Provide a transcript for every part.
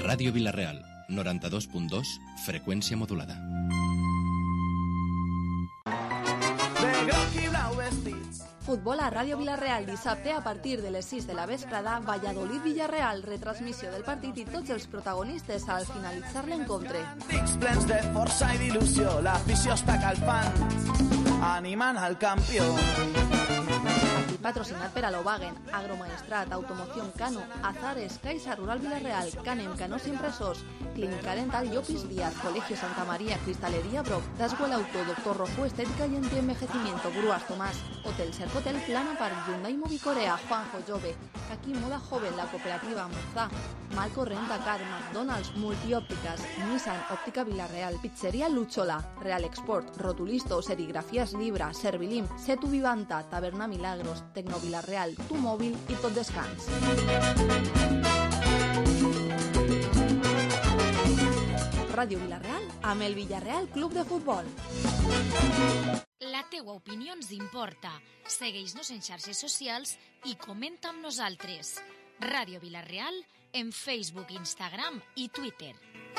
Ràdio Vila-real, 92.2, freqüència modulada. Futbol a Ràdio Vila-real dissabte a partir de les 6 de la vesprada, Valladolid-Villarreal, retransmissió del partit i tots els protagonistes al finalitzar l'encontre. Plens de força i d'il·lusió, l'afició està calfant, animant al campió. Partit patrocinat per Alovagen, Agromaestrat, Automoción Cano, Azares, Caixa Rural Vila-real, Canem, Canós Impresors, Clínica Dental Llopis Díaz, Colegio Santa María, Cristalería Broc, Daswell Auto, Doctor Rojo, Estética y Antienvejecimiento, Gruas Tomás, Hotel Sercotel, Plana Park, Hyundai Movicorea, Juanjo Jove, Kaki Moda Joven, La Cooperativa Morzá, Malco Renta Car, McDonald's, Multiópticas, Nissan, Óptica Vila-real, Pizzería Luchola, Real Export, Rotulisto, Serigrafías Libra, Servilim, Setu Vivanta, Taberna Milagros, Tecno Vila-real, Tu Móvil i Tot Descans. Ràdio Vila-real amb el Villarreal Club de Futbol. La teua opinió ens importa. Segueix-nos en xarxes socials i comenta amb nosaltres. Ràdio Vila-real en Facebook, Instagram i Twitter.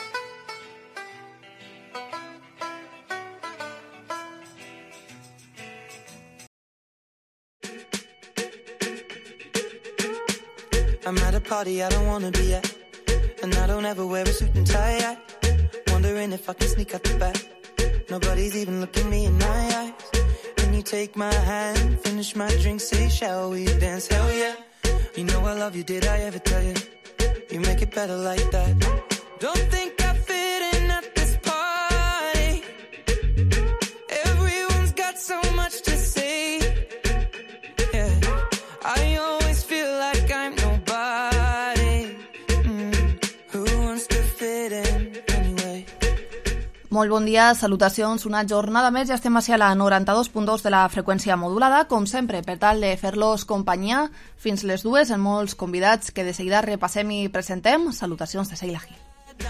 I'm at a party I don't wanna be at, and I don't ever wear a suit and tie. Wondering if I can sneak out the back. Nobody's even looking me in my eyes. When you take my hand, finish my drink, say shall we dance? Hell yeah. You know I love you, did I ever tell you? You make it better like that. Don't think I fit in at this party. Everyone's got so much to say. Yeah, I always feel like I'm nobody. Who wants to fit in anyway? Molt bon dia, salutacions, una jornada més, ja estem a la 92.2 de la freqüència modulada, com sempre, per tal de fer-los companyia fins les 2, amb molts convidats que de seguida repassem i presentem. Salutacions de Seila Gil.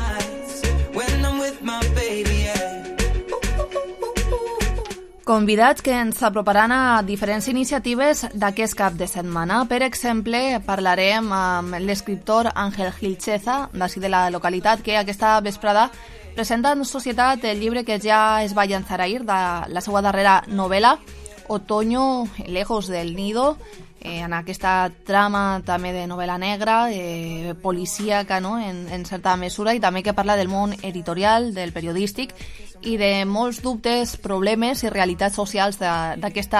Convidats que ens aproparan a diferents iniciatives d'aquest cap de setmana. Per exemple, parlarem amb l'escriptor Ángel Gilcheza, d'ací de la localitat, que aquesta vesprada presenta en societat el llibre que ja es va llançar ahir, de la seva darrera novel·la, Otoño, lejos del nido, en aquesta trama també de novel·la negra, policíaca, no? en certa mesura, i també que parla del món editorial, del periodístic, i de molts dubtes, problemes i realitats socials d'aquest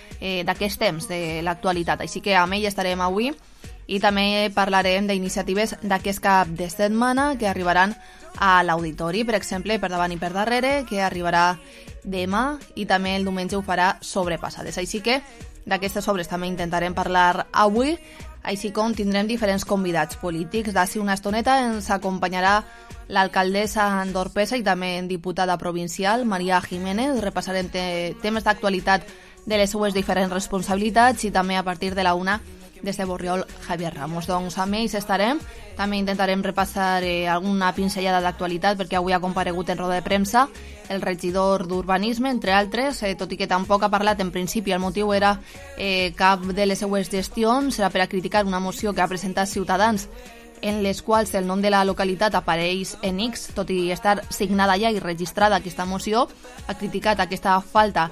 temps, de l'actualitat. Així que amb ell estarem avui, i també parlarem d'iniciatives d'aquest cap de setmana que arribaran a l'auditori, per exemple, per davant i per darrere, que arribarà demà, i també el diumenge ho farà Sobrepassades. Així que d'aquestes obres també intentarem parlar avui, així com tindrem diferents convidats polítics. D'ací una estoneta ens acompanyarà l'alcaldessa andorpesa i també diputada provincial, Maria Jiménez. Repassarem temes d'actualitat de les seues diferents responsabilitats, i també a partir de la 1 des de Borriol, Javier Ramos. Doncs amb ells estarem. També intentarem repassar alguna pinzellada d'actualitat, perquè avui ha comparegut en roda de premsa el regidor d'Urbanisme, entre altres, tot i que tampoc ha parlat en principi. El motiu era cap de les seues gestions, era per a criticar una moció que ha presentat Ciutadans, en les quals el nom de la localitat apareix en X, tot i estar signada ja i registrada aquesta moció. Ha criticat aquesta falta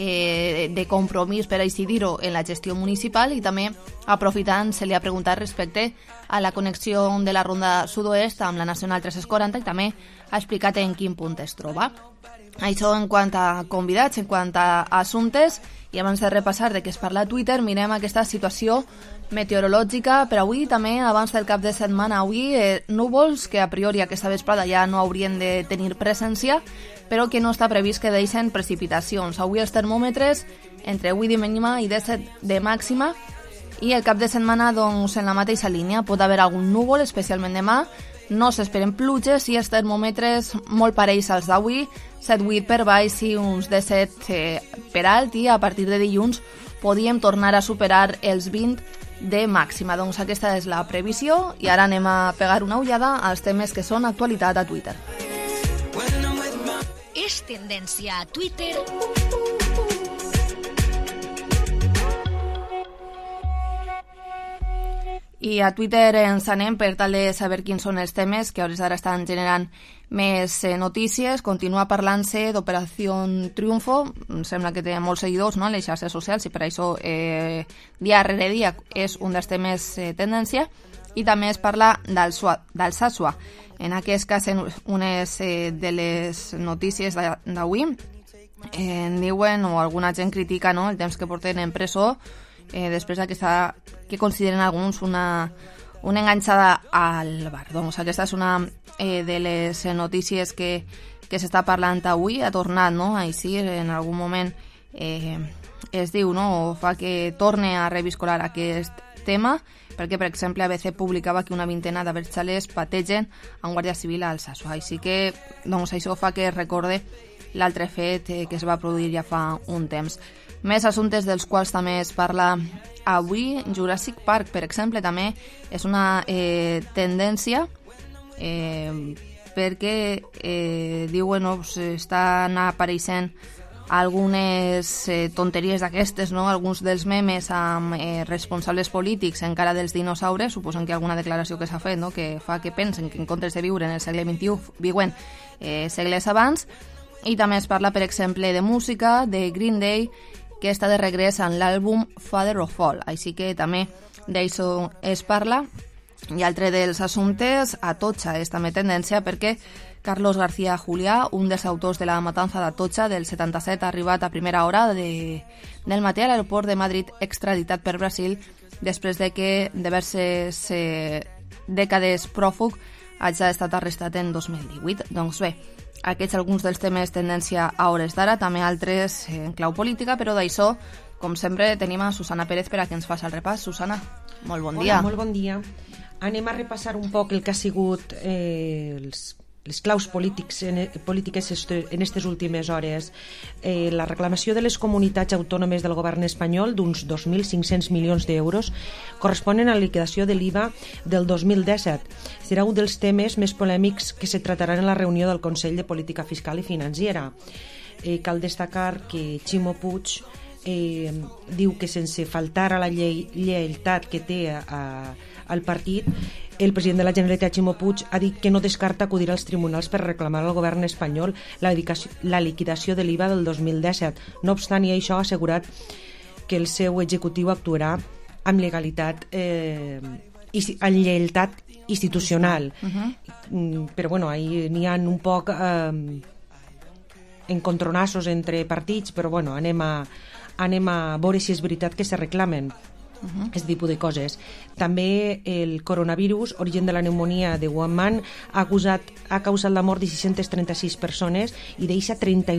de compromís, per així dir-ho, en la gestió municipal, i també aprofitant se li ha preguntat respecte a la connexió de la Ronda Sud-oest amb la Nacional 340, i també ha explicat en quin punt es troba. Això en quant a convidats, en quant a assumptes, i abans de repassar de què es parla a Twitter, mirem aquesta situació meteorològica per avui. També abans del cap de setmana, avui núvols que a priori aquesta vesprada ja no haurien de tenir presència, però que no està previst que deixen precipitacions. Avui els termòmetres entre 8 de mínima i 17 de màxima, i el cap de setmana, doncs, en la mateixa línia. Pot haver algun núvol, especialment demà. No s'esperen pluges, i els termòmetres molt parells als d'avui, 7-8 per baix i uns 17 per alt, i a partir de dilluns podíem tornar a superar els 20 de màxima. Doncs aquesta és la previsió, i ara anem a pegar una ullada als temes que són actualitat a Twitter. És tendència a Twitter. I a Twitter ens anem per tal de saber quins són els temes que a hores d'ara estan generant més notícies. Continua parlant-se d'Operació Triunfo, em sembla que té molts seguidors, no?, en les xarxes socials, i per això dia rere dia és un dels temes tendència. I també es parla d'Alsasua. En aquest cas, unes de les notícies d'avui diuen, o alguna gent critica, no?, el temps que porten en presó, després d'aquesta, que consideren alguns una enganxada al bar. Doncs aquesta és una de les notícies que s'està parlant avui. Ha tornat, no?, així, en algun moment es diu, no?, o fa que torne a reviscolar aquest tema, perquè, per exemple, ABC publicava que una vintena d'Abertzales pategen amb Guàrdia Civil a Alsasua. Així que, doncs, això fa que recorde l'altre fet que es va produir ja fa un temps. Més assumptes dels quals també es parla avui. Jurassic Park, per exemple, també és una tendència perquè diuen, no, estan apareixent algunes tonteries d'aquestes, no?, alguns dels memes amb responsables polítics encara dels dinosaures, suposen que alguna declaració que s'ha fet, no?, que fa que pensen que en comptes de viure en el segle XXI viuen segles abans. I també es parla, per exemple, de música, de Green Day, que està de regrés en l'àlbum Father of All, així que també d'això es parla. I altre dels assumptes, Atocha és també tendència perquè Carlos García Juliá, un dels autors de la matança d'Atocha del 77, ha arribat a primera hora del matí a l'aeroport de Madrid, extraditat per Brasil, després de que diverses dècades pròfug hagi estat arrestat en 2018. Doncs bé, aquests alguns dels temes tendència a hores d'ara, també altres en clau política, però d'això, com sempre, tenim a Susana Pérez per a que ens faci el repàs. Susana, molt bon dia. Hola, molt bon dia. Anem a repassar un poc el que ha sigut les claus polítiques en aquestes últimes hores. La reclamació de les comunitats autònomes del govern espanyol d'uns 2.500 milions d'euros corresponen a la liquidació de l'IVA del 2017. Serà un dels temes més polèmics que se trataran en la reunió del Consell de Política Fiscal i Financera. Cal destacar que Ximo Puig diu que sense faltar a la lleialtat que té al partit, el president de la Generalitat, Ximo Puig, ha dit que no descarta acudir als tribunals per reclamar al govern espanyol la liquidació de l'IVA del 2017. No obstant, i això ha assegurat que el seu executiu actuarà amb legalitat en lleialtat institucional. Però bueno, ahí n'hi ha un poc encontronassos entre partits, però bueno, anem a veure si és veritat que se reclamen aquest tipus de coses. També el coronavirus, origen de la pneumonia de Wuhan, ha causat la mort de 636 persones i deixa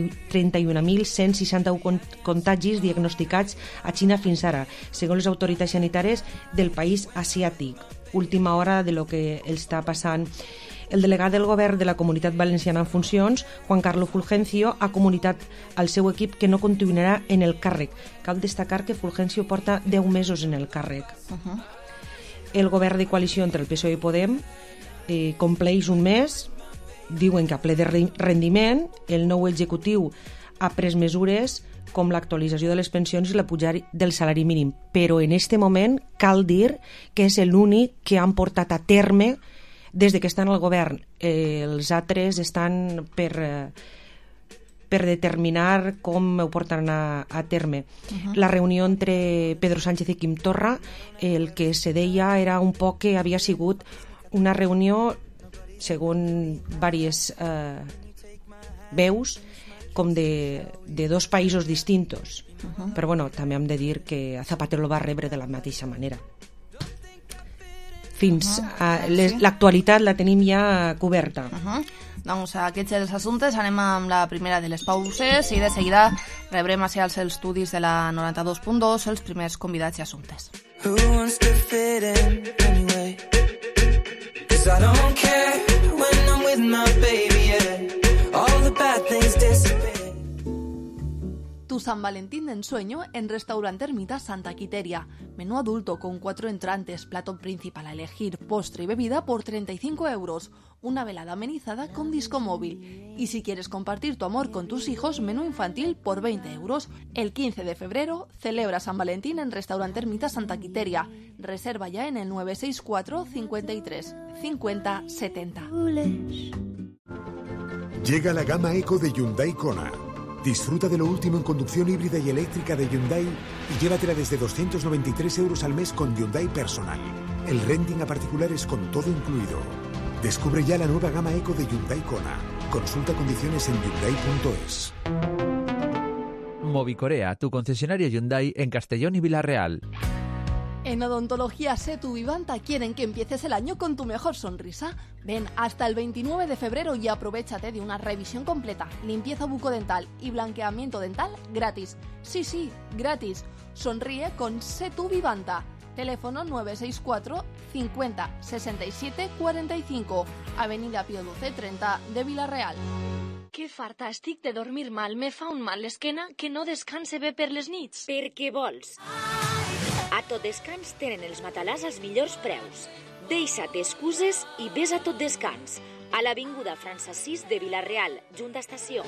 31.161 contagis diagnosticats a Xina fins ara, segons les autoritats sanitàries del país asiàtic. Última hora de lo que està passant. El delegat del govern de la Comunitat Valenciana en funcions, Juan Carlos Fulgencio, ha comunicat al seu equip que no continuarà en el càrrec. Cal destacar que Fulgencio porta 10 mesos en el càrrec. El govern de coalició entre el PSOE i Podem compleix un mes, diuen que a ple de rendiment. El nou executiu ha pres mesures com l'actualització de les pensions i la pujada del salari mínim, però en aquest moment cal dir que és l'únic que han portat a terme des que estan al govern. Els altres estan per determinar com ho portaran a terme. La reunió entre Pedro Sánchez i Quim Torra, el que se deia era un poc que havia sigut una reunió, segons diverses veus, com de dos països distintos. Però bueno, també hem de dir que a Zapatero el va rebre de la mateixa manera. Fins a l'actualitat la tenim ja coberta. Doncs aquests els assumptes. Anem amb la primera de les pauses i de seguida rebrem així als estudis de la 92.2 els primers convidats i assumptes. Who wants to fit in anyway? 'Cause I don't care when I'm with my baby, yeah. All the bad things disappear. Tu San Valentín de ensueño en Restaurante Ermita Santa Quiteria. Menú adulto con 4 entrantes, plato principal a elegir, postre y bebida por 35 euros. Una velada amenizada con disco móvil. Y si quieres compartir tu amor con tus hijos, menú infantil por 20 euros. El 15 de febrero celebra San Valentín en Restaurante Ermita Santa Quiteria. Reserva ya en el 964 53 50 70. Llega la gama Eco de Hyundai Kona. Disfruta de lo último en conducción híbrida y eléctrica de Hyundai y llévatela desde 293 euros al mes con Hyundai Personal. El renting a particulares con todo incluido. Descubre ya la nueva gama Eco de Hyundai Kona. Consulta condiciones en hyundai.es. Movicorea, tu concesionario Hyundai en Castellón y Villarreal. En Odontología Setu Vivanta quieren que empieces el año con tu mejor sonrisa. Ven hasta el 29 de febrero y aprovéchate de una revisión completa, limpieza bucodental y blanqueamiento dental gratis. Sí, gratis. Sonríe con Setu Vivanta. Teléfono 964 50 67 45, Avenida Pío XII 30 de Villarreal. Que farta estic de dormir mal. Me fa un mal l'esquena que no descanse bé per les nits. Per què vols? A Tot Descans tenen els matalàs als millors preus. Deixa't excuses i ves a Tot Descans. A l'Avinguda França 6 de Villarreal, junt d'estació.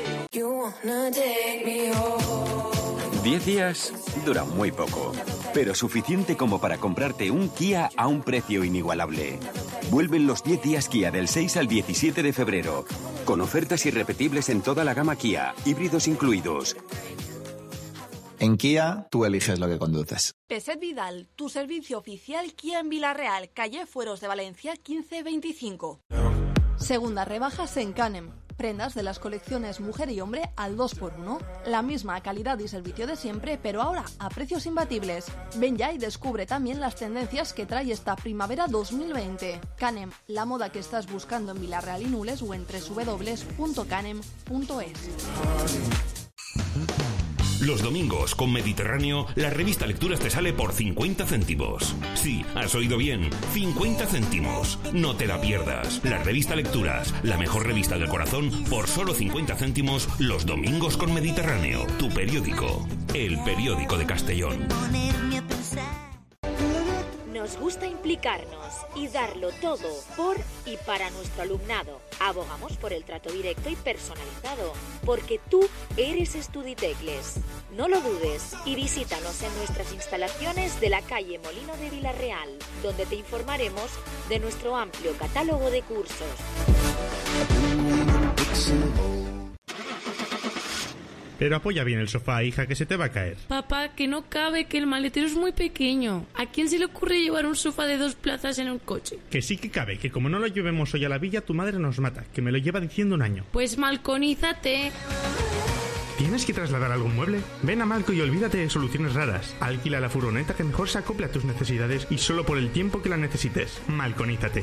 10 días dura muy poco, pero suficiente como para comprarte un Kia a un precio inigualable. Vuelven los 10 días Kia del 6 al 17 de febrero, con ofertas irrepetibles en toda la gama Kia, híbridos incluidos. En Kia, tú eliges lo que conduces. Peset Vidal, tu servicio oficial Kia en Villarreal, calle Fueros de Valencia 1525. Segundas rebajas en Canem. Prendas de las colecciones mujer y hombre al 2x1. La misma calidad y servicio de siempre, pero ahora a precios imbatibles. Ven ya y descubre también las tendencias que trae esta primavera 2020. Canem, la moda que estás buscando en Villarreal y Nules o en www.canem.es. Los domingos con Mediterráneo, la revista Lecturas te sale por 50 céntimos. Sí, has oído bien, 50 céntimos. No te la pierdas. La revista Lecturas, la mejor revista del corazón, por solo 50 céntimos los domingos con Mediterráneo. Tu periódico, el periódico de Castellón. Nos gusta implicarnos y darlo todo por y para nuestro alumnado. Abogamos por el trato directo y personalizado, porque tú eres Estuditecles. No lo dudes y visítanos en nuestras instalaciones de la calle Molino de Villarreal, donde te informaremos de nuestro amplio catálogo de cursos. Pero apoya bien el sofá, hija, que se te va a caer. Papá, que no cabe, que el maletero es muy pequeño. ¿A quién se le ocurre llevar un sofá de 2 plazas en un coche? Que sí que cabe, que como no lo llevemos hoy a la villa, tu madre nos mata, que me lo lleva diciendo un año. Pues malconízate. ¿Tienes que trasladar algún mueble? Ven a Malco y olvídate de soluciones raras. Alquila la furgoneta que mejor se acople a tus necesidades y solo por el tiempo que la necesites. Malconízate.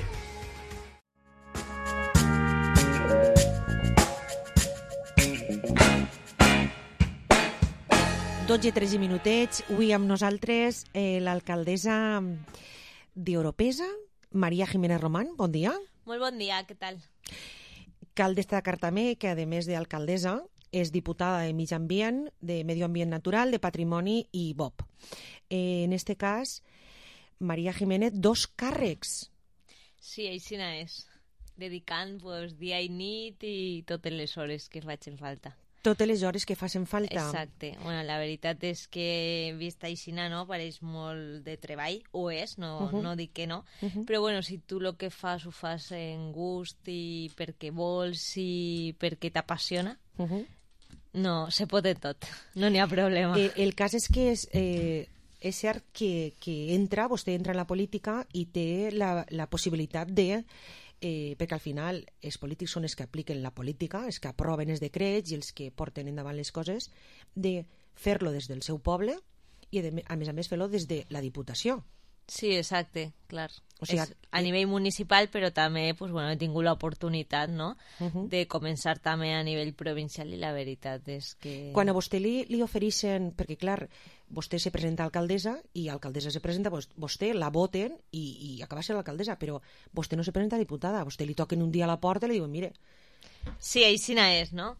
Tots i 13 minutets. Avui amb nosaltres l'alcaldessa d'Oropesa, Maria Jiménez Román. Bon dia. Molt bon dia, què tal? Cal destacar també que, a més d'alcaldessa, és diputada de Mig Ambient, de Medio Ambient Natural, de Patrimoni i BOP. En este cas, Maria Jiménez, 2 càrrecs. Sí, així és. Dedicant dia i nit i totes les hores que facin falta. Totes les hores que facin falta. Exacte. Bueno, la veritat és que vist així, no? Pareix molt de treball, ho és, no dic que no, però bueno, si tu el que fas ho fas en gust i perquè vols i perquè t'apassiona, no, se pot de tot, no n'hi ha problema. El cas és que és cert que vostè entra en la política i té la possibilitat de... perquè al final els polítics són els que apliquen la política, els que aproven els decrets i els que porten endavant les coses, de fer-lo des del seu poble i a més fer-lo des de la Diputació. Sí, exacte, clar. O sigui, a nivell municipal, però també he tingut l'oportunitat de començar també a nivell provincial i la veritat és que... Quan a vostè li ofereixen, perquè clar, vostè se presenta a alcaldessa i alcaldessa se presenta, vostè la voten i acaba sent l'alcaldessa, però vostè no se presenta a diputada, a vostè li toquen un dia a la porta i li diuen, mire... Sí, així és, no?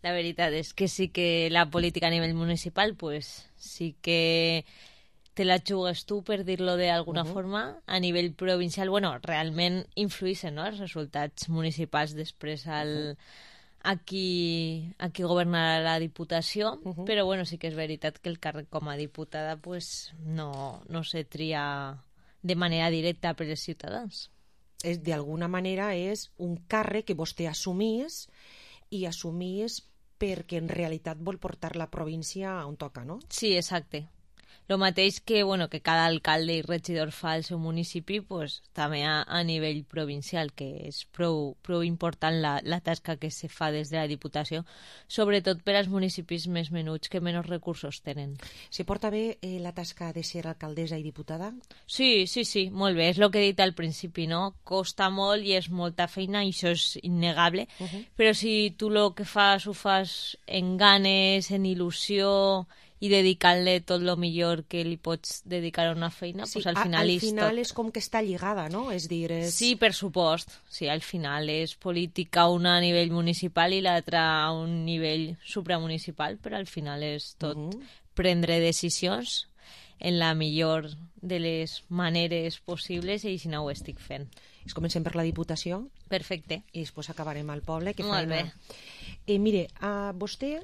La veritat és que sí que la política a nivell municipal, pues sí que te la jugues tu, per dir-lo d'alguna forma. A nivell provincial, bueno, realment influïssin, no?, els resultats municipals després a qui governarà la Diputació, però bueno, sí que és veritat que el càrrec com a diputada pues, no se tria de manera directa per als ciutadans. D'alguna manera és un càrrec que vostè assumís i assumís perquè en realitat vol portar la província on toca, no? Sí, exacte. Lo mateix que, bueno, que cada alcalde i regidor fa al seu municipi, pues, també a nivell provincial, que és prou important la tasca que se fa des de la Diputació, sobretot per als municipis més menuts que menys recursos tenen. Se porta bé la tasca de ser alcaldessa i diputada? Sí, molt bé. És el que he dit al principi, no? Costa molt i és molta feina, i això és innegable, però si tu el que fas ho fas en ganes, en il·lusió i dedicant-li tot el millor que li pots dedicar a una feina, sí, pues al final és tot. Al final és com que està lligada, no? És dir, Sí, per supost. Sí, al final és política una a nivell municipal i l'altra a un nivell supramunicipal, però al final és tot prendre decisions en la millor de les maneres possibles, i així no ho estic fent. Comencem per la Diputació. Perfecte. I després acabarem al poble. Molt bé. Mire, vostè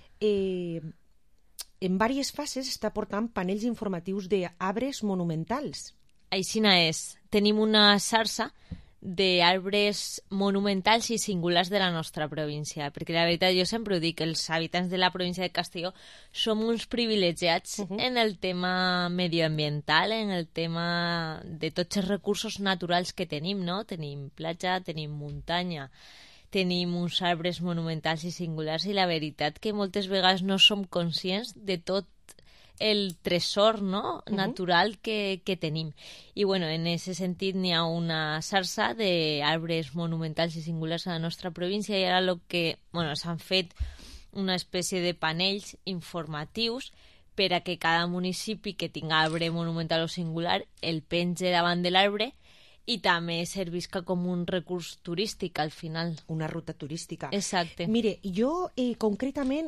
en diverses fases està portant panells informatius d'arbres monumentals. Aixina és. Tenim una xarxa d'arbres monumentals i singulars de la nostra província, perquè la veritat jo sempre ho dic, els habitants de la província de Castelló som uns privilegiats en el tema medioambiental, en el tema de tots els recursos naturals que tenim, no? Tenim platja, tenim muntanya, tenim uns arbres monumentals i singulars, i la veritat que moltes vegades no som conscients de tot el tresor, no?, natural que tenim. I bueno, en aquest sentit n'hi ha una xarxa d'arbres monumentals i singulars a la nostra província, i ara s'han fet una espècie de panells informatius per a que cada municipi que tinga arbre monumental o singular el penge davant de l'arbre, i també servisca com un recurs turístic al final. Una ruta turística. Exacte. Mire, jo concretament,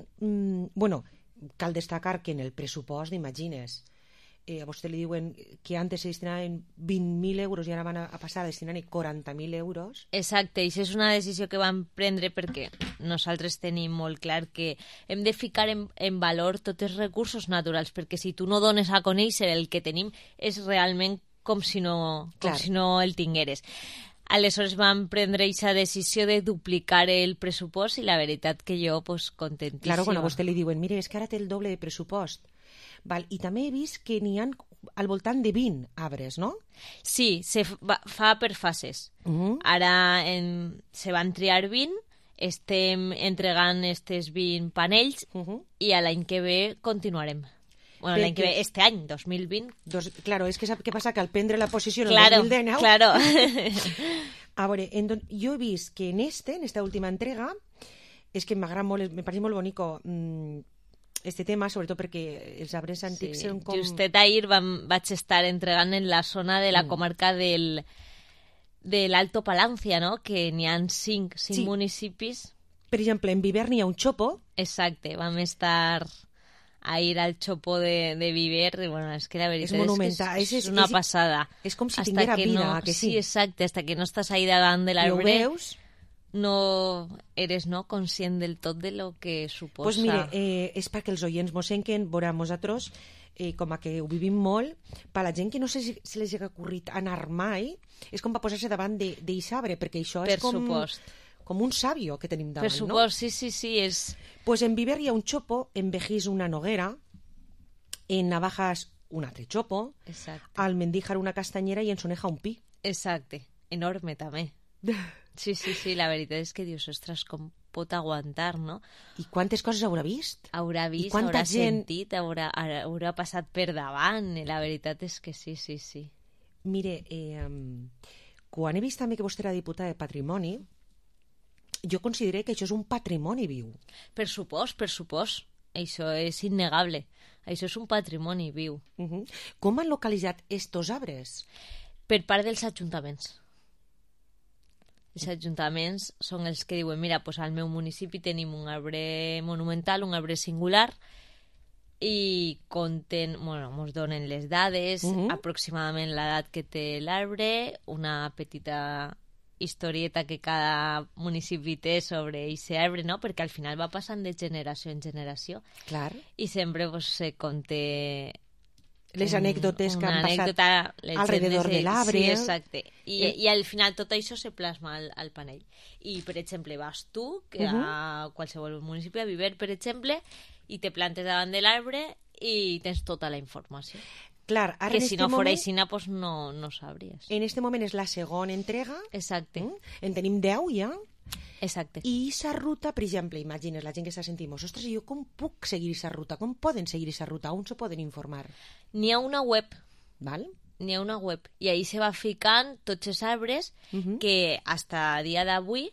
cal destacar que en el pressupost, imagines, a vostè li diuen que antes se destinaven 20.000 euros i ara van a passar a destinar-hi 40.000 euros. Exacte, i això és una decisió que vam prendre perquè nosaltres tenim molt clar que hem de ficar en valor tots els recursos naturals, perquè si tu no dones a conèixer el que tenim és realment com si no el tingueres. Aleshores vam prendre aquesta decisió de duplicar el pressupost, i la veritat que jo, contentíssima. Claro, quan a vostè li diuen, mire, és que ara té el doble de pressupost. I també he vist que n'hi ha al voltant de 20 arbres, no? Sí, se fa per fases. Ara se van triar 20, estem entregant estes 20 panells, i a l'any que ve continuarem. Bueno, l'any que ve, este any, 2020. Claro, és que sap què passa? Que al prendre la posició en el 2019... Claro. A veure, jo he vist que en esta última entrega, és que m'agrada molt, me pareix molt bonico este tema, sobretot perquè els arbres antics són com... Justet ahir vaig estar entregant en la zona de la comarca de l'Alto Palancia, no?, que n'hi ha 5 municipis. Per exemple, en Viver n'hi ha un Chopo. Exacte, vam estar... a ir al Chopo de Viver, y bueno, es que la verdad es que es una pasada. Es como si tuviera vida, que sí. Sí, exacte, hasta que no estás ahí davant de l'arbre, no eres conscient del tot de lo que suposa. Pues mire, és perquè els oients mos senquen, veurà nosaltres, com a que ho vivim molt, per la gent que no sé si se les ha ocorrit anar mai, és com va posar-se davant d'aquest arbre, perquè això és com un sabio que tenim davant, no? Per supost, sí, és... Pues en Viver hi ha un Chopo, en Vejís una noguera, en Navajas un altre Chopo, al Mendíjar una castanyera i en Soneja un pi. Exacte, enorme també. Sí, la veritat és que dius, ostres, com pot aguantar, no? I quantes coses haurà vist? Haurà vist, haurà sentit, haurà passat per davant, la veritat és que sí. Mire, quan he vist també que vostè era diputada de Patrimoni, jo considero que això és un patrimoni viu. Per supost. Això és innegable. Això és un patrimoni viu. Com han localitzat estos arbres? Per part dels ajuntaments. Els ajuntaments són els que diuen, mira, pues al meu municipi tenim un arbre monumental, un arbre singular, i compten, ens donen les dades, aproximadament l'edat que té l'arbre, una petita historieta que cada municipi té sobre aquest arbre, no? Perquè al final va passant de generació en generació. Clar. I sempre se conté les anècdotes que han passat alrededor de l'arbre. Sí, exacte. I al final tot això se plasma al panell. I, per exemple, vas tu a qualsevol municipi, a Viver, per exemple, i te plantes davant de l'arbre i tens tota la informació. Clar, ara que si no fos així, pues no sabries. En este moment és la segona entrega. Exacte. En tenim 10 ja. Exacte. I aquesta ruta, per exemple, imagines la gent que està sentint, ostres, jo com puc seguir aquesta ruta? Com poden seguir aquesta ruta? On se poden informar? N'hi ha una web. Val? N'hi ha una web. I ahí se va ficant tots els arbres que hasta a dia d'avui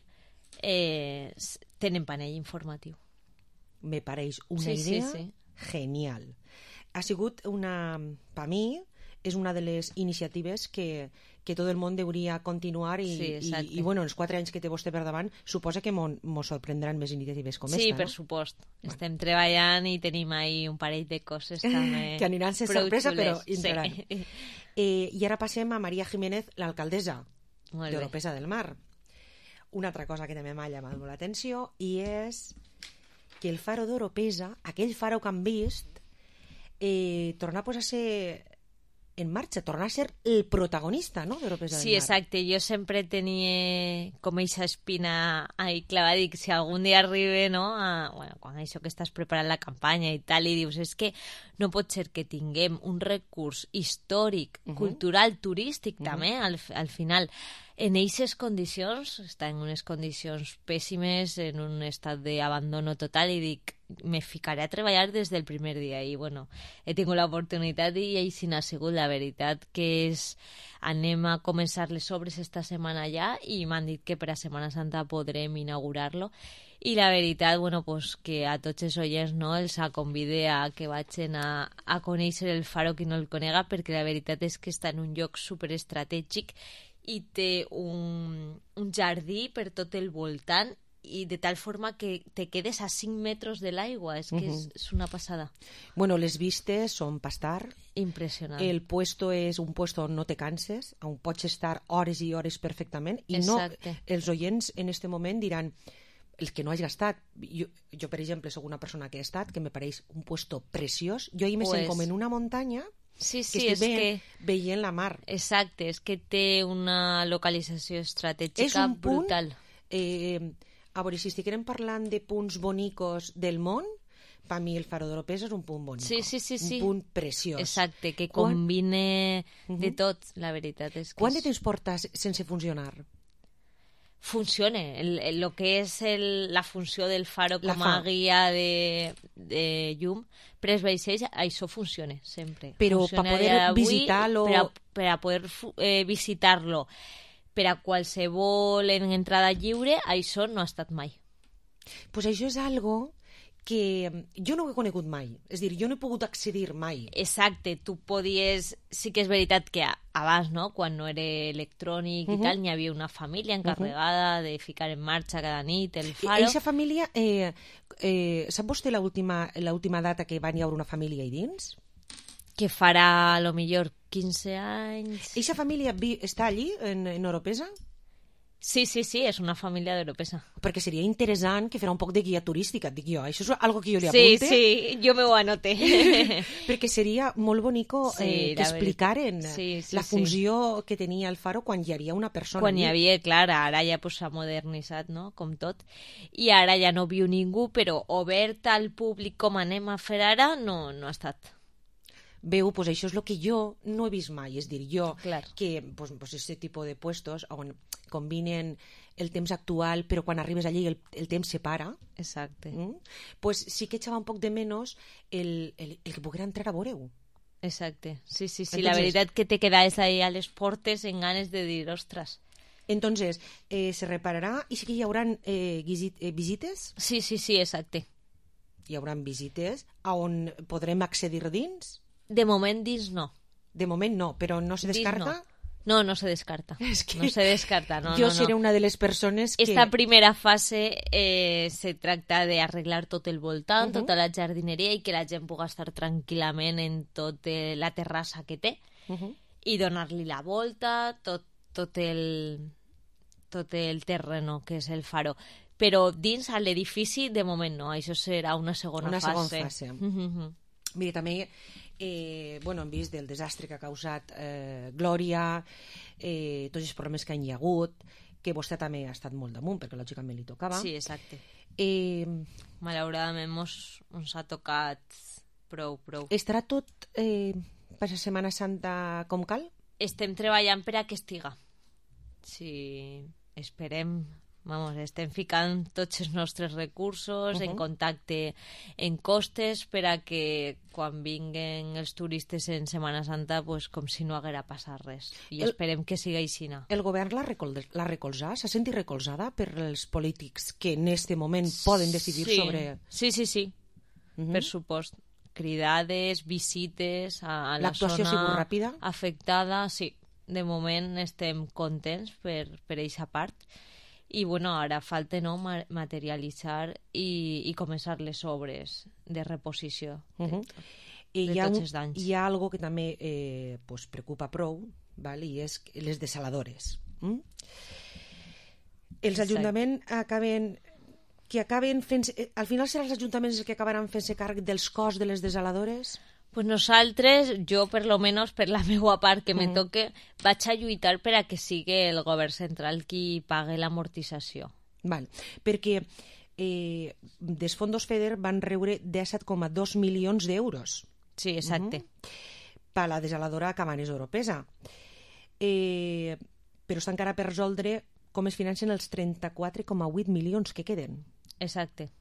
tenen panell informatiu. Me pareix una idea genial. Ha sigut per mi, és una de les iniciatives que tot el món hauria continuar i bueno, els 4 anys que té vostè per davant, suposa que mos sorprendran més iniciatives com esta, no? Sí, per supost. Estem treballant i tenim ahí un parell de coses també que aniran ser sorpresa, però entraran. I ara passem a Maria Jiménez, l'alcaldessa d'Oropesa del Mar. Una altra cosa que també m'ha llamat molt l'atenció i és que el faro d'Oropesa, aquell faro que han vist, tornar a posar-se en marxa, tornar a ser el protagonista, no?, d'Oropesa del Mar. Sí, exacte. Jo sempre tenia com aquesta espina ahí clavada, dic, si algun dia arribe, no?, quan això que estàs preparant la campanya i tal, i dius, és que no pot ser que tinguem un recurs històric, cultural, turístic també, al final, en aquestes condicions, està en unes condicions pèssimes, en un estat d'abandono total, i dic, me ficaré a treballar des del primer dia. I, bueno, he tingut l'oportunitat i així n'ha sigut. La veritat que anem a començar les obres esta setmana ja i m'han dit que per a Setmana Santa podrem inaugurar-lo. I la veritat, bueno, pues que a tots els oients, no, els convide a que vagin a conèixer el faro qui no el conega, perquè la veritat és que està en un lloc superestratègic i té un jardí per tot el voltant i de tal forma que te quedes a 5 metres de l'aigua. És que és una passada. Bueno, les vistes són pastar. Impressionant. El puesto és un puesto on no te canses, on pots estar hores i hores perfectament. I exacte. No, els oients en este moment diran, els que no hagi estat, jo per exemple soc una persona que he estat, que me pareix un puesto preciós. Jo ahir me sent com en una muntanya. Sí, que estic veient la mar. Exacte, és que té una localització estratègica brutal. A veure, si estiguem parlant de punts bonicos del món, per mi el faro d'Oropesa és un punt bonic. Sí. Un punt preciós. Exacte, que combine de tot, la veritat és que... Quant de temps portes sense funcionar? Funciona. El que és la funció del faro com a guia de llum per als vaixells, això funciona sempre. Però per poder visitar-lo... Per a poder visitar-lo per a qualsevol entrada lliure, això no ha estat mai. Pues això és algo que jo no ho he conegut mai. És a dir, jo no he pogut accedir mai. Exacte, tu podies... Sí que és veritat que abans, no?, quan no era electrònic i tal, n'hi havia una família encarregada de ficar en marxa cada nit el faro. I aquesta família... sap vostè l'última data que va n'hi haver una família ahí dins? Que farà, a lo millor, 15 anys... Eixa família està allí, en Oropesa? Sí, és una família d'Oropesa. Perquè seria interessant que fera un poc de guia turística, dic jo. Això és algo que jo li apunte. Sí, jo me ho anote. Perquè seria molt bonico que explicaren la funció que tenia el faro quan hi havia una persona. Quan hi havia, clar, ara ja s'ha modernitzat, no?, com tot. I ara ja no viu ningú, però obert al públic com anem a fer ara, no ha estat. Veu, pues això és el que jo no he vist mai, és dir, jo clar. Que pues aquest tipus de puestos on combinen el temps actual però quan arribes allí el temps se para. Exacte. Pues sí que echava un poc de menos el que poguera entrar a veure-ho. Exacte, sí, entonces, la veritat que te quedaves ahí a les portes en ganes de dir, ostres. Entonces, se repararà i sí que hi haurà visites? Sí, exacte. Hi haurà visites a on podrem accedir dins? De moment dins no. De moment no, però no se descarta? No, no se descarta. Es que no se descarta, no. Jo seré una de les persones que... Esta primera fase se tracta d'arreglar tot el voltant, tota la jardineria, i que la gent pugui estar tranquil·lament en tota la terrassa que té, i donar-li la volta, tot el terreno que és el faro. Però dins l'edifici, de moment no, això serà una segona fase. Mira, també hem vist del desastre que ha causat Glòria, tots els problemes que hi ha hagut, que vostè també ha estat molt damunt, perquè lògicament li tocava. Sí, exacte. Malauradament ens ha tocat prou. Estarà tot per la Setmana Santa com cal? Estem treballant per a que estiga. Sí, esperem... estem ficant tots els nostres recursos en contacte en costes per a que quan vinguen els turistes en Setmana Santa com si no haguera passat res, i esperem que sigui així. El govern l'ha recolzat? S'ha sentit recolzada per els polítics que en aquest moment poden decidir sobre... Sí, per supost. Cridades, visites a la l'actuació ha sigut ràpida? Afectada, sí. De moment estem contents per aquesta part. I ara falta materialitzar i començar les obres de reposició de tots els danys. Hi ha algo que també preocupa prou, i és les desaladores. Els ajuntaments acaben fent... Al final seran els ajuntaments els que acabaran fent-se càrrec dels costs de les desaladores? Pues nosaltres, jo per lo menos per la meva part que me toque, vaig a lluitar per a que sigui el govern central qui pague l'amortització. Val, perquè dels fons FEDER van rebre 17,2 milions d'euros. Sí, exacte. Per la desaladora Cabanes Oropesa. Però està encara per resoldre com es financen els 34,8 milions que queden. Exacte.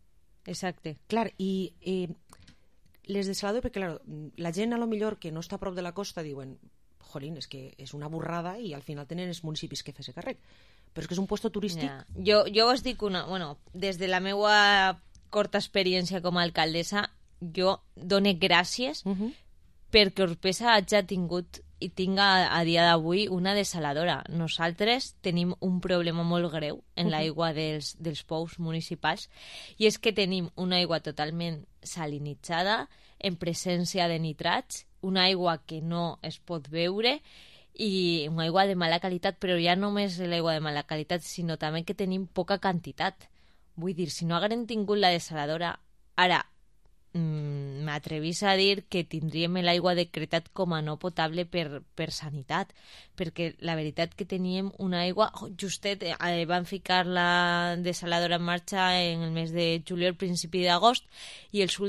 Clar, i... les desaladores, perquè la gent a lo millor que no està a prop de la costa diuen, jolín, és que és una burrada i al final tenen els municipis que fer-se càrrec, però és que és un puesto turístic. Jo us dic des de la meva corta experiència com a alcaldessa, jo dono gràcies perquè Orpesa hagi tingut i tinga a dia d'avui una desaladora. Nosaltres tenim un problema molt greu en l'aigua dels pous municipals, i és que tenim una aigua totalment salinitzada, en presència de nitrats, una aigua que no es pot beure i una aigua de mala qualitat, però ja no només l'aigua de mala qualitat, sinó també que tenim poca quantitat. Vull dir, si no haguem tingut la desaladora, ara m'atrevís a dir que tindríem l'aigua decretat com a no potable per sanitat, perquè la veritat que teníem una aigua justet, van ficar la desaladora en marxa en el mes de juliol, principi d'agost, i les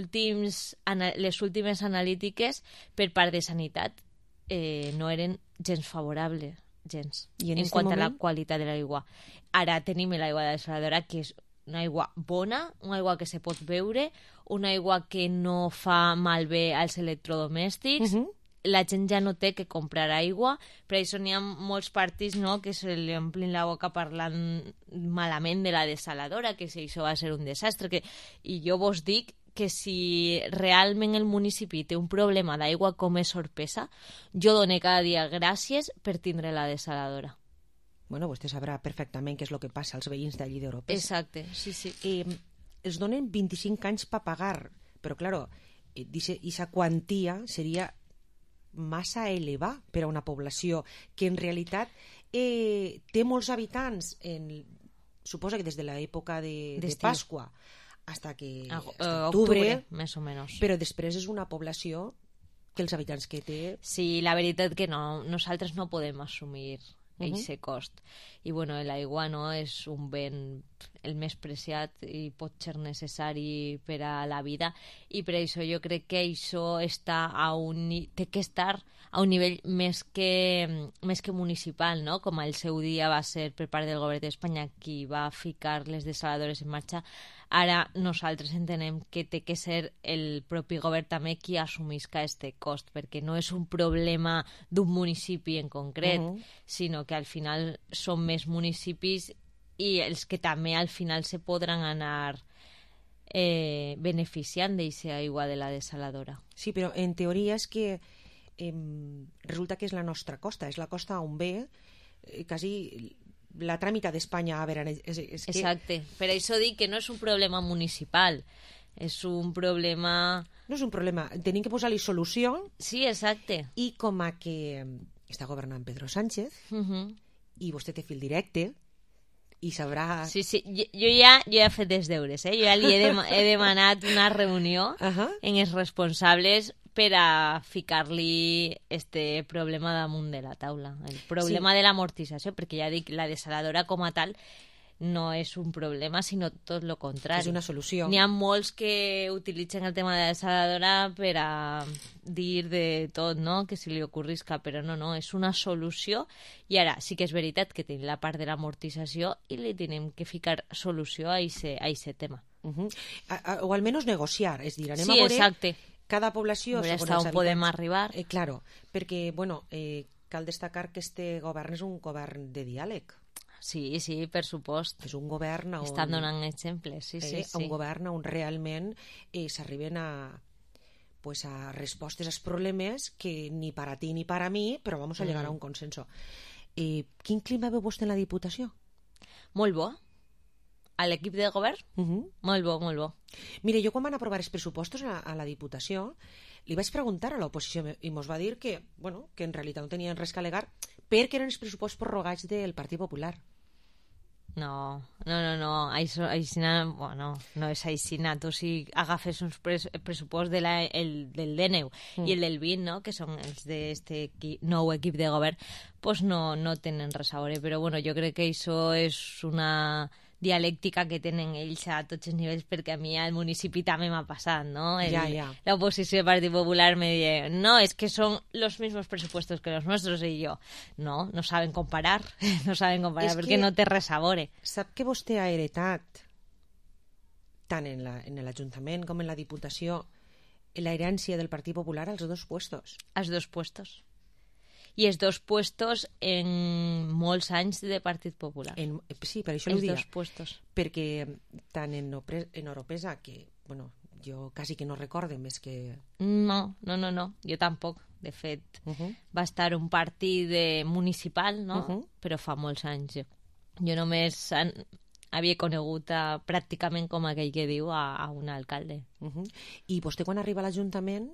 últimes analítiques per part de sanitat no eren gens favorables, gens, en quant a la qualitat de l'aigua. Ara tenim l'aigua de desaladora, que és una aigua bona, una aigua que se pot beure, una aigua que no fa malbé als electrodomèstics. La gent ja no té que comprar aigua, per això n'hi ha molts partits que se li omplin la boca parlant malament de la desaladora, que si això va ser un desastre. I jo vos dic que si realment el municipi té un problema d'aigua com és Orpesa, jo dono cada dia gràcies per tindre la desaladora. Bueno, vostè sabrà perfectament què és el que passa als veïns d'allí d'Europa. Exacte, sí. Els donen 25 anys per pagar, però, claro, aquesta quantia seria massa elevada per a una població que en realitat té molts habitants, suposa que des de l'època de Pasqua hasta octubre, més o menys. Però després és una població que els habitants que té... Sí, la veritat que no, nosaltres no podem assumir aquest cost. I l'aigua és un bé el més preciat i pot ser necessari per a la vida, i per això jo crec que això té que estar a un nivell més que municipal, no? Com al seu dia va ser per part del govern d'Espanya qui va ficar les desaladores en marxa. Ara nosaltres entenem que té que ser el propi govern també qui assumisca aquest cost, perquè no és un problema d'un municipi en concret, sinó que al final són més municipis i els que també al final se podran anar beneficiant d'aquesta aigua de la desaladora. Sí, però en teoria és que resulta que és la nostra costa, és la costa on ve quasi la tràmita d'Espanya a veure... Exacte, per això dic que no és un problema municipal, és un problema... No és un problema, tenim que posar-li solució. Sí, exacte. I com a que està governant Pedro Sánchez i vostè té fil directe i sabrà... Sí, jo ja he fet els deures, jo ja li he demanat una reunió en els responsables per a ficar-li este problema damunt de la taula, el problema de l'amortització, perquè ja dic, la desaladora com a tal no és un problema, sinó tot el contrari. És una solució. N'hi ha molts que utilitzen el tema de la desaladora per a dir de tot, no?, que si li ocorrisca, però no, és una solució. I ara sí que és veritat que tenim la part de l'amortització i li tenim que ficar solució a aquest tema. O almenys negociar, és dir, anem a veure... exacte. Cada població... Hasta on podem arribar. Claro, perquè, bueno, cal destacar que este govern és un govern de diàleg. Sí, per supost. És un govern on... Estan donant exemples, sí. Un govern on realment s'arriben a respostes als problemes que ni per a ti ni per a mi, però vamos a llegar a un consenso. Quin clima veu vostè en la Diputació? Molt bo. A l'equip de govern? Molt bo, molt bo. Mire, jo quan van aprovar els pressupostos a la Diputació li vaig preguntar a l'oposició i mos va dir que en realitat no tenien res que alegar perquè eren els pressupostos prorrogats del Partit Popular. No, no és aixina. Tu si agafes uns pressupost del DNU i el del 20, no?, que són els d'aquest nou equip de govern, doncs no tenen res a veure. Però bueno, jo crec que això és una dialèctica que tenen ells a tots els nivells, perquè a mi al municipi també m'ha passat, no? L'oposició del Partit Popular me diu, no, es que son los mismos presupuestos que los nuestros, y yo, no saben comparar, perquè no té res a veure. Sap que vostè ha heretat, tant en l'Ajuntament com en la Diputació, l'herència del Partit Popular als dos puestos. Als dos puestos. I els dos puestos en molts anys de Partit Popular. Sí, per això ho dia. Els dos puestos. Perquè tant en Oropesa, que, bueno, jo quasi que no recorde més que... No, jo tampoc. De fet, va estar un partit municipal, no? Però fa molts anys. Jo només havia conegut pràcticament, com aquell que diu, a un alcalde. I vostè quan arriba a l'Ajuntament...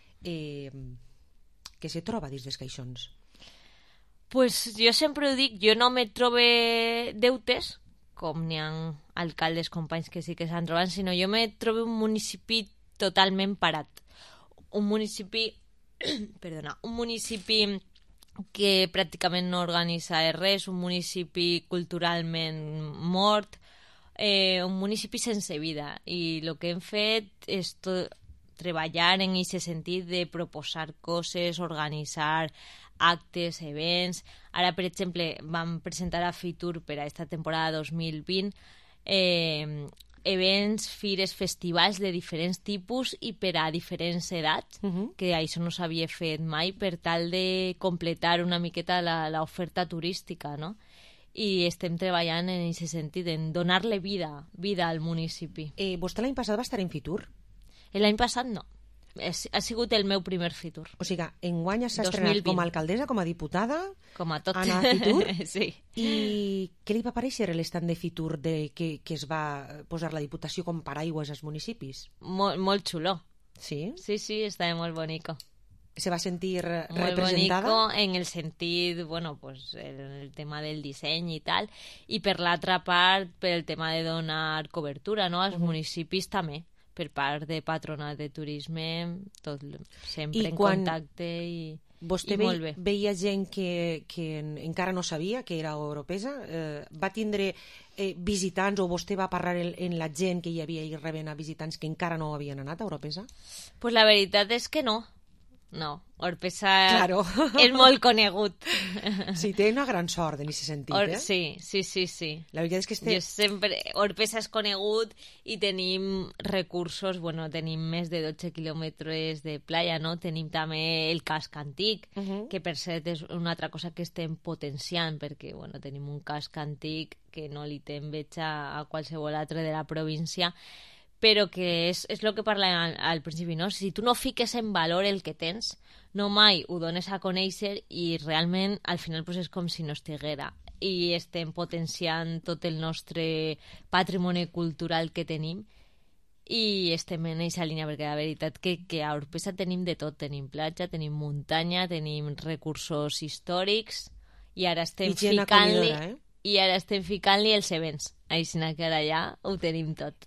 que se troba dins dels caixons? Pues jo sempre ho dic, jo no me trobe deutes, com n'hi ha alcaldes, companys que sí que s'han trobat, sinó jo me trobo un municipi totalment parat. Un municipi que pràcticament no organitza res, un municipi culturalment mort, un municipi sense vida. I el que hem fet és treballar en aquest sentit de proposar coses, organitzar actes, events. Ara, per exemple, vam presentar a Fitur per a aquesta temporada 2020 events, fires, festivals de diferents tipus i per a diferents edats, que això no s'havia fet mai, per tal de completar una miqueta l'oferta turística, no? I estem treballant en aquest sentit, en donar-li vida al municipi. Vostè l'any passat va estar en Fitur? L'any passat no. Ha sigut el meu primer Fitur. O sigui, enguany s'ha estrenat com a alcaldessa, com a diputada... Com a tot. Anar a Fitur. Sí. I què li va parèixer l'estat de Fitur que es va posar la Diputació com paraigües als municipis? Molt xulo. Sí? Sí, estava molt bonico. Se va sentir representada? Molt bonico en el sentit, bueno, pues el tema del disseny i tal, i per l'altra part, per el tema de donar cobertura, no?, als municipis també. Per part de patronat de turisme, tot sempre en contacte i molt bé. Vostè veia gent que encara no sabia que era Oropesa? Va tindre visitants o vostè va parlar en la gent que hi havia i rebent a visitants que encara no havien anat a Oropesa? Pues la veritat és que no. No, Oropesa és molt conegut. Sí, té una gran sort en aquest sentit, Sí. La veritat és que Oropesa és conegut i tenim recursos, bueno, tenim més de 12 quilòmetres de playa, no? Tenim també el casc antic, que per cert és una altra cosa que estem potenciant, perquè, bueno, tenim un casc antic que no li té enveja a qualsevol altre de la província, però que és el que parlàvem al principi, no? Si tu no fiques en valor el que tens, no mai ho dones a conèixer i realment al final pues, és com si no estiguera i estem potenciant tot el nostre patrimoni cultural que tenim i estem en aquesta línia, perquè la veritat que a Orpesa tenim de tot, tenim platja, tenim muntanya, tenim recursos històrics i ara estem ficant-li i ara estem ficant-li els events, així que ara ja ho tenim tot.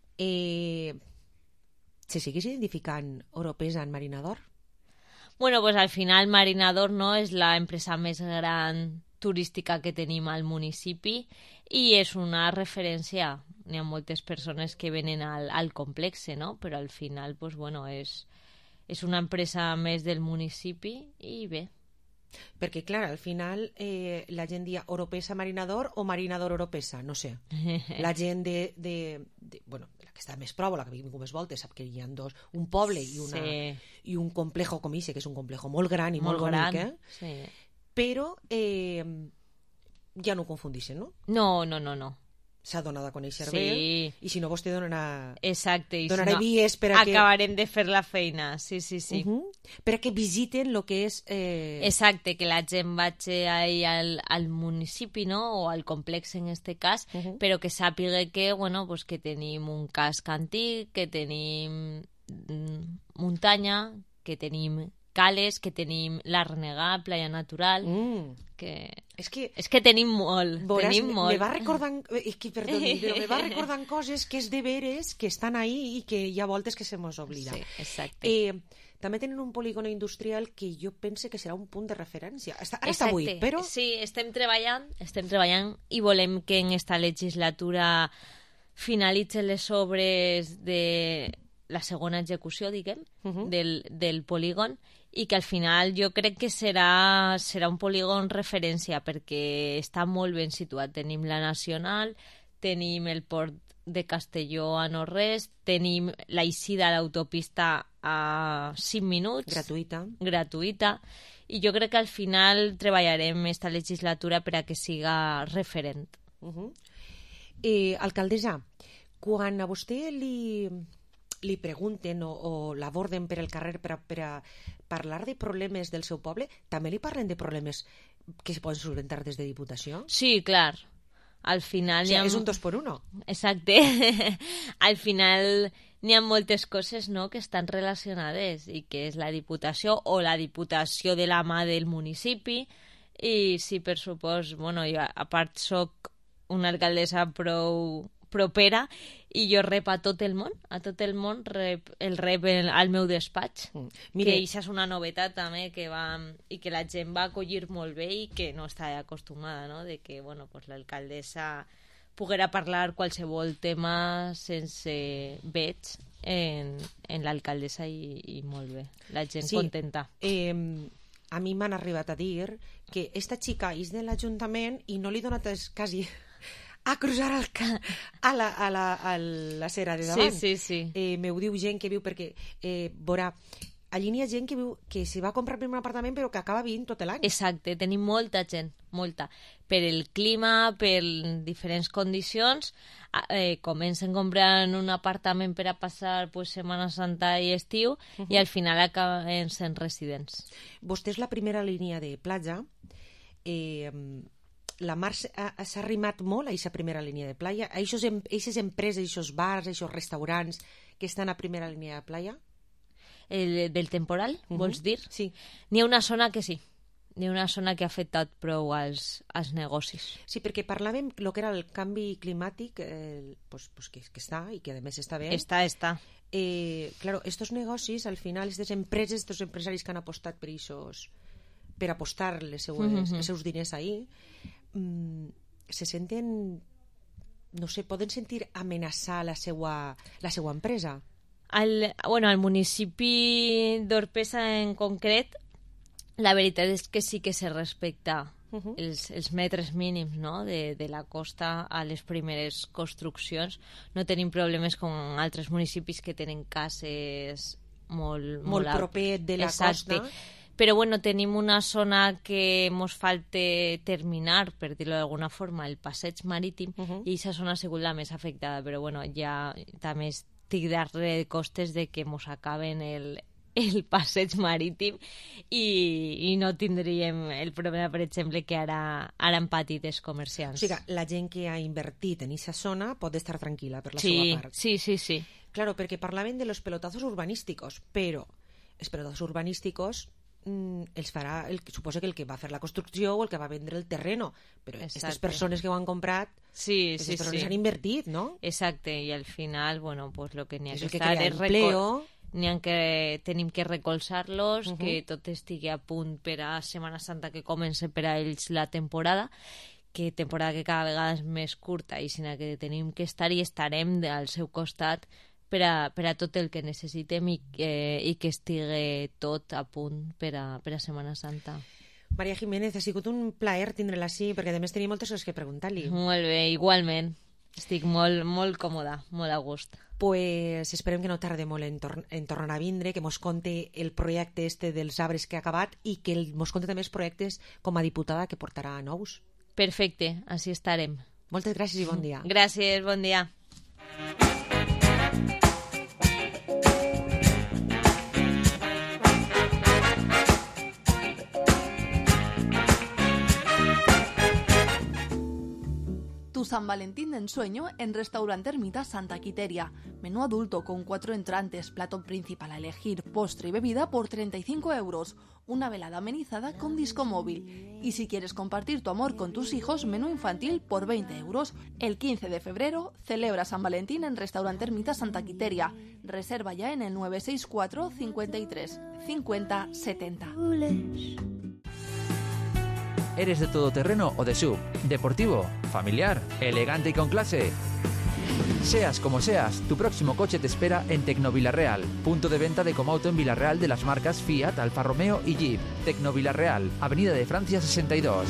Se segueix identificant Oropesa en Marinador? Bueno, pues al final Marinador no és l'empresa més gran turística que tenim al municipi i és una referència. N'hi ha moltes persones que venen al complexe, no? Però al final, pues, bueno, és una empresa més del municipi i bé. Perquè, clar, al final la gent dia Oropesa Marinador o Marinador Oropesa, no sé. La gent bueno, la que està més prou, la que vingut més voltes, sap que hi ha dos, un poble i un complejo com ixe, que és un complejo molt gran i molt bonic, sí. Però ja no ho confundixen, no? No. S'ha donat a conèixer bé i si no vostè donarà vies per a que... Acabarem de fer la feina, sí. Per a que visiten el que és... Exacte, que la gent vagi al municipi, no? O al complex en este cas, però que sàpiga que, bueno, pues que tenim un casc antic, que tenim muntanya, que tenim cales, que tenim la Renegada, playa natural, que... És que tenim molt, tenim molt. Me va recordant, perdoni, però me va recordant coses que és de veres, que estan ahí i que hi ha voltes que se mos oblida. Sí, exacte. També tenen un polígon industrial que jo pense que serà un punt de referència. Ara està buit, però... Sí, estem treballant i volem que en esta legislatura finalitzen les obres de la segona execució, diguem, del polígon, i que al final jo crec que serà un polígon referència perquè està molt ben situat. Tenim la Nacional, tenim el port de Castelló a no res, tenim l'eixida a l'autopista a 5 minuts. Gratuïta. I jo crec que al final treballarem esta legislatura per a que siga referent. Alcaldessa, quan a vostè li pregunten o l'aborden per el carrer per a parlar de problemes del seu poble, també li parlen de problemes que es poden solventar des de Diputació? Sí, clar. Al final... és un 2x1. Exacte. Al final n'hi ha moltes coses, no?, que estan relacionades i que és la Diputació o la Diputació de la mà del municipi i sí, per supost, bueno, jo a part soc una alcaldessa prou propera i jo rep a tot el món el rep al meu despatx, que això és una novetat també i que la gent va acollir molt bé i que no està acostumada, no? De que bueno, pues, l'alcaldessa poguera parlar qualsevol tema sense veig en l'alcaldessa i molt bé, la gent contenta. A mi m'han arribat a dir que esta xica és de l'Ajuntament i no li dona quasi a cruzar a la cera de davant. Sí. M'ho diu gent que viu perquè veurà, allí n'hi ha gent que viu que se va comprar primer un apartament però que acaba vivint tot l'any. Exacte, tenim molta gent, molta. Per el clima, per diferents condicions, comencen comprant un apartament per a passar pues, Setmana Santa i estiu i al final acaben sent residents. Vostè és la primera línia de platja. La Mar s'ha arrimat molt a aquesta primera línia de playa, a aquestes empreses, a aquests bars, a aquests restaurants que estan a primera línia de playa? Del temporal, vols dir? Sí. N'hi ha una zona que sí, n'hi ha una zona que ha afectat prou als negocis. Sí, perquè parlàvem el que era el canvi climàtic, que està i que a més està bé. Està. Claro, estos negocis, al final, aquestes empreses, estos empresaris que han apostat per apostar els seus diners ahí, se senten, no sé, poden sentir amenaçar la seua empresa? Al municipi d'Orpesa en concret, la veritat és que sí que se respecta els metres mínims, no?, de la costa a les primeres construccions. No tenim problemes com altres municipis que tenen cases molt proper de la costa. Però bueno, tenim una zona que ens falta terminar, per dir-ho d'alguna forma, el passeig marítim, i aquesta zona ha sigut la més afectada, però bueno, ja també estic darrere de costes de que mos acaben el passeig marítim i no tindríem el problema, per exemple, que ara han patit els comerciants. O sigui, la gent que ha invertit en aquesta zona pot estar tranquil·la per la sí, seva part. Sí. Claro, perquè parlaven de los pelotazos urbanísticos, però els pelotazos urbanísticos els farà, suposo que el que va fer la construcció o el que va vendre el terreno, però aquestes persones que ho han comprat, aquestes persones han invertit, no? Exacte, i al final, bueno, pues lo que n'hi ha que estar és empleo. Tenim que recolzar-los, que tot estigui a punt per a Setmana Santa, que comença per a ells la temporada que cada vegada és més curta i sinó que tenim que estar i estarem al seu costat per a tot el que necessitem i que estigui tot a punt per a Setmana Santa. Maria Jiménez, ha sigut un plaer tindre-la així, perquè a més tenim moltes coses que preguntar-li. Molt bé, igualment. Estic molt còmoda, molt a gust. Pues esperem que no tarde molt en tornar a vindre, que mos conte el projecte dels arbres que ha acabat i que mos conte també els projectes com a diputada que portarà nous. Perfecte, així estarem. Moltes gràcies i bon dia. Gràcies, bon dia. Tu San Valentín de ensueño en Restaurante Ermita Santa Quiteria. Menú adulto con 4 entrantes, plato principal a elegir, postre y bebida por 35 €. Una velada amenizada con disco móvil. Y si quieres compartir tu amor con tus hijos, menú infantil por 20 €. El 15 de febrero celebra San Valentín en Restaurante Ermita Santa Quiteria. Reserva ya en el 964 53 50 70. ¿Eres de todoterreno o de SUV? ¿Deportivo? ¿Familiar? ¿Elegante y con clase? Seas como seas, tu próximo coche te espera en Tecnovilarreal, punto de venta de Comauto en Villarreal de las marcas Fiat, Alfa Romeo y Jeep. Tecnovilarreal, Avenida de Francia 62.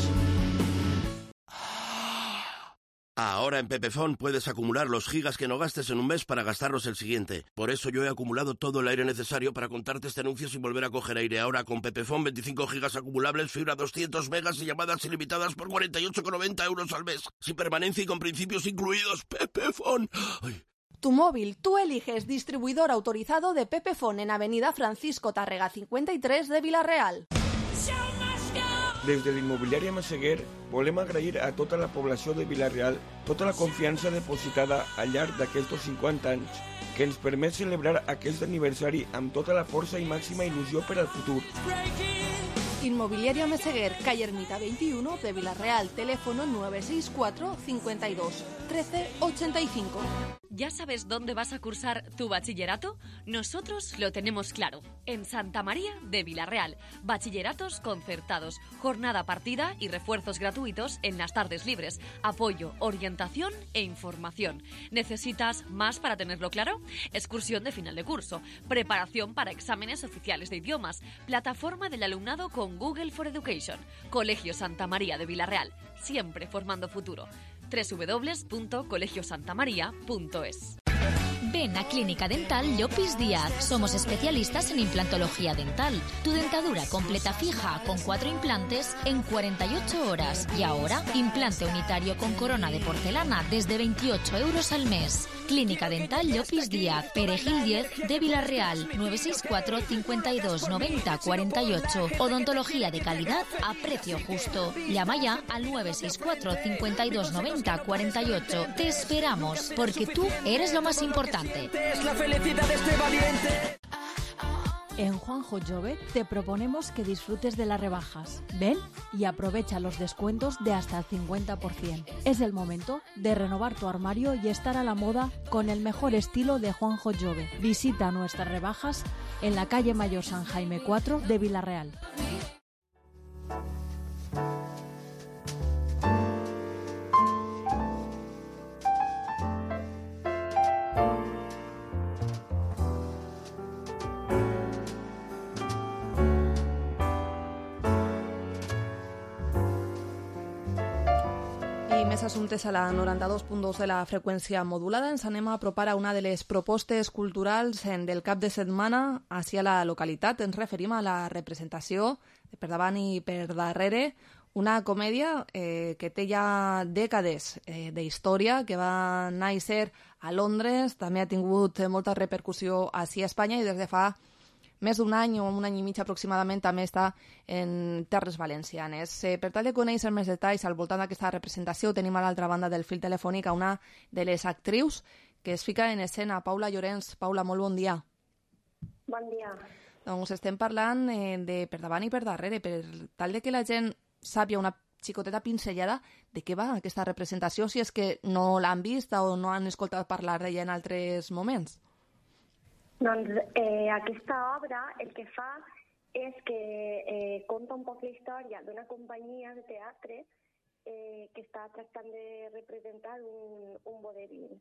Ahora en Pepefon puedes acumular los gigas que no gastes en un mes para gastarlos el siguiente. Por eso yo he acumulado todo el aire necesario para contarte este anuncio sin volver a coger aire. Ahora con Pepefon 25 gigas acumulables, fibra 200 megas y llamadas ilimitadas por 48,90 € al mes. Sin permanencia y con principios incluidos. Pepefon. Ay. Tu móvil, tú eliges distribuidor autorizado de Pepefon en Avenida Francisco Tárrega 53 de Villarreal. Des de l'immobiliària Massaguer volem agrair a tota la població de Vila-real tota la confiança depositada al llarg d'aquests 50 anys que ens permet celebrar aquest aniversari amb tota la força i màxima il·lusió per al futur. Inmobiliaria Meseguer, calle Ermita 21 de Villarreal, teléfono 964 52 13 85. ¿Ya sabes dónde vas a cursar tu bachillerato? Nosotros lo tenemos claro. En Santa María de Villarreal. Bachilleratos concertados, jornada partida y refuerzos gratuitos en las tardes libres. Apoyo, orientación e información. ¿Necesitas más para tenerlo claro? Excursión de final de curso. Preparación para exámenes oficiales de idiomas. Plataforma del alumnado con Google for Education. Colegio Santa María de Villarreal. Siempre formando futuro. www.colegiosantamaria.es. Ven a Clínica Dental Llopis Díaz. Somos especialistas en implantología dental. Tu dentadura completa fija con 4 implantes en 48 horas. Y ahora, implante unitario con corona de porcelana desde 28 € al mes. Clínica Dental Llopis Díaz, Perejil 10 de Villarreal, 964 52 90 48. Odontología de calidad a precio justo. Llama ya al 964 52 90 48. Te esperamos, porque tú eres lo más importante. Es la felicidad de este valiente. En Juanjo Jove te proponemos que disfrutes de las rebajas. Ven y aprovecha los descuentos de hasta el 50%. Es el momento de renovar tu armario y estar a la moda con el mejor estilo de Juanjo Jove. Visita nuestras rebajas en la calle Mayor San Jaime 4 de Villarreal. Més assumptes a la 92.2 de la freqüència modulada. Ens anem a apropar a una de les propostes culturals del cap de setmana hacia la localitat. Ens referim a la representació de per davant i per darrere, Una comèdia que té ja dècades d'història, que va néixer a Londres, també ha tingut molta repercussió així a Espanya i des de fa més d'un any o un any i mig aproximadament també està en terres valencianes. Per tal de conèixer més detalls al voltant d'aquesta representació, tenim a l'altra banda del fil telefònic a una de les actrius que es fica en escena, Paula Llorens. Paula, molt bon dia. Bon dia. Doncs estem parlant de per davant i per darrere, per tal de que la gent sàpia una xicoteta pinzellada de què va aquesta representació, si és que no l'han vist o no han escoltat parlar d'ella en altres moments. Doncs aquesta obra el que fa és que conta un poc la història d'una companyia de teatre que està tractant de representar un vodevil.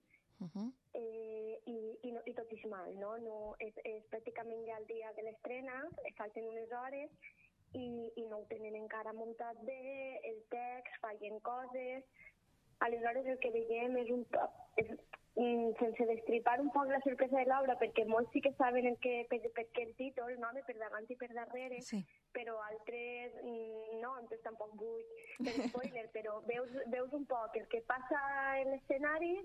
I tot és mal, no? És pràcticament ja el dia de l'estrena, falten unes hores i no ho tenen encara muntat bé, el text, fallen coses. Aleshores el que veiem és sense destripar un poc la sorpresa de l'obra, perquè molts sí que saben per què el títol, no? De per davant i per darrere, sí. Però altres no, entonces tampoc vull fer spoiler, però veus un poc el que passa en l'escenari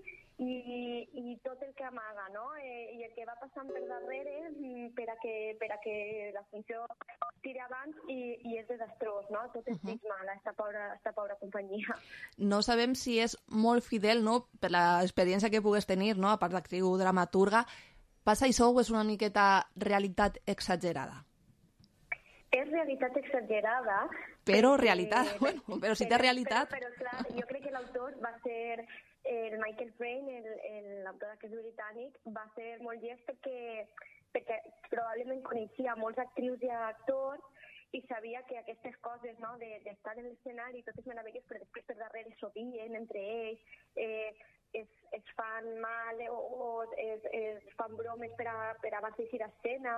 i tot el que amaga, no? I el que va passant per darrere per a que la funció tiri abans i és desastrós, no? Tot és mal, esta pobra companyia. No sabem si és molt fidel, no?, per l'experiència que pugues tenir, no?, a part d'actriu dramaturga. Passa això o és una miqueta realitat exagerada? És realitat exagerada. Però realitat, bueno, però si té realitat... Però clar, jo crec que l'autor va ser el Michael Frayn, l'autor que és britànic, va ser molt llest perquè probablement coneixia molts actrius i actors i sabia que aquestes coses, no?, d'estar en l'escenari, totes meravelles, però després per darrere s'odien entre ells, es fan mal o es fan bromes per abans d'eixir a escena,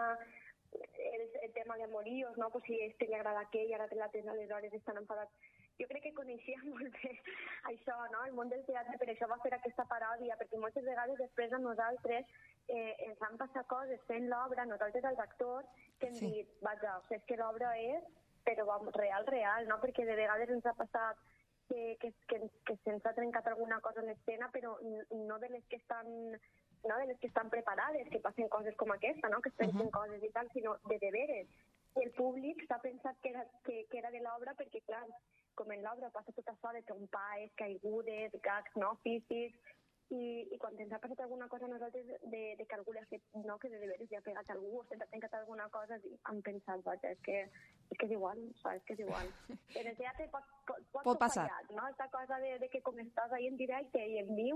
el tema de moríos, no? Pues si a este li agrada aquell, ara te l'altres aleshores estan enfadats. Jo crec que coneixia molt bé això, no? El món del teatre, per això va fer aquesta paròdia, perquè moltes vegades després a nosaltres ens han passat coses fent l'obra, nosaltres els actors, que hem dit, vaja, és que l'obra és, però real, no? Perquè de vegades ens ha passat que se'ns ha trencat alguna cosa en l'escena, però no de les que estan preparades, que passen coses com aquesta, no? Que es pensen coses i tal, sinó de deberes. I el públic s'ha pensat que era de l'obra perquè, clar, com en l'obra passa tot això de trompades, caigudes, gags, no?, físics, i quan ens ha passat alguna cosa a nosaltres de que algú li ha fet, no?, que de deberes li ha pegat a algú o s'ha trencat alguna cosa, i han pensat, vaja, és que és igual, és que és igual. En el teatre pot passar, no? Aquesta cosa de que com estàs ahí en directe i en viu,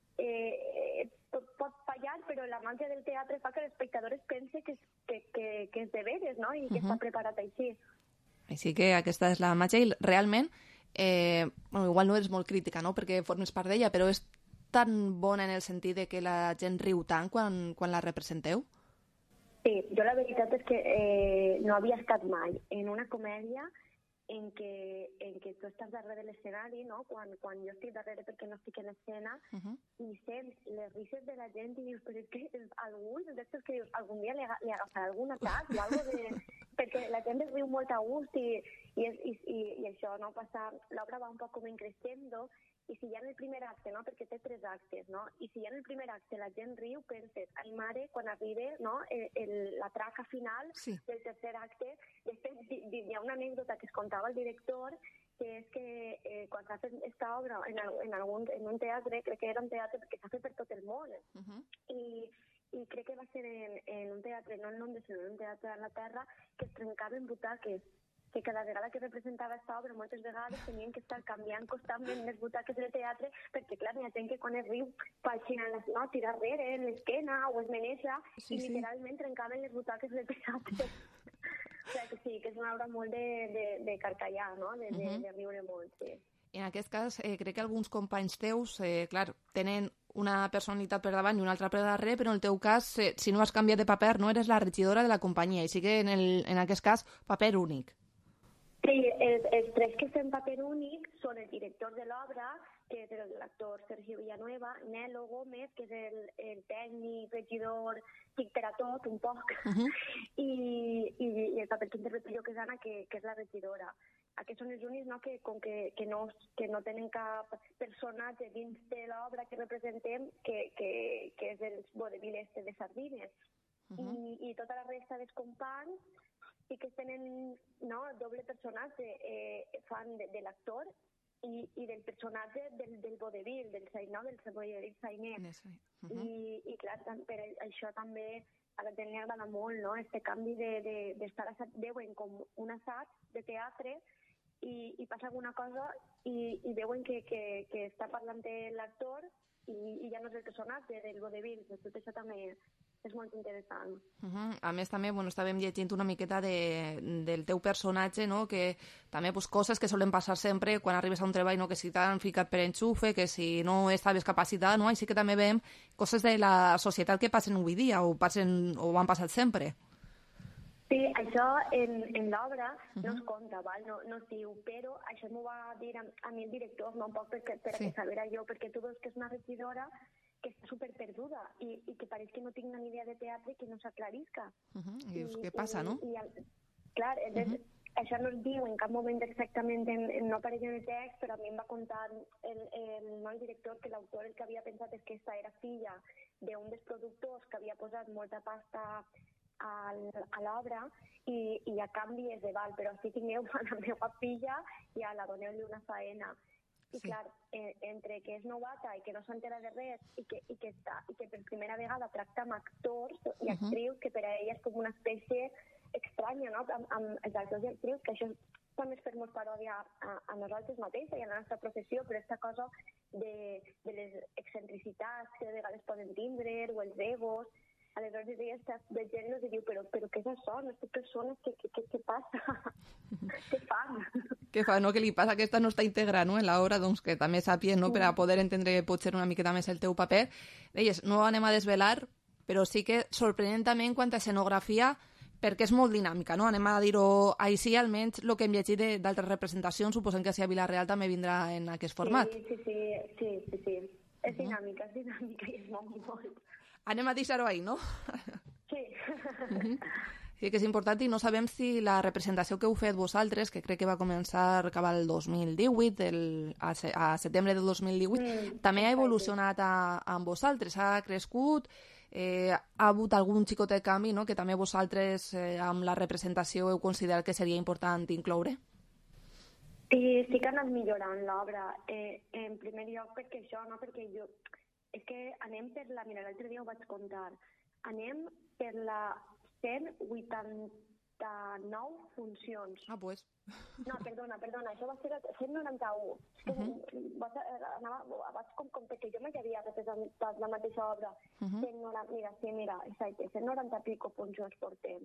pot fallar, però la màgia del teatre fa que l'espectador es pense que és de veres, no?, i que està preparat així. Així que aquesta és la màgia i realment, igual no és molt crítica, no?, perquè formes part d'ella, però és tan bona en el sentit de que la gent riu tant quan la representeu? Sí, jo la veritat és que no havia estat mai en una comèdia en què tu estàs darrere de l'escenari, no? Quan jo estic darrere perquè no estic en l'escena, i sents les risses de la gent i dius, però és que alguns d'aquests que dius, algun dia li agafarà algun atac o alguna cosa perquè la gent es riu molt a gust i això, no? L'obra va un poc com increixendo. I si ja en el primer acte, no?, perquè té 3 actes, no?, i si ja en el primer acte la gent riu, penses, ai mare, quan arribi, no?, la traca final del tercer acte. Hi ha una anècdota que es contava el director, que és que quan s'ha fet aquesta obra en un teatre, crec que era un teatre perquè s'ha fet per tot el món, i crec que va ser en un teatre, no en Londres, sinó en un teatre a la Terra, que es trencaven butaques, que cada vegada que representava aquesta obra moltes vegades tenien que estar canviant constantment les butaques del teatre perquè, clar, hi ha gent que quan es riu tira darrere en l'esquena o es meneja i literalment trencaven les butaques del teatre. O sigui que sí, que és una obra molt de carcallar, no?, de riure molt, sí. En aquest cas, crec que alguns companys teus, clar, tenen una personalitat per davant i una altra per darrere, però en el teu cas, si no has canviat de paper, no eres la regidora de la companyia, i sí que en aquest cas, paper únic. Sí, els 3 que fem paper únic són el director de l'obra, que és l'actor Sergio Villanueva, Nelo Gómez, que és el tècnic, regidor, tic per a tot, un poc, i el paper que interpreto jo, que és Anna, que és la regidora. aquests són els únics, no, que no tenen cap personatge dins de l'obra que representem, que és el vodevil de sardines. I tota la resta dels companys sí que tenen, no, doble personatge, fan de l'actor i del personatge del vodevil, del vodevil sainer. I clar, per això també a la gent li agrada molt, no?, este canvi d'estar veuen com un assaig de teatre i passa alguna cosa i veuen que està parlant l'actor i ja no és el personatge del vodevil. Tot això també és molt interessant. A més, també estàvem llegint una miqueta del teu personatge, no? Que també coses que solen passar sempre quan arribes a un treball, no? Que si t'han ficat per enxufe, que si no estaves capacitat, no? Així que també veiem coses de la societat que passen avui dia o han passat sempre. Sí, això en l'obra no es conta, val? No es diu, però això m'ho va dir a mi el director, no un poc per a saber jo, perquè tu veus que és una regidora que està superperduda i que pareix que no tinc una idea de teatre i que no s'aclarisca. I dius, què passa, no? Clar, això no es diu en cap moment exactament, no apareix en el text, però a mi em va contar el director que l'autor el que havia pensat és que esta era filla d'un dels productors que havia posat molta pasta a l'obra i a canvi és de val, però si tingueu la meva filla ja la doneu-li una faena. I clar, entre que és novata i que no s'entera de res i que per primera vegada tracta amb actors i actrius que per a ella és com una espècie estranya, no?, amb els actors i actrius, que això també és fer-nos paròdia a nosaltres mateixes i a la nostra professió, però aquesta cosa de les excentricitats que de vegades poden tindre o els egos. Aleshores deies de gent i diu, però què és això? Aquestes persones, què passa? Què fan? Què fa, no? Què li passa? Aquesta no està integrada, no?, en l'obra, doncs que també sàpien, no?, per a poder entendre potser una miqueta més el teu paper. Deies, no anem a desvelar, però sí que sorprenentment quant a escenografia, perquè és molt dinàmica, no? Anem a dir-ho així, almenys el que hem llegit d'altres representacions, suposem que si a Vila-real també vindrà en aquest format. Sí. És dinàmica i és molt. Anem a deixar-ho ahí, no? Sí. Sí que és important i no sabem si la representació que heu fet vosaltres, que crec que va començar cap al 2018, a setembre del 2018, també ha evolucionat amb vosaltres, ha crescut, ha hagut algun xicotet canvi, no?, que també vosaltres amb la representació heu considerat que seria important incloure? Sí que ha anat millorant l'obra. En primer lloc perquè això, no?, perquè jo... És que anem per la... Mira, l'altre dia ho vaig contar. Anem per la 189 funcions. Pues. No, perdona, això va ser 191. Vaig com perquè jo mai havia representat la mateixa obra. Mira, exacte, 190 pico funcions portem.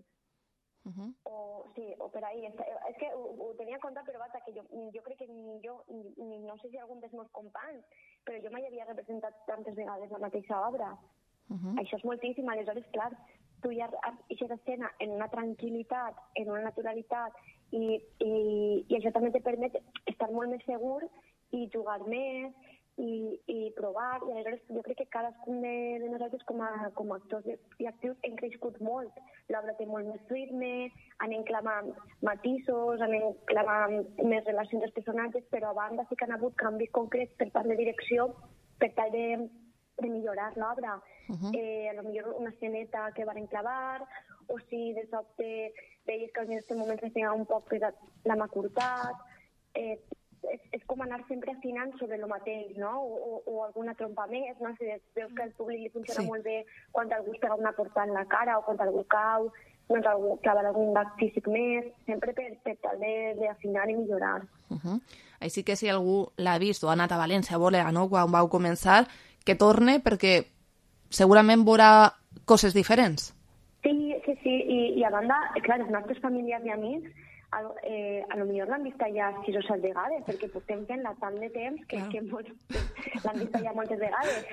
O per ahí. És que ho tenia en compte, però que jo crec que no sé si algun dels meus companys, però jo mai havia representat tantes vegades la mateixa obra. Això és moltíssim. Aleshores, clar, tu ja eixes escena en una tranquil·litat, en una naturalitat, i això també te permet estar molt més segur i jugar més i provar. I aleshores jo crec que cadascun de nosaltres com a actors i actrius hem crescut molt. L'obra té molt més ritme, anem clamant matisos, anem clamant més relacions dels personatges, però a banda sí que han hagut canvis concrets per part de direcció per tal de millorar l'obra. A lo millor una esceneta que van clavar, o si de sobte veies que en aquest moment s'estava un poc pesat la mà curtat. És com anar sempre afinant sobre el mateix, no? O alguna trompa més, no? Si veus que al públic li funciona molt bé quan algú es pega una porta en la cara o quan algú cau, doncs algú clava algun gag físic més, sempre per tal d'afinar i millorar. Així que si algú l'ha vist o ha anat a València a veure, no?, quan vau començar, que torne perquè segurament veurà coses diferents. Sí, i a banda, clar, els nostres familiars i amics a lo millor l'han vist ja 6 o 7 vegades, perquè portem fent-la tant de temps que l'han vist ja moltes vegades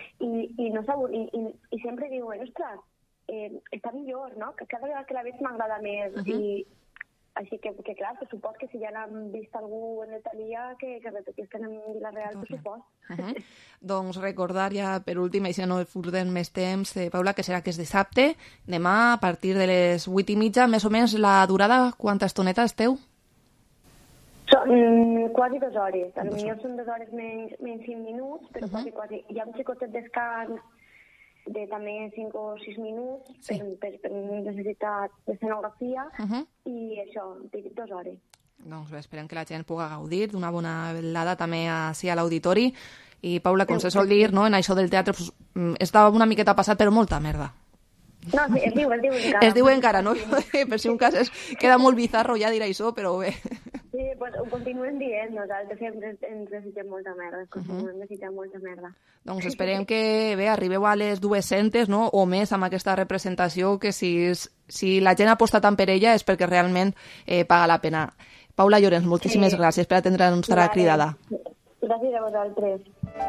i sempre diuen, ostres, està millor, no? Que cada vegada que la veig m'agrada més i així que clar, per supòs que si ja l'han vist algú en Italia que repetís que anem a Vila-real, per supòs. Doncs recordar ja per últim, i si no furtem més temps, Paula, que serà que és dissabte, demà a partir de les 8:30, més o menys la durada, quanta estoneta esteu? Són Quasi 2 hores. Potser són 2 hores menys 5 minuts, però quasi. Hi ha un xicotet descans de també 5 o 6 minuts per necessitat d'escenografia i això, 2 hores. Doncs bé, esperem que la gent pugui gaudir d'una bona velada també ací a l'auditori. I, Paula, com se sol dir, no, en això del teatre, pues, estava una miqueta passat, però molta merda. No, sí, es diu encara. Es diu encara, no? Per si un cas queda molt bizarro ja dir això, però bé. Sí, pues ho continuem dient, nosaltres sempre ens desitgem molta merda, continuem desitjant molta merda. Doncs esperem que bé, arribeu a les 200, no?, o més amb aquesta representació, que si la gent aposta tant per ella és perquè realment paga la pena. Paula Llorens, moltíssimes gràcies per atendre la nostra cridada. Gràcies a vosaltres.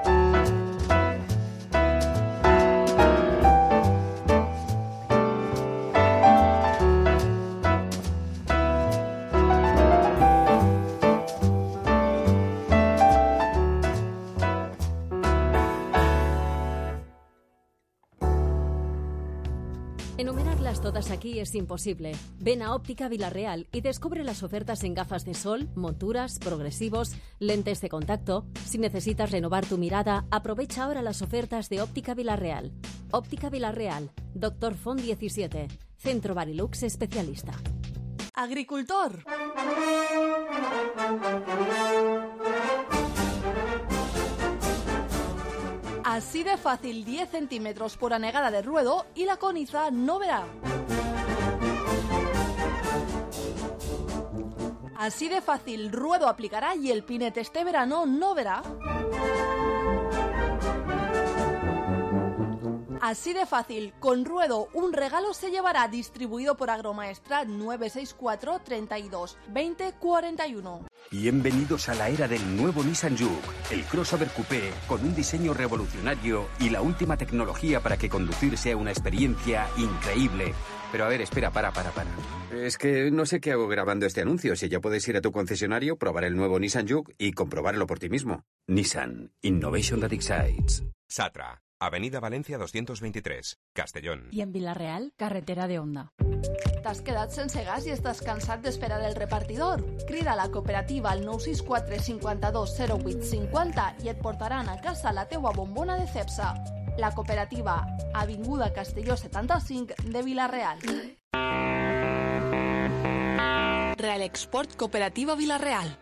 Enumerarlas todas aquí es imposible. Ven a Óptica Villarreal y descubre las ofertas en gafas de sol, monturas, progresivos, lentes de contacto. Si necesitas renovar tu mirada, aprovecha ahora las ofertas de Óptica Villarreal. Óptica Villarreal, Dr. Font 17, Centro Barilux especialista. Agricultor. Así de fácil, 10 centímetros por anegada de ruedo y la coniza no verá. Así de fácil, ruedo aplicará y el pinete este verano no verá. Así de fácil, con ruedo un regalo se llevará, distribuido por Agromaestrat 964 32 20 41. Bienvenidos a la era del nuevo Nissan Juke, el crossover coupé con un diseño revolucionario y la última tecnología para que conducir sea una experiencia increíble. Pero a ver, espera, para. Es que no sé qué hago grabando este anuncio. Si ya puedes ir a tu concesionario, probar el nuevo Nissan Juke y comprobarlo por ti mismo. Nissan, Innovation that excites. Satra, Avenida Valencia 223, Castellón. I en Vila-real, carretera de Onda. T'has quedat sense gas i estàs cansat d'esperar el repartidor? Crida a la cooperativa al 964 52 08 50 i et portaran a casa la teua bombona de Cepsa. La cooperativa, Avinguda Castelló 75 de Vila-real. Real Export Cooperativa Vila-real.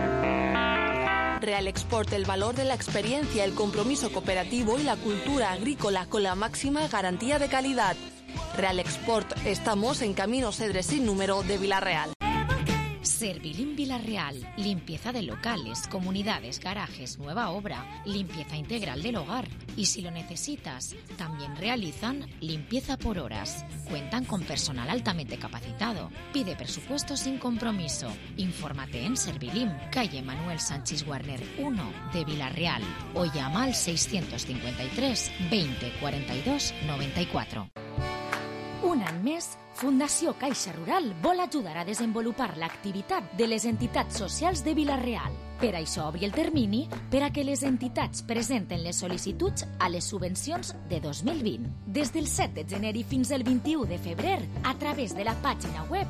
Real Export, el valor de la experiencia, el compromiso cooperativo y la cultura agrícola con la máxima garantía de calidad. Real Export, estamos en Camino Cedres sin número de Vila-real. Servilim Vila-real, limpieza de locales, comunidades, garajes, nueva obra, limpieza integral del hogar. Y si lo necesitas, también realizan limpieza por horas. Cuentan con personal altamente capacitado. Pide presupuesto sin compromiso. Infórmate en Servilim, calle Manuel Sánchez Guarner 1 de Vila-real o llama al 653 20 42 94. Un any més, Fundació Caixa Rural vol ajudar a desenvolupar l'activitat de les entitats socials de Vila-real. Per això obri el termini per a que les entitats presenten les sol·licituds a les subvencions de 2020. Des del 7 de gener i fins al 21 de febrer, a través de la pàgina web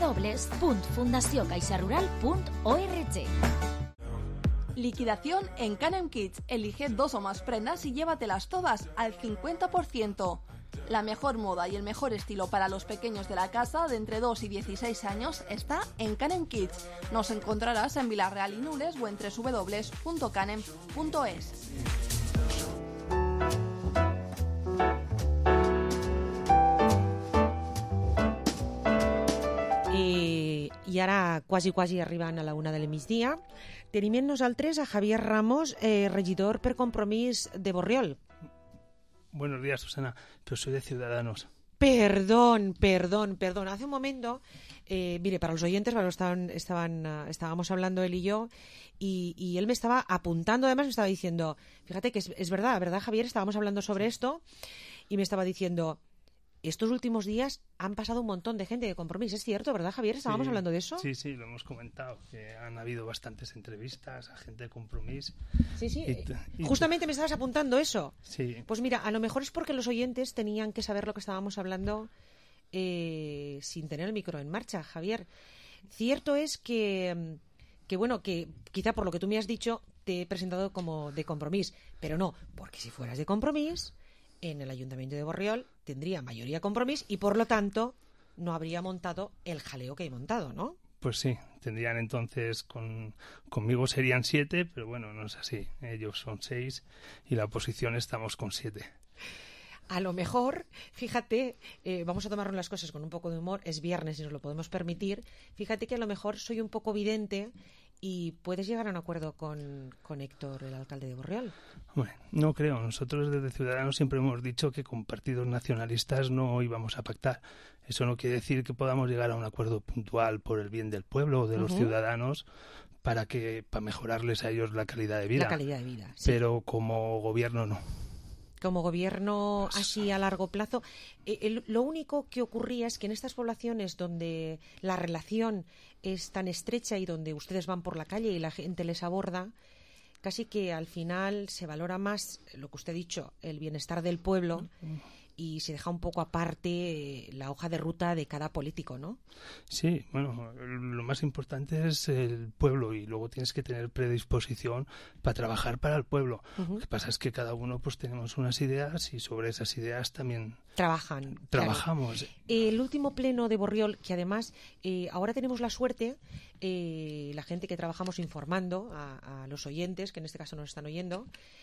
www.fundaciocaixarural.org. Liquidación en Canem Kids. Elige 2 o más prendas y llévatelas todas al 50%. La mejor moda y el mejor estilo para los pequeños de la casa de entre 2 y 16 años está en Canem Kids. Nos encontrarás en Vila-real y Nules o en www.canem.es. I ara, quasi arribant a la 1 del migdia, tenim amb nosaltres a Javier Ramos, regidor per Compromís de Borriol. Buenos días, Susana, pero soy de Ciudadanos. Perdón. Hace un momento, mire, para los oyentes, estábamos hablando él y yo, y él me estaba apuntando, además me estaba diciendo, fíjate que es verdad, Javier? Estábamos hablando sobre esto, y me estaba diciendo, estos últimos días han pasado un montón de gente de Compromís. Es cierto, ¿verdad, Javier? ¿Estábamos hablando de eso? Sí, lo hemos comentado, que han habido bastantes entrevistas a gente de Compromís. Sí. Justamente me estabas apuntando eso. Sí. Pues mira, a lo mejor es porque los oyentes tenían que saber lo que estábamos hablando sin tener el micro en marcha, Javier. Cierto es que que bueno, que quizá por lo que tú me has dicho te he presentado como de Compromís, pero no, porque si fueras de Compromís, en el Ayuntamiento de Borriol tendría mayoría Compromís y por lo tanto no habría montado el jaleo que he montado, ¿no? Pues sí, tendrían entonces, conmigo serían 7, pero bueno, no es así. Ellos son 6 y la oposición estamos con 7. A lo mejor, fíjate, vamos a tomarnos las cosas con un poco de humor, es viernes y nos lo podemos permitir. Fíjate que a lo mejor soy un poco vidente y puedes llegar a un acuerdo con Héctor, el alcalde de Borriol. Bueno, no creo. Nosotros desde Ciudadanos siempre hemos dicho que con partidos nacionalistas no íbamos a pactar. Eso no quiere decir que podamos llegar a un acuerdo puntual por el bien del pueblo o de los ciudadanos para mejorarles a ellos la calidad de vida. La calidad de vida, sí. Pero como gobierno no. Como gobierno así a largo plazo. Lo único que ocurría es que en estas poblaciones donde la relación es tan estrecha y donde ustedes van por la calle y la gente les aborda, casi que al final se valora más lo que usted ha dicho, el bienestar del pueblo, y se deja un poco aparte la hoja de ruta de cada político, ¿no? Sí, bueno, lo más importante es el pueblo y luego tienes que tener predisposición para trabajar para el pueblo. Lo que pasa es que cada uno pues tenemos unas ideas y sobre esas ideas también trabajamos. Claro. El último pleno de Borriol, que además ahora tenemos la suerte, la gente que trabajamos informando a los oyentes, que en este caso nos están oyendo,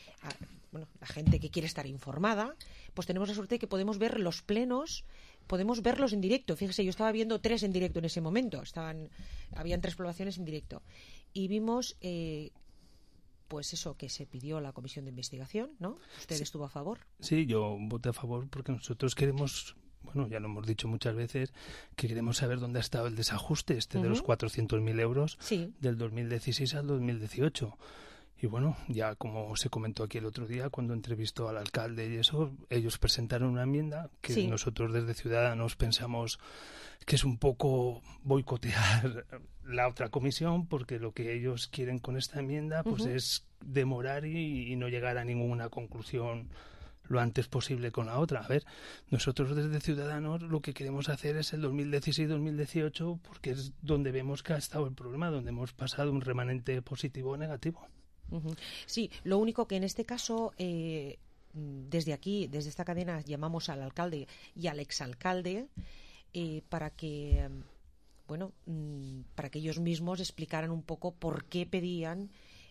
la gente que quiere estar informada, pues tenemos la suerte de que podemos ver los plenos, podemos verlos en directo. Fíjese, yo estaba viendo 3 en directo en ese momento, habían 3 poblaciones en directo y vimos pues eso, que se pidió la comisión de investigación, ¿no? ¿Usted estuvo a favor? Sí, yo voté a favor porque nosotros queremos, bueno, ya lo hemos dicho muchas veces, que queremos saber dónde ha estado el desajuste de los 400.000 euros del 2016 al 2018. Y bueno, ya como se comentó aquí el otro día, cuando entrevistó al alcalde y eso, ellos presentaron una enmienda que nosotros desde Ciudadanos pensamos que es un poco boicotear la otra comisión, porque lo que ellos quieren con esta enmienda pues es demorar y no llegar a ninguna conclusión lo antes posible con la otra. A ver, nosotros desde Ciudadanos lo que queremos hacer es el 2016-2018 porque es donde vemos que ha estado el problema, donde hemos pasado un remanente positivo o negativo. Sí, lo único que en este caso, desde aquí, desde esta cadena, llamamos al alcalde y al exalcalde para que, para que ellos mismos explicaran un poco por qué pedían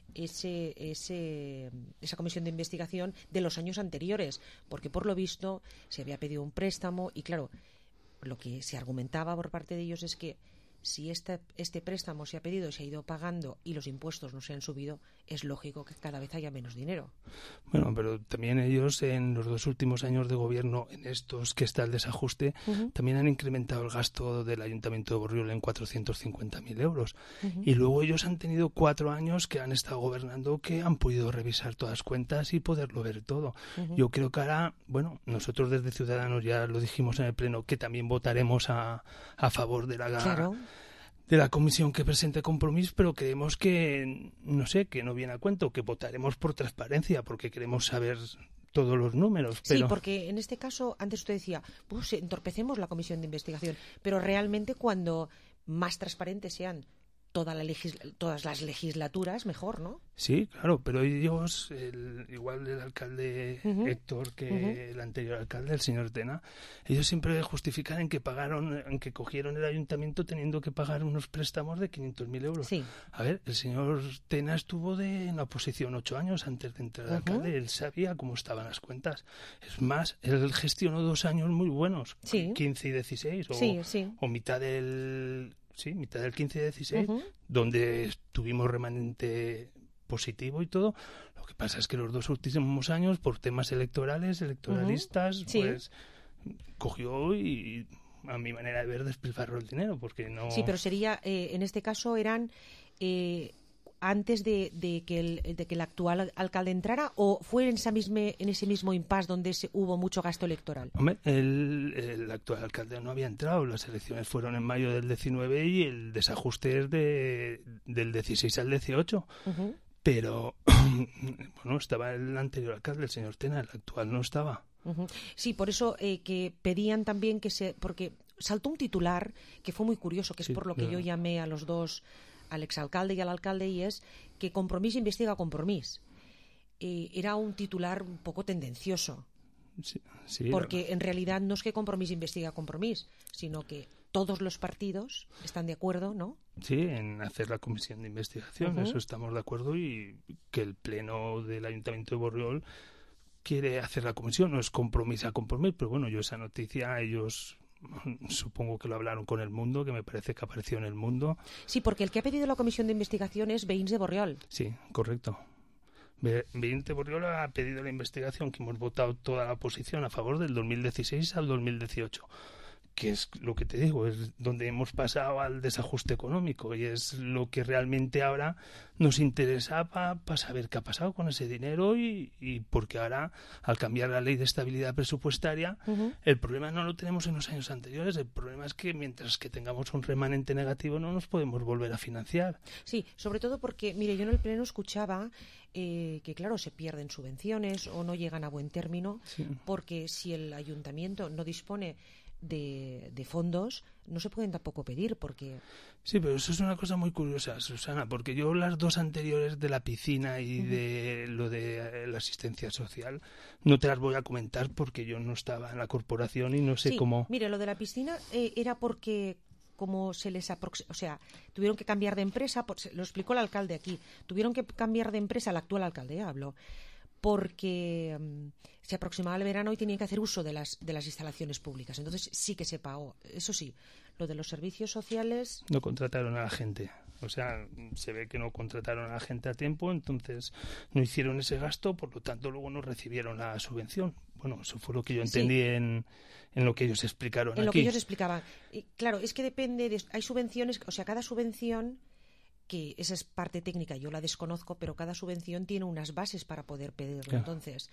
esa comisión de investigación de los años anteriores, porque por lo visto se había pedido un préstamo y claro, lo que se argumentaba por parte de ellos es que si este préstamo se ha pedido, se ha ido pagando y los impuestos no se han subido, es lógico que cada vez haya menos dinero. Bueno, pero también ellos en los 2 últimos años de gobierno, en estos que está el desajuste, también han incrementado el gasto del Ayuntamiento de Borriol en 450.000 euros. Y luego ellos han tenido 4 años que han estado gobernando, que han podido revisar todas las cuentas y poderlo ver todo. Yo creo que ahora, bueno, nosotros desde Ciudadanos ya lo dijimos en el Pleno, que también votaremos a favor de la comisión que presente Compromís, pero creemos que, no sé, que no viene a cuento, que votaremos por transparencia, porque queremos saber todos los números. Pero... Sí, porque en este caso, antes usted decía, pues entorpecemos la comisión de investigación, pero realmente cuando más transparentes sean todas las legislaturas, mejor, ¿no? Sí, claro, pero ellos, igual el alcalde Héctor que el anterior alcalde, el señor Tena, ellos siempre justifican en que cogieron el ayuntamiento teniendo que pagar unos préstamos de 500.000 euros. Sí. A ver, el señor Tena estuvo en la oposición 8 años antes de entrar al alcalde, él sabía cómo estaban las cuentas. Es más, él gestionó 2 años muy buenos, 15 y 16, o mitad del 15 y 16, donde tuvimos remanente positivo y todo. Lo que pasa es que los 2 últimos años, por temas electoralistas, pues cogió y, a mi manera de ver, despilfarró el dinero, porque no... Sí, pero sería, en este caso eran... antes de que el actual alcalde entrara, o fue en ese mismo impasse donde hubo mucho gasto electoral? Hombre, el actual alcalde no había entrado, las elecciones fueron en mayo del 19 y el desajuste es del 16 al 18, pero bueno, estaba el anterior alcalde, el señor Tena, el actual no estaba. Sí, por eso que pedían también porque saltó un titular que fue muy curioso, que es por lo que yo llamé a los dos al exalcalde y al alcalde, y es que Compromís investiga Compromís. Era un titular un poco tendencioso. Sí, porque en realidad no es que Compromís investiga Compromís, sino que todos los partidos están de acuerdo, ¿no? Sí, en hacer la comisión de investigación, eso estamos de acuerdo, y que el pleno del Ayuntamiento de Borriol quiere hacer la comisión, no es Compromís a Compromís, pero bueno, yo esa noticia, ellos supongo que lo hablaron con El Mundo, que me parece que apareció en El Mundo. Sí, porque el que ha pedido la comisión de investigación es Veïns de Borriol. Sí, correcto. Veïns de Borriol ha pedido la investigación, que hemos votado toda la oposición a favor del 2016 al 2018. Que es lo que te digo, es donde hemos pasado al desajuste económico, y es lo que realmente ahora nos interesa para saber qué ha pasado con ese dinero, y porque ahora, al cambiar la ley de estabilidad presupuestaria, el problema no lo tenemos en los años anteriores, el problema es que mientras que tengamos un remanente negativo no nos podemos volver a financiar. Sí, sobre todo porque, mire, yo en el pleno escuchaba que claro, se pierden subvenciones o no llegan a buen término, porque si el ayuntamiento no dispone de fondos, no se pueden tampoco pedir, porque... Sí, pero eso es una cosa muy curiosa, Susana, porque yo las dos anteriores de la piscina y de lo de la asistencia social no te las voy a comentar porque yo no estaba en la corporación y no sé cómo... Mire, lo de la piscina era porque como se les tuvieron que cambiar de empresa, lo explicó el alcalde aquí, tuvieron que cambiar de empresa, el actual alcalde hablo, porque se aproximaba el verano y tenían que hacer uso de las instalaciones públicas. Entonces sí que se pagó. Eso sí, lo de los servicios sociales... No contrataron a la gente. O sea, se ve que no contrataron a la gente a tiempo, entonces no hicieron ese gasto, por lo tanto luego no recibieron la subvención. Bueno, eso fue lo que yo entendí en lo que ellos explicaron aquí. En lo que ellos explicaban. Y, claro, es que depende hay subvenciones, o sea, cada subvención... que esa es parte técnica, yo la desconozco, pero cada subvención tiene unas bases para poder pedirlo. Claro. Entonces,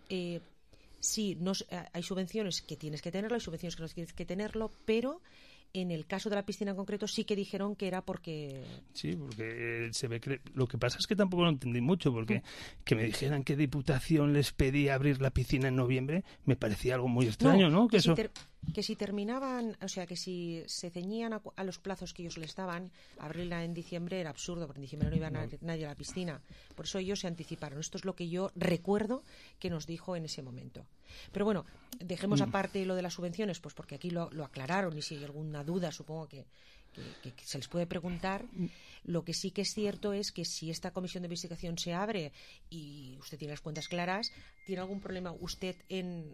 sí, hay subvenciones que tienes que tenerlo, hay subvenciones que no tienes que tenerlo, pero en el caso de la piscina en concreto sí que dijeron que era porque... Sí, porque se ve que... Lo que pasa es que tampoco lo entendí mucho, porque que me dijeran que Diputación les pedía abrir la piscina en noviembre me parecía algo muy extraño, ¿no? Que si terminaban, o sea, que si se ceñían a los plazos que ellos les daban, abrirla en diciembre era absurdo, porque en diciembre no iba nadie a la piscina. Por eso ellos se anticiparon. Esto es lo que yo recuerdo que nos dijo en ese momento. Pero bueno, dejemos aparte lo de las subvenciones, pues porque aquí lo aclararon, y si hay alguna duda, supongo que se les puede preguntar. Lo que sí que es cierto es que si esta comisión de investigación se abre y usted tiene las cuentas claras, ¿tiene algún problema usted en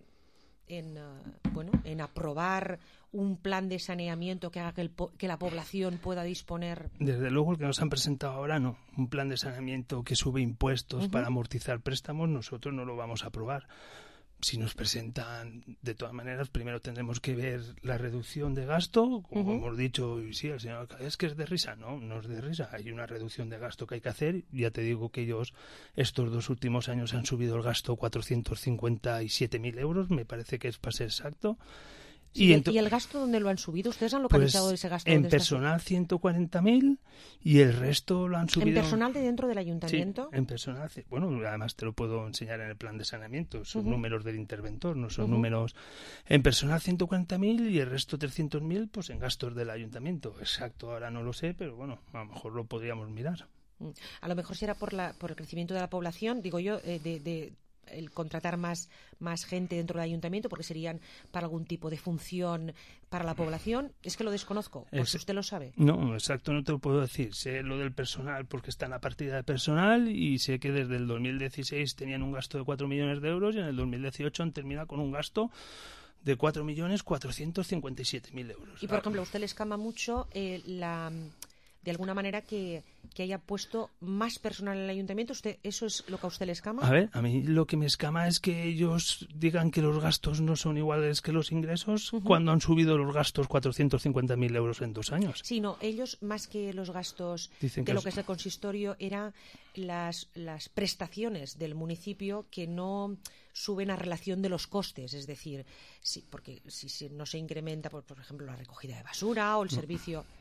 aprobar un plan de saneamiento que haga que la población pueda disponer? Desde luego el que nos han presentado ahora no. Un plan de saneamiento que sube impuestos para amortizar préstamos, nosotros no lo vamos a aprobar. Si nos presentan, de todas maneras, primero tendremos que ver la reducción de gasto, como hemos dicho, y sí, el señor, es que es de risa. No es de risa, hay una reducción de gasto que hay que hacer. Ya te digo que ellos estos 2 últimos años han subido el gasto 457.000 euros, me parece que es para ser exacto. Sí, ¿Y el gasto dónde lo han subido? ¿Ustedes han localizado ese gasto? En personal 140.000 y el resto lo han subido... ¿En personal de dentro del ayuntamiento? Sí, en personal. Bueno, además te lo puedo enseñar en el plan de saneamiento. Son números del interventor, no son números... En personal 140.000 y el resto 300.000 pues en gastos del ayuntamiento. Exacto, ahora no lo sé, pero bueno, a lo mejor lo podríamos mirar. A lo mejor será por el crecimiento de la población, digo yo, el contratar más gente dentro del ayuntamiento, porque serían para algún tipo de función para la población. Es que lo desconozco, pues usted lo sabe. No, exacto, no te lo puedo decir. Sé lo del personal porque está en la partida de personal, y sé que desde el 2016 tenían un gasto de 4 millones de euros y en el 2018 han terminado con un gasto de 4.457.000 euros. Y, por ejemplo, ¿a usted le escama mucho de alguna manera que haya puesto más personal en el ayuntamiento? ¿Eso es lo que a usted le escama? A ver, a mí lo que me escama es que ellos digan que los gastos no son iguales que los ingresos cuando han subido los gastos 450.000 euros en 2 años. Sí, no, ellos más que los gastos de lo que es el consistorio era las prestaciones del municipio que no suben a relación de los costes, es decir, porque si no se incrementa, por ejemplo, la recogida de basura o el servicio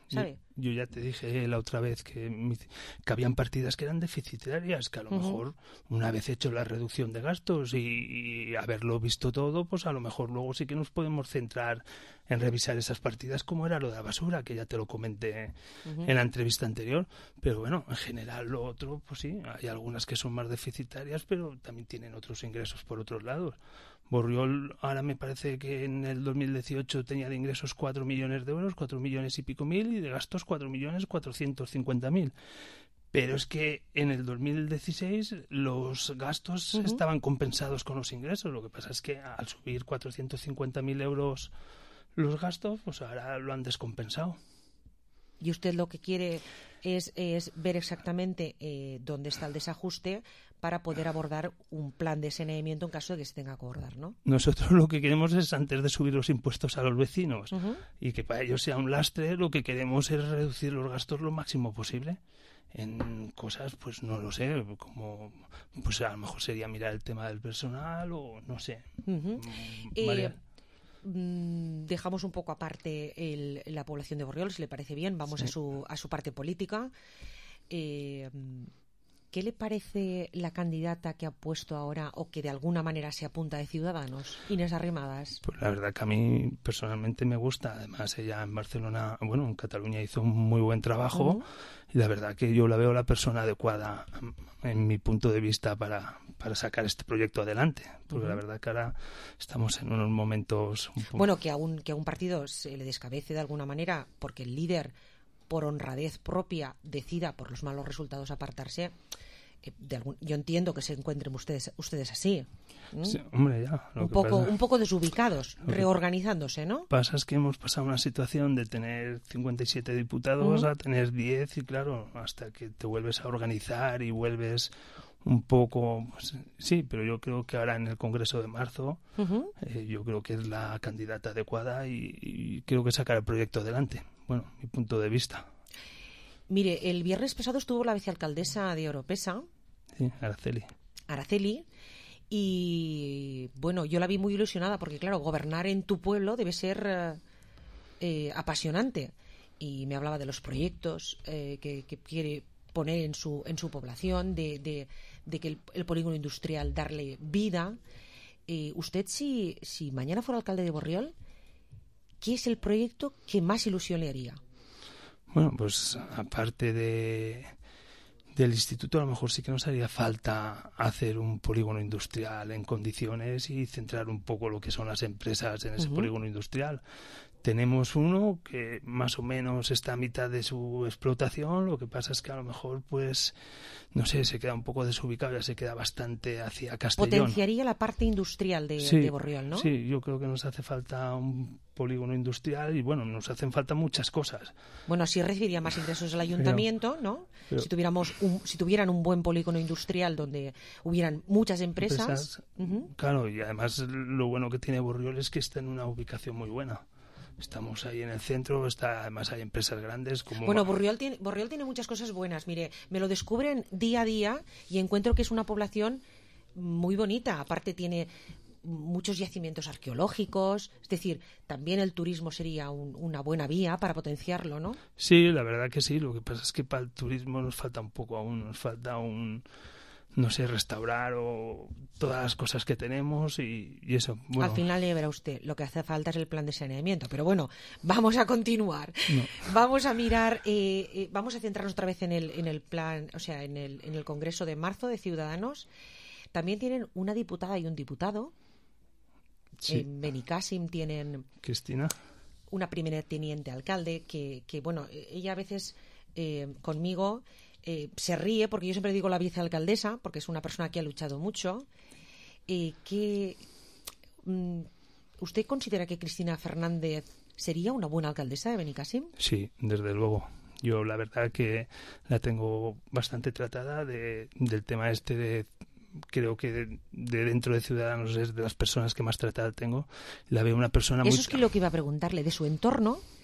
¿sabe? Yo ya te dije la otra vez que habían partidas que eran deficitarias, que a lo mejor una vez hecho la reducción de gastos y haberlo visto todo, pues a lo mejor luego sí que nos podemos centrar en revisar esas partidas, como era lo de la basura, que ya te lo comenté en la entrevista anterior. Pero bueno, en general lo otro, pues sí, hay algunas que son más deficitarias, pero también tienen otros ingresos por otros lados. Borriol ahora me parece que en el 2018 tenía de ingresos 4 millones de euros, 4 millones y pico mil, y de gastos 4.450.000. Pero es que en el 2016 los gastos estaban compensados con los ingresos. Lo que pasa es que al subir 450.000 euros los gastos, pues ahora lo han descompensado. Y usted lo que quiere es ver exactamente dónde está el desajuste para poder abordar un plan de saneamiento en caso de que se tenga que abordar, ¿no? Nosotros lo que queremos es, antes de subir los impuestos a los vecinos y que para ellos sea un lastre, lo que queremos es reducir los gastos lo máximo posible. En cosas, pues no lo sé, como pues a lo mejor sería mirar el tema del personal o no sé. Dejamos un poco aparte la población de Borriol, si le parece bien. Vamos a su parte política. ¿Qué le parece la candidata que ha puesto ahora o que de alguna manera se apunta de Ciudadanos, Inés Arrimadas? Pues la verdad que a mí personalmente me gusta. Además, ella en Barcelona, bueno, en Cataluña hizo un muy buen trabajo y la verdad que yo la veo la persona adecuada, en mi punto de vista, para sacar este proyecto adelante. Porque la verdad que ahora estamos en unos momentos... Bueno, que a un partido se le descabece de alguna manera porque el líder, por honradez propia, decida por los malos resultados apartarse. Yo entiendo que se encuentren ustedes así. Sí, hombre, ya. Un poco desubicados, reorganizándose, ¿no? Pasa es que hemos pasado una situación de tener 57 diputados a tener 10 y claro, hasta que te vuelves a organizar y vuelves un poco... Pues, sí, pero yo creo que ahora en el Congreso de marzo yo creo que es la candidata adecuada y creo que sacará el proyecto adelante. Bueno, mi punto de vista. Mire, el viernes pasado estuvo la vicealcaldesa de Oropesa. Sí, Araceli. Y bueno, yo la vi muy ilusionada porque, claro, gobernar en tu pueblo debe ser apasionante. Y me hablaba de los proyectos que quiere poner en su población, de que el polígono industrial darle vida. Usted, si mañana fuera alcalde de Borriol, ¿qué es el proyecto que más ilusión le haría? Bueno, pues aparte del instituto, a lo mejor sí que nos haría falta hacer un polígono industrial en condiciones y centrar un poco lo que son las empresas en ese polígono industrial. Tenemos uno que más o menos está a mitad de su explotación, lo que pasa es que a lo mejor, pues, no sé, se queda un poco desubicado, ya se queda bastante hacia Castellón. Potenciaría la parte industrial de Borriol, ¿no? Sí, yo creo que nos hace falta un polígono industrial y, bueno, nos hacen falta muchas cosas. Bueno, así recibiría más ingresos el ayuntamiento, ¿no? Si tuvieran un buen polígono industrial donde hubieran muchas empresas. Claro, y además lo bueno que tiene Borriol es que está en una ubicación muy buena. Estamos ahí en el centro, además hay empresas grandes como... Bueno, Borriol tiene muchas cosas buenas. Mire, me lo descubren día a día y encuentro que es una población muy bonita. Aparte tiene muchos yacimientos arqueológicos, es decir, también el turismo sería una buena vía para potenciarlo, ¿no? Sí, la verdad que sí. Lo que pasa es que para el turismo nos falta un poco aún, nos falta no sé, restaurar o todas las cosas que tenemos y eso. Bueno. Al final le verá usted, lo que hace falta es el plan de saneamiento, pero bueno, vamos a continuar. No. Vamos a mirar, vamos a centrarnos otra vez en el plan, o sea, en el Congreso de marzo de Ciudadanos. También tienen una diputada y un diputado. Sí. En Benicàssim tienen... Cristina. Una primera teniente alcalde que bueno, ella a veces conmigo... se ríe porque yo siempre digo la vicealcaldesa porque es una persona que ha luchado mucho. ¿Usted considera que Cristina Fernández sería una buena alcaldesa de Benicàssim? Sí, desde luego. Yo la verdad que la tengo bastante tratada del tema creo que de dentro de Ciudadanos es de las personas que más tratada tengo. La veo una persona Eso es que lo que iba a preguntarle de su entorno.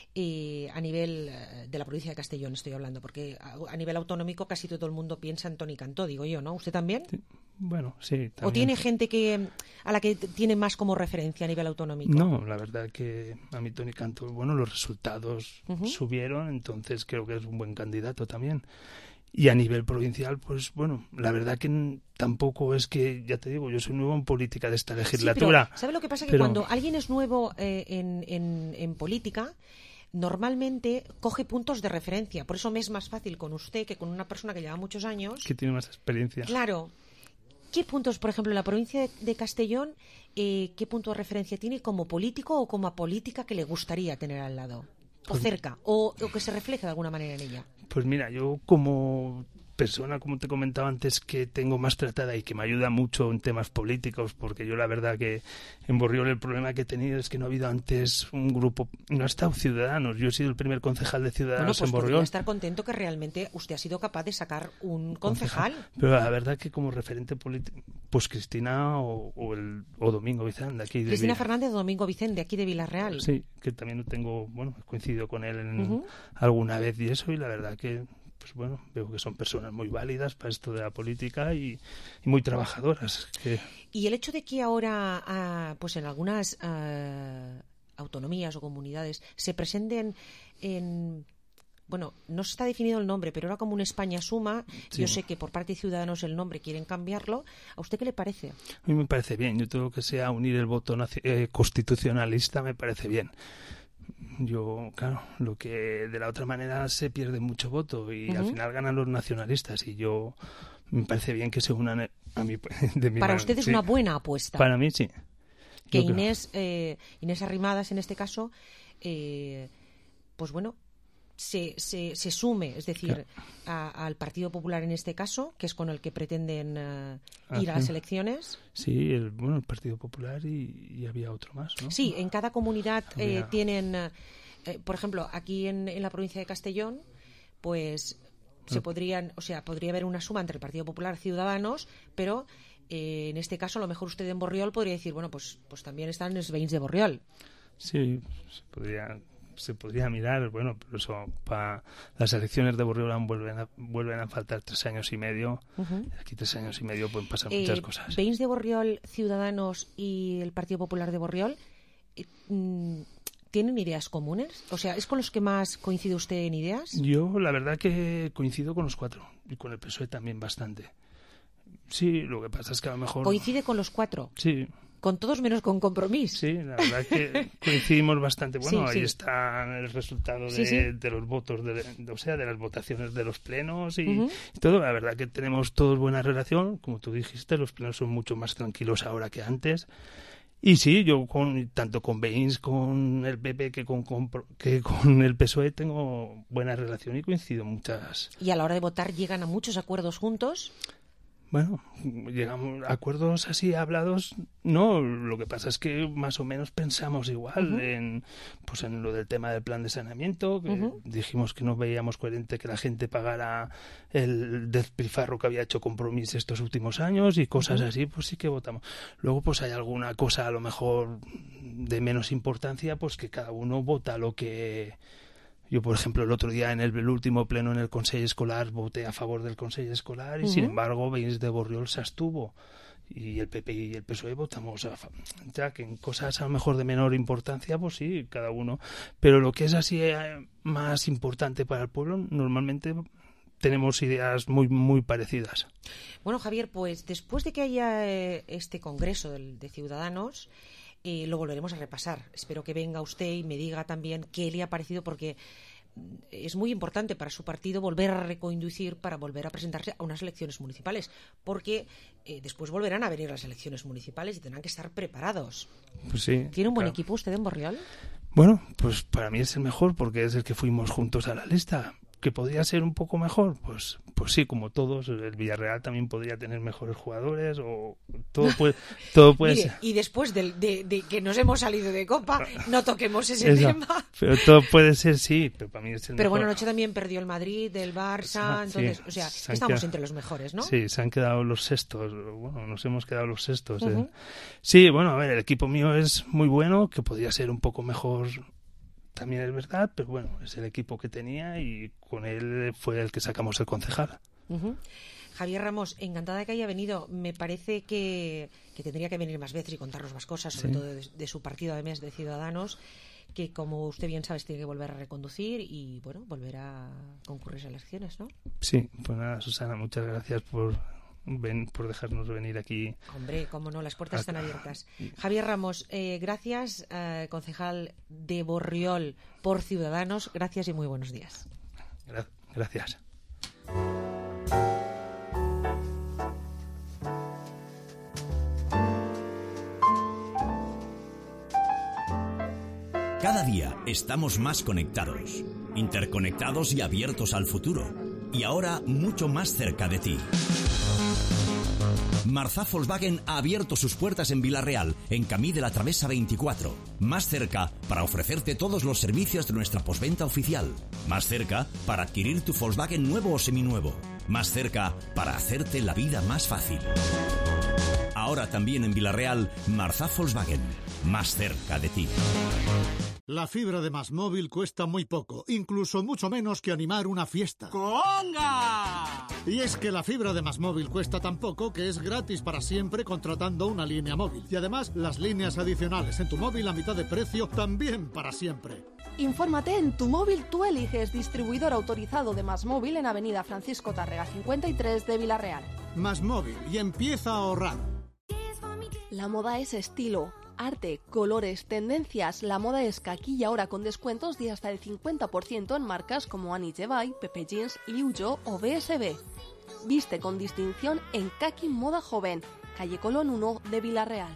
a nivel de la provincia de Castellón estoy hablando, porque a nivel autonómico casi todo el mundo piensa en Toni Cantó, digo yo, ¿no? ¿Usted también? Sí. Bueno, sí. También. ¿O tiene gente a la que tiene más como referencia a nivel autonómico? No, la verdad que a mí Toni Cantó, bueno, los resultados subieron, entonces creo que es un buen candidato también. Y a nivel provincial, pues bueno, la verdad que tampoco es que, ya te digo, yo soy nuevo en política de esta legislatura. Sí, pero ¿sabe lo que pasa? Que cuando alguien es nuevo en política, normalmente coge puntos de referencia. Por eso me es más fácil con usted que con una persona que lleva muchos años. Que tiene más experiencia. Claro. ¿Qué puntos, por ejemplo, en la provincia de Castellón, qué punto de referencia tiene como político o como política que le gustaría tener al lado? O cerca, o que se refleje de alguna manera en ella. Pues mira, yo como persona, como te comentaba antes, que tengo más tratada y que me ayuda mucho en temas políticos, porque yo la verdad que en Borriol el problema que he tenido es que no ha habido antes un grupo, no ha estado Ciudadanos, yo he sido el primer concejal de Ciudadanos en Borriol. Podría estar contento que realmente usted ha sido capaz de sacar un concejal. Pero la verdad que como referente político, pues Cristina o Domingo Vicente de aquí. Cristina Fernández o Domingo Vicente de aquí de Vilarreal. Sí, que también tengo, bueno, he coincidido con él en alguna vez y eso, y la verdad que pues bueno, veo que son personas muy válidas para esto de la política y muy trabajadoras. Y el hecho de que ahora, pues en algunas autonomías o comunidades se presenten en... Bueno, no está definido el nombre, pero era como un España Suma. Sí. Yo sé que por parte de Ciudadanos el nombre quieren cambiarlo. ¿A usted qué le parece? A mí me parece bien. Yo tengo que sea unir el voto constitucionalista, me parece bien. Yo, claro, lo que de la otra manera se pierde mucho voto y al final ganan los nacionalistas y yo me parece bien que se unan a mí. Para usted es una buena apuesta. Para mí sí. Que Inés Arrimadas en este caso, pues bueno, se sume, es decir, al Partido Popular en este caso, que es con el que pretenden ir a las elecciones. Sí, el Partido Popular y había otro más, ¿no? Sí, en cada comunidad tienen, por ejemplo, aquí en la provincia de Castellón, pues podría haber una suma entre el Partido Popular y Ciudadanos, pero en este caso a lo mejor usted en Borriol podría decir, bueno, pues también están los veïns de Borriol. Sí, se podría mirar, bueno, pero eso para las elecciones de Borriol vuelven a faltar 3 años y medio. Aquí 3 años y medio pueden pasar muchas cosas. ¿Veïns de Borriol, Ciudadanos y el Partido Popular de Borriol tienen ideas comunes? O sea, ¿es con los que más coincide usted en ideas? Yo la verdad que coincido con los 4 y con el PSOE también bastante. Sí, lo que pasa es que a lo mejor... ¿Coincide con los 4? Sí. Con todos menos con Compromís. Sí, la verdad que coincidimos bastante. Bueno, ahí está el resultado de los votos, de las votaciones de los plenos y todo. La verdad que tenemos todos buena relación. Como tú dijiste, los plenos son mucho más tranquilos ahora que antes. Y sí, yo tanto con veïns, con el PP que con el PSOE tengo buena relación y coincido muchas. ¿Y a la hora de votar llegan a muchos acuerdos juntos? Bueno, llegamos a acuerdos así hablados, no, lo que pasa es que más o menos pensamos igual en lo del tema del plan de saneamiento, que dijimos que no veíamos coherente que la gente pagara el despilfarro que había hecho Compromís estos últimos años y cosas así, pues sí que votamos. Luego pues hay alguna cosa a lo mejor de menos importancia, pues que cada uno vota lo que... Yo, por ejemplo, el otro día en el último pleno en el Consell Escolar voté a favor del Consell Escolar y, sin embargo, veïns de Borriol se abstuvo. Y el PP y el PSOE votamos a favor. Ya que en cosas a lo mejor de menor importancia, pues sí, cada uno. Pero lo que es así más importante para el pueblo, normalmente tenemos ideas muy, muy parecidas. Bueno, Javier, pues después de que haya este congreso de Ciudadanos... lo volveremos a repasar. Espero que venga usted y me diga también qué le ha parecido, porque es muy importante para su partido volver a reconducir para volver a presentarse a unas elecciones municipales, porque después volverán a venir las elecciones municipales y tendrán que estar preparados. Pues sí, ¿Tiene un buen equipo usted en Borriol? Bueno, pues para mí es el mejor porque es el que fuimos juntos a la lista. ¿Que podría ser un poco mejor? Pues sí, como todos. El Villarreal también podría tener mejores jugadores o todo puede Mire, ser. Y después de que nos hemos salido de Copa, no toquemos ese tema. Pero todo puede ser, sí, pero para mí es el Pero mejor. bueno, anoche también perdió el Madrid, el Barça, entonces, sí, o sea, estamos entre los mejores, ¿no? Sí, se han quedado los sextos, bueno, nos hemos quedado los sextos. Sí, bueno, a ver, el equipo mío es muy bueno, que podría ser un poco mejor también es verdad, pero bueno, es el equipo que tenía y con él fue el que sacamos el concejal. Javier Ramos, encantada que haya venido. Me parece que tendría que venir más veces y contarnos más cosas, sobre todo de su partido, además de Ciudadanos, que como usted bien sabe tiene que volver a reconducir y bueno, volver a concurrir a elecciones, ¿no? Sí, pues nada, Susana, muchas gracias por dejarnos venir aquí. Hombre, cómo no, las puertas están abiertas. Javier Ramos, gracias, concejal de Borriol por Ciudadanos, gracias y muy buenos días. Gracias. Cada día estamos más conectados, interconectados y abiertos al futuro. Y ahora mucho más cerca de ti. Marzá Volkswagen ha abierto sus puertas en Vila-real, en Camí de la Travesa 24. Más cerca para ofrecerte todos los servicios de nuestra postventa oficial. Más cerca para adquirir tu Volkswagen nuevo o seminuevo. Más cerca para hacerte la vida más fácil. Ahora también en Vila-real, Marzá Volkswagen. Más cerca de ti. La fibra de MásMóvil cuesta muy poco, incluso mucho menos que animar una fiesta. ¡Conga! Y es que la fibra de MásMóvil cuesta tan poco que es gratis para siempre contratando una línea móvil. Y además, las líneas adicionales en tu móvil a mitad de precio también para siempre. Infórmate en Tu Móvil Tú Eliges, distribuidor autorizado de MásMóvil en Avenida Francisco Tárrega 53 de Vila-real. MásMóvil, y empieza a ahorrar. La moda es estilo, arte, colores, tendencias. La moda es Kaki y ahora con descuentos de hasta el 50% en marcas como Annie Jebay, Pepe Jeans, Liu Yo o BSB. Viste con distinción en Kaki Moda Joven, calle Colón 1 de Vila-real.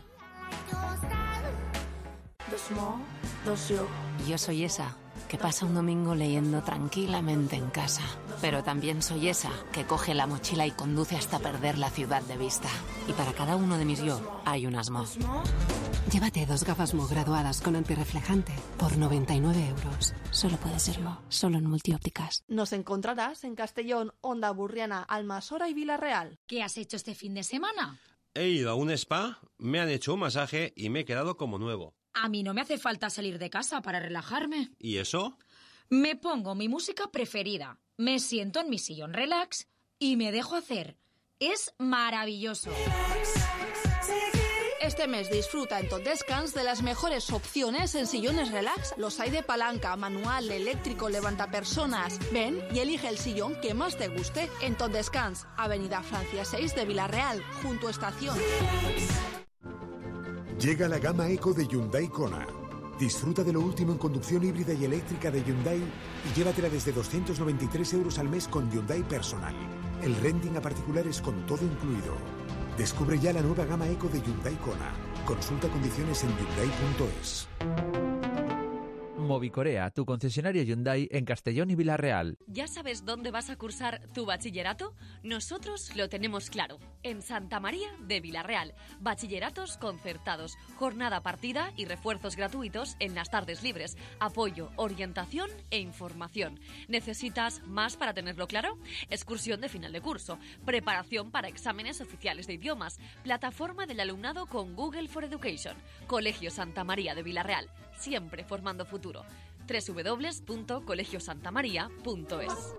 Yo soy esa que pasa un domingo leyendo tranquilamente en casa. Pero también soy esa que coge la mochila y conduce hasta perder la ciudad de vista. Y para cada uno de mis yo hay un Asmo. Llévate 2 gafas Mo graduadas con antirreflejante por 99 €. Solo puede ser Mo, solo en Multiópticas. Nos encontrarás en Castellón, Onda Burriana, Almasora y Vila-real. ¿Qué has hecho este fin de semana? He ido a un spa, me han hecho un masaje y me he quedado como nuevo. A mí no me hace falta salir de casa para relajarme. ¿Y eso? Me pongo mi música preferida, me siento en mi sillón relax y me dejo hacer. Es maravilloso. Este mes disfruta en Tot Descans de las mejores opciones en sillones relax. Los hay de palanca, manual, eléctrico, levantapersonas. Ven y elige el sillón que más te guste en Tot Descans, Avenida Francia 6 de Vila-real, junto a Estación. Llega la gama Eco de Hyundai Kona. Disfruta de lo último en conducción híbrida y eléctrica de Hyundai y llévatela desde 293 € al mes con Hyundai Personal. El renting a particulares con todo incluido. Descubre ya la nueva gama Eco de Hyundai Kona. Consulta condiciones en hyundai.es. Movicorea, tu concesionario Hyundai en Castellón y Vila-real. ¿Ya sabes dónde vas a cursar tu bachillerato? Nosotros lo tenemos claro. En Santa María de Vila-real. Bachilleratos concertados, jornada partida y refuerzos gratuitos en las tardes libres. Apoyo, orientación e información. ¿Necesitas más para tenerlo claro? Excursión de final de curso, preparación para exámenes oficiales de idiomas, plataforma del alumnado con Google for Education. Colegio Santa María de Vila-real, siempre formando futuro. www.colegiosantamaria.es.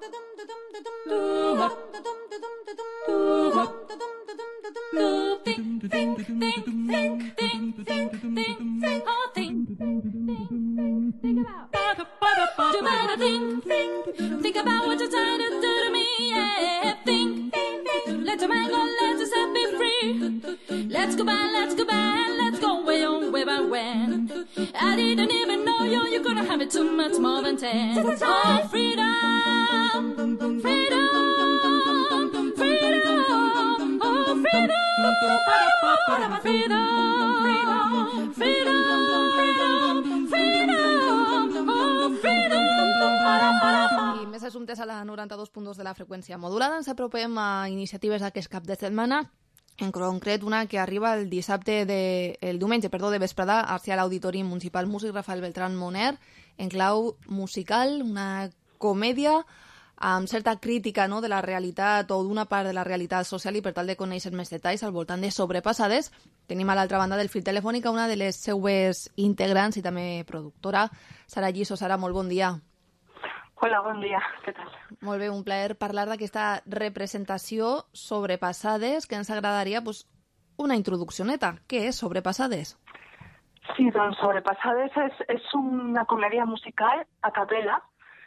Think about what you're trying to do to me, yeah. Think, let your mind go, let yourself be free. Let's go back, let's go way on, way back when. I didn't even know you, you're gonna have it too much more than 10. Oh, freedom, freedom, freedom, oh, freedom, freedom, freedom, freedom, freedom, oh, freedom. I més assumptes a la 92 punts de la freqüència modulada. Ens apropem a iniciatives d'aquest cap de setmana, en concret una que arriba el diumenge de vesprada a l'Auditori Municipal Músic Rafael Beltrán Moner, en clau musical, una comèdia amb certa crítica, no?, de la realitat o d'una part de la realitat social, i per tal de conèixer més detalls al voltant de Sobrepassades tenim a l'altra banda del fil telefònic una de les seues integrants i també productora, Sara Lliso. Sara, molt bon dia. Hola, bon dia, què tal? Molt bé, un plaer parlar d'aquesta representació Sobrepassades, que ens agradaria una introduccioneta. Què és Sobrepassades? Sí, doncs Sobrepassades és una comèdia musical a capella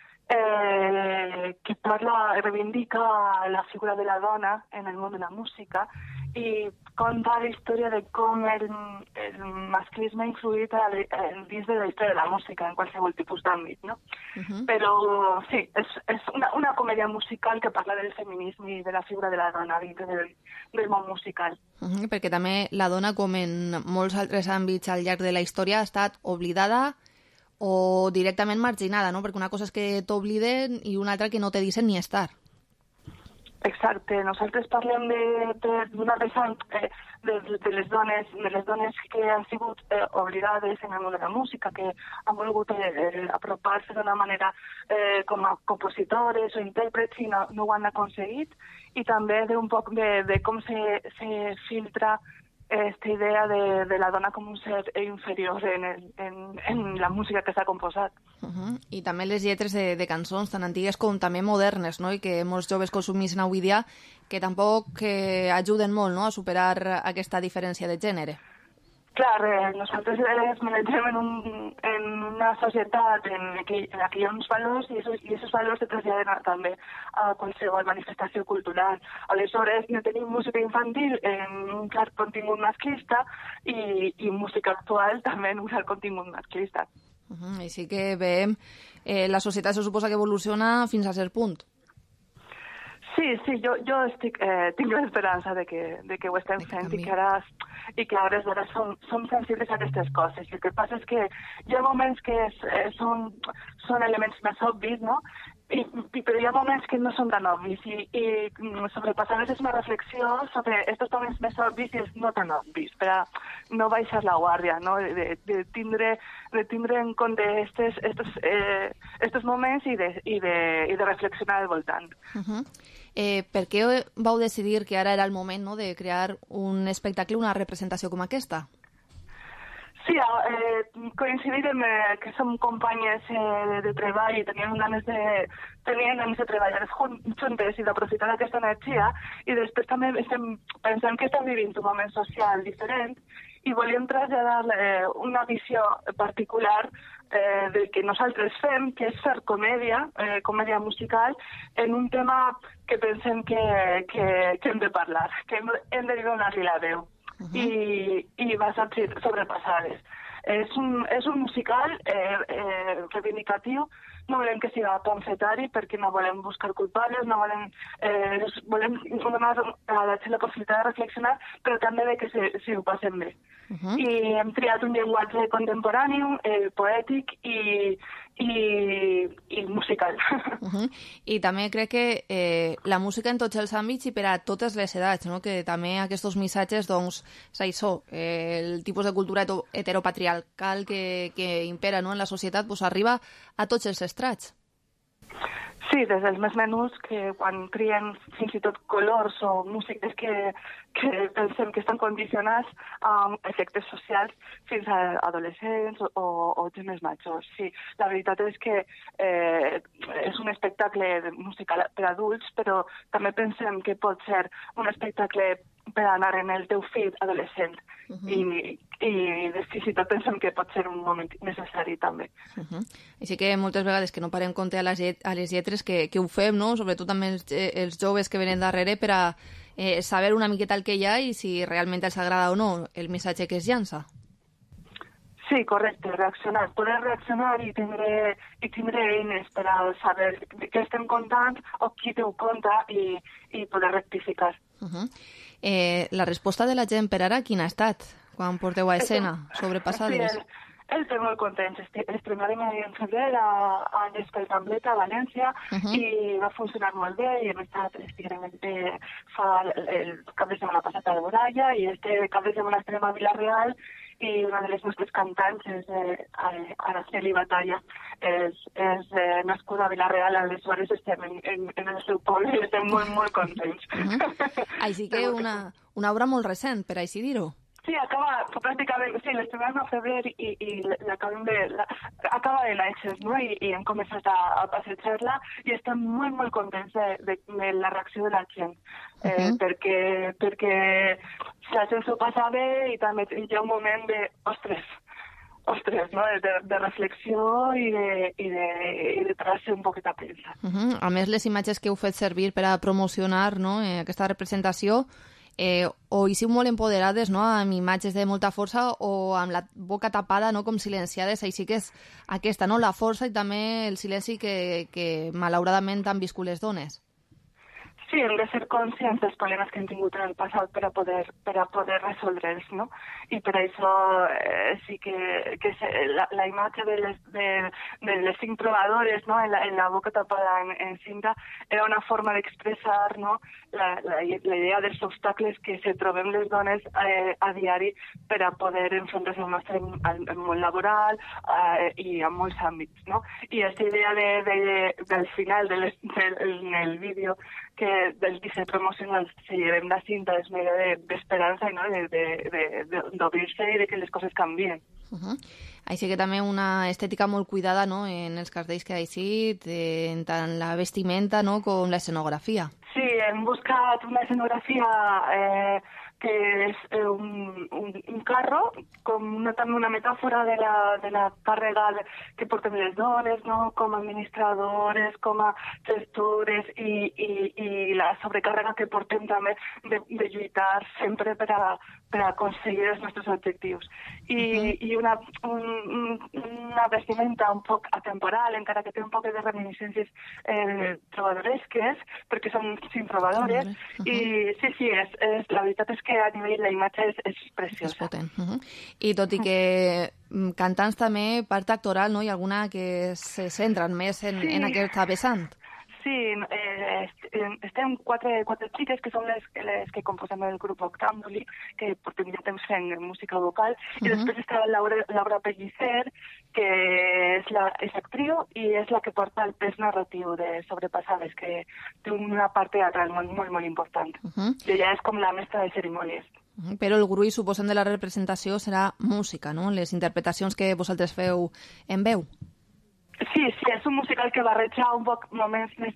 que reivindica la figura de la dona en el món de la música i conta la història de com el masclisme ha influït dins de la història de la música en qualsevol tipus d'àmbit, no? Però sí, és una comèdia musical que parla del feminisme i de la figura de la dona dintre del món musical. Perquè també la dona, com en molts altres àmbits al llarg de la història, ha estat oblidada o directament marginada, no? Perquè una cosa és que t'obliden i una altra que no te dicen ni estar. Exacte. Nosaltres parlem d'una vessant de les dones que han sigut oblidades en el món de la música, que han volgut apropar-se d'una manera com a compositores o intèrprets i no ho han aconseguit, i també d'un poc de com se filtra aquesta idea de la dona com un ser inferior en la música que s'ha composat. I també les lletres de cançons tan antigues com també modernes, no?, i que molts joves consumeixen avui dia, que tampoc ajuden molt, no?, a superar aquesta diferència de gènere. Clar, nosaltres ens manegem en una societat en la que hi ha uns valors i aquests valors se traslladen també a qualsevol manifestació cultural. Aleshores, no tenim música infantil en un clar contingut masclista i música actual també en un clar contingut masclista. Així que veiem, la societat se suposa que evoluciona fins a cert punt. Sí, jo tinc l'esperança de que ho estem fent i que ara som sensibles a aquestes coses. El que passa és que hi ha moments que són elements més obvis, no? Però hi ha moments que no són tan obvis i Sobrepassades és una reflexió sobre aquests moments més obvis i els no tan obvis, per a no baixar la guàrdia, no? De tindre en compte aquests moments i de reflexionar al voltant. Per què vau decidir que ara era el moment, no?, de crear un espectacle, una representació com aquesta? Sí, coincidim que som companyes de treball i teníem ganes de treballar juntes i d'aprofitar aquesta energia, i després també estem pensant que estem vivint un moment social diferent i volíem traslladar una visió particular del que nosaltres fem, que és fer comèdia musical, en un tema que pensem que hem de parlar, que hem de donar-li la veu. I basat Sobrepassades. És un musical reivindicatiu. No volem que sigui pamfletari perquè no volem buscar culpables, no volem donar a la gent la possibilitat de reflexionar, però també de que si ho passem bé. I hem triat un llenguatge contemporani, poètic i musical. I també crec que la música en tots els àmbits i per a totes les edats, no?, que també aquests missatges, doncs, és això, el tipus de cultura heteropatriarcal que impera, no?, en la societat, doncs arriba a tots els estrats. Sí, des dels més menús, que quan trien fins i tot colors o músiques que pensem que estan condicionats a efectes socials, fins a adolescents o gent més majors. Sí, la veritat és que és un espectacle musical per adults, però també pensem que pot ser un espectacle per anar en el teu fill adolescent. I fins i tot pensem que pot ser un moment necessari també. Així que moltes vegades que no parem compte a les lletres que ho fem, no? Sobretot també els joves que venen darrere, per a saber una miqueta el que hi ha i si realment els agrada o no el missatge que es llança. Sí, correcte, poder reaccionar i tindre eines per a saber què estem contant o qui te ho conta i poder rectificar. La resposta de la gent per ara quina ha estat quan porteu a escena Sobrepassades? Sí, estem molt contents. Estrenarem en febrer a l'Espai Tambleta a València i va funcionar molt bé i hem estat fa el cap de setmana passat a Boralla i este cap de setmana estarem a Vila-real i una de les nostres cantants és Araceli Batalla, és nascuda a Vila-real, aleshores estem en el seu poble i estem molt, molt contents. Així que una obra molt recent, per així dir-ho. Sí, pràcticament, sí, l'estrenem a febrer i acaba de néixer, no? I hem començat a passejar-la i estem molt, molt contents de la reacció de la gent, perquè la gent s'ho passa bé i també hi ha un moment de, ostres, no? de reflexió i de tracer un poquet a pensar. A més, les imatges que heu fet servir per a promocionar, no? Aquesta representació, o hi siu molt empoderades, no? Amb imatges de molta força o amb la boca tapada, no? Com silenciades, així que és aquesta, no? La força i també el silenci que malauradament han viscut les dones. Sí, hem de ser conscients dels problemes que hem tingut en el passat per a poder resoldre'ls, no? I per això sí que la imatge de les 5 trobadores, no? en la boca tapada en cinta era una forma d'expressar, no? la idea dels obstacles que se trobem les dones a diari per a poder enfrontar-se al nostre món laboral i en molts àmbits, no? I aquesta idea del final del vídeo que del disset promocional se llevem la cinta és una idea d'esperança, no? D'obrir-se i de que les coses canvien. Així que també una estètica molt cuidada, no? En els cartells que ha eixit, en tant la vestimenta, no? Com l'escenografia. Sí, hem buscat una escenografia que és un carro, com també una metàfora de la càrrega que portem les dones, no? Com a administradores, com a gestores i la sobrecàrrega que portem també de lluitar sempre per a aconseguir els nostres objectius. I una vestimenta un poc atemporal, encara que té un poc de reminiscències trobadoresques, perquè són 5 trobadores, i sí, la veritat és que a nivell la imatge és preciosa. És potent. I tot i que cantants també, part actoral, no? Hi ha alguna que se centren més en aquesta vessant? Sí, estem 4 xiques que són les que composem el grup Octàmbuli, que portem ja temps fent música vocal, i després està Laura Pellicer, que és actriu i és la que porta el pes narratiu de Sobrepassades, que té una part teatral molt, molt, molt important. I ella és com la mestra de cerimònies. Però el gruix, suposant de la representació, serà música, no? Les interpretacions que vosaltres feu en veu. Sí, és un musical que barreja un poc moments més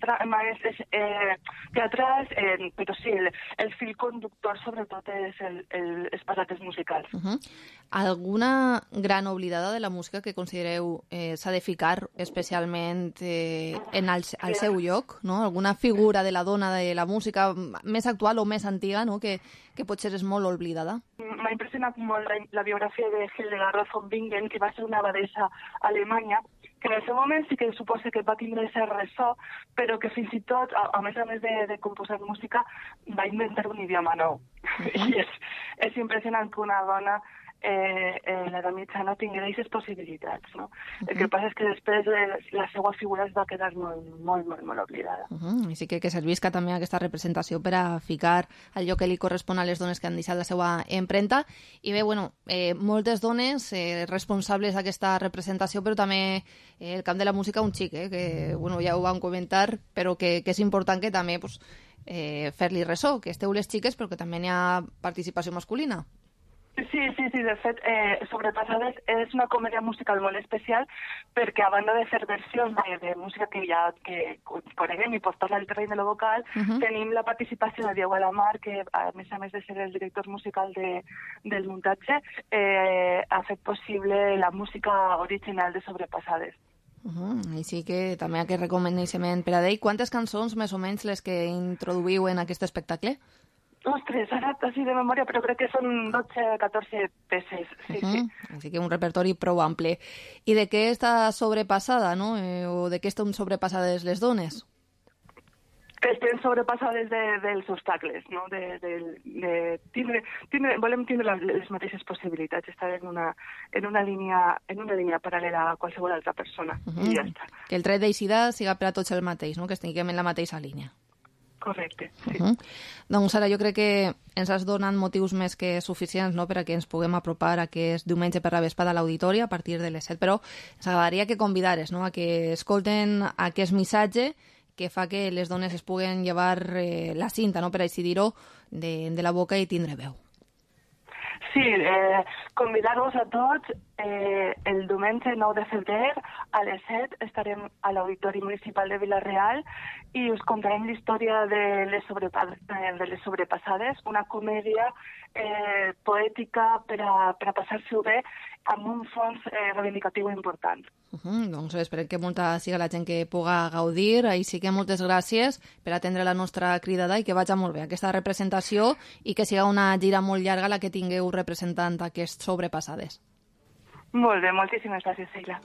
teatrals, però sí, el fil conductor sobretot és els passatges musicals. Alguna gran oblidada de la música que considereu s'ha de ficar especialment al seu lloc, no? Alguna figura de la dona de la música més actual o més antiga, no? Que potser és molt oblidada? M'ha impressionat molt la biografia de Hildegard von Bingen, que va ser una abadessa alemanya, que en el seu moment sí que suposa que va tindre cert ressò, però que fins i tot, a més de composar música, va inventar un idioma nou. I és impressionant que una dona l'edat mitjana tingui aquestes possibilitats, no? El que passa és que després la seva figura es va quedar molt, molt, molt, molt oblidada. Així que servisca també aquesta representació per a ficar el lloc que li correspon a les dones que han deixat la seva empremta. I bé, moltes dones responsables d'aquesta representació, però també el camp de la música un xic, que ja ho vam comentar, però que és important que també fer-li ressò, que esteu les xiques, però que també n'hi ha participació masculina. Sí, de fet, Sobrepassades és una comèdia musical molt especial perquè a banda de fer versions de música que coneguem i portar-la al terreny de lo vocal, tenim la participació de Diego Alamar, que a més de ser el director musical del muntatge, ha fet possible la música original de Sobrepassades. Així que també aquest reconeixement per a ell. Quantes cançons més o menys les que introduïu en aquest espectacle? Ostres, ara així de memòria, però crec que són 12-14 peces. Sí. Així que un repertori prou ample. I de què està sobrepassada, no? O de què estan sobrepassades les dones? Estem sobrepassades dels obstacles, no? Volem tindre les mateixes possibilitats, estar en una línia paral·lela a qualsevol altra persona. I ja està. Que el tret d'eixida siga per a tots el mateix, no? Que estiguem en la mateixa línia. Correcte, sí. Doncs Sara, jo crec que ens has donat motius més que suficients, no?, per a que ens puguem apropar aquest diumenge per la vesprada a l'auditori a partir de les 7, però ens agradaria que convidares, no?, a que escolten aquest missatge que fa que les dones es puguen llevar la cinta, no?, per així dir-ho, de la boca i tindre veu. Sí, convidar-vos a tots. El diumenge 9 de febrer a les 7 estarem a l'Auditori Municipal de Vila-real i us contarem la història de les sobrepassades, una comèdia poètica per a passar-s'ho bé amb un fons reivindicatiu important. Doncs esperem que molta siga la gent que puga gaudir. Així que moltes gràcies per atendre la nostra cridada i que vagi molt bé aquesta representació i que siga una gira molt llarga la que tingueu representant aquests sobrepassades. Molt bé, moltíssimes gràcies, Sheila.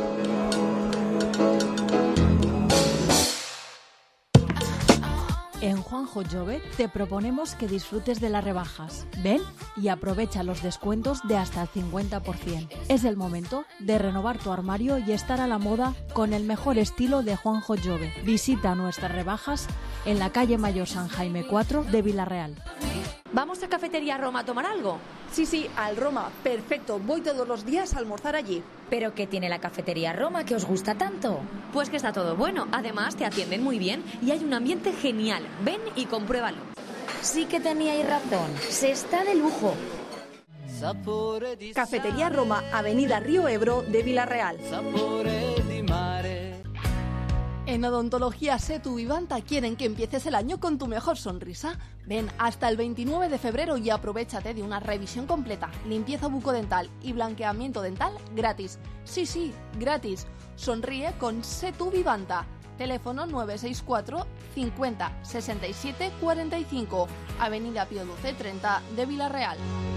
En Juanjo Jove te proponemos que disfrutes de las rebajas. Ven y aprovecha los descuentos de hasta el 50%. Es el momento de renovar tu armario y estar a la moda con el mejor estilo de Juanjo Jove. Visita nuestras rebajas en la calle Mayor San Jaime 4 de Vila-real. ¿Vamos a Cafetería Roma a tomar algo? Sí, al Roma. Perfecto. Voy todos los días a almorzar allí. ¿Pero qué tiene la Cafetería Roma que os gusta tanto? Pues que está todo bueno. Además, te atienden muy bien y hay un ambiente genial. Ven y compruébalo. Sí que teníais razón. Se está de lujo. Cafetería Roma, Avenida Río Ebro de Vila-real. En Odontología Setu Vivanta quieren que empieces el año con tu mejor sonrisa. Ven hasta el 29 de febrero y aprovéchate de una revisión completa, limpieza bucodental y blanqueamiento dental gratis. Sí, gratis. Sonríe con Setu Vivanta. Teléfono 964 50 67 45, Avenida Pío XII 30 de Vila-real.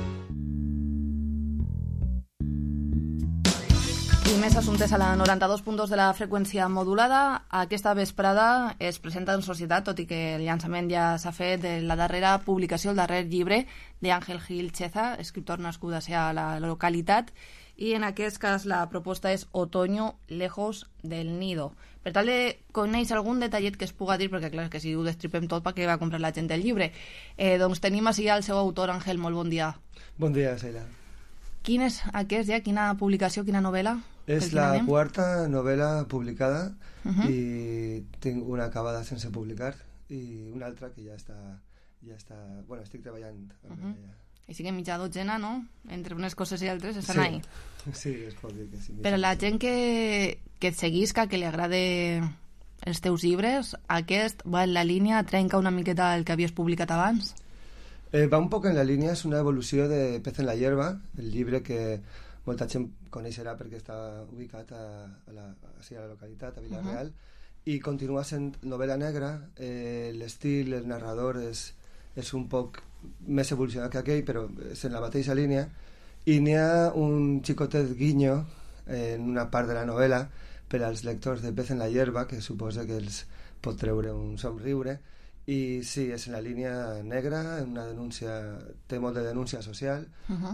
I més assumptes a la 92 punts de la freqüència modulada. Aquesta vesprada es presenta en societat, tot i que el llançament ja s'ha fet, de la darrera publicació, el darrer llibre d'Ángel Gil Cheza, escriptor nascut a la localitat, i en aquest cas la proposta és Otoño lejos del nido. Per tal de conèixer algun detallet que es puga dir, perquè clar, que si ho destripem tot, perquè va comprar la gent el llibre, doncs tenim així el seu autor, Ángel, molt bon dia. Bon dia, Sheila. Quin és aquest ja? Quina publicació, quina novel·la? És la quarta novel·la publicada i tinc una acabada sense publicar i una altra que ja està bueno, estic treballant amb ella. Així que mitja dotzena, no? Entre unes coses i altres estan ahí. Sí, es pot dir que sí. Però la gent que et seguisca, que li agrade els teus llibres, aquest va en la línia, trenca una miqueta el que havies publicat abans? Va un poc en la línia, és una evolució de Pez en la hierba, el llibre que molta gent coneixerà perquè està ubicat a la localitat, a Vila-real, i continua sent novel·la negra. L'estil, el narrador és un poc més evolucionat que aquell, però és en la mateixa línia, i n'hi ha un xicotet guinyo en una part de la novel·la per als lectors de Pez en la hierba, que suposa que els pot treure un somriure. I sí, és en la línia negra, una denúncia, té molt de denúncia social,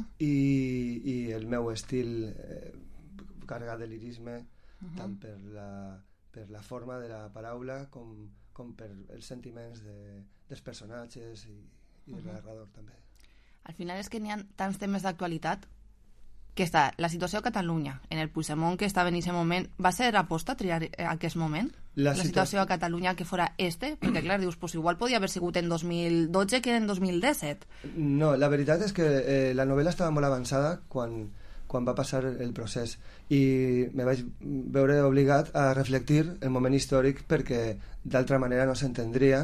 i el meu estil carregat de lirisme, tant per la forma de la paraula com per els sentiments dels personatges i del narrador també. Al final és que n'hi ha tants temes d'actualitat que està la situació a Catalunya, en el Puigdemont que estava en aquest moment. Va ser aposta triar aquest moment? La situació a Catalunya que fora perquè clar, dius, pues igual podia haver sigut en 2012 que en 2017. No, la veritat és que la novel·la estava molt avançada quan va passar el procés i me vaig veure obligat a reflectir el moment històric perquè d'altra manera no s'entendria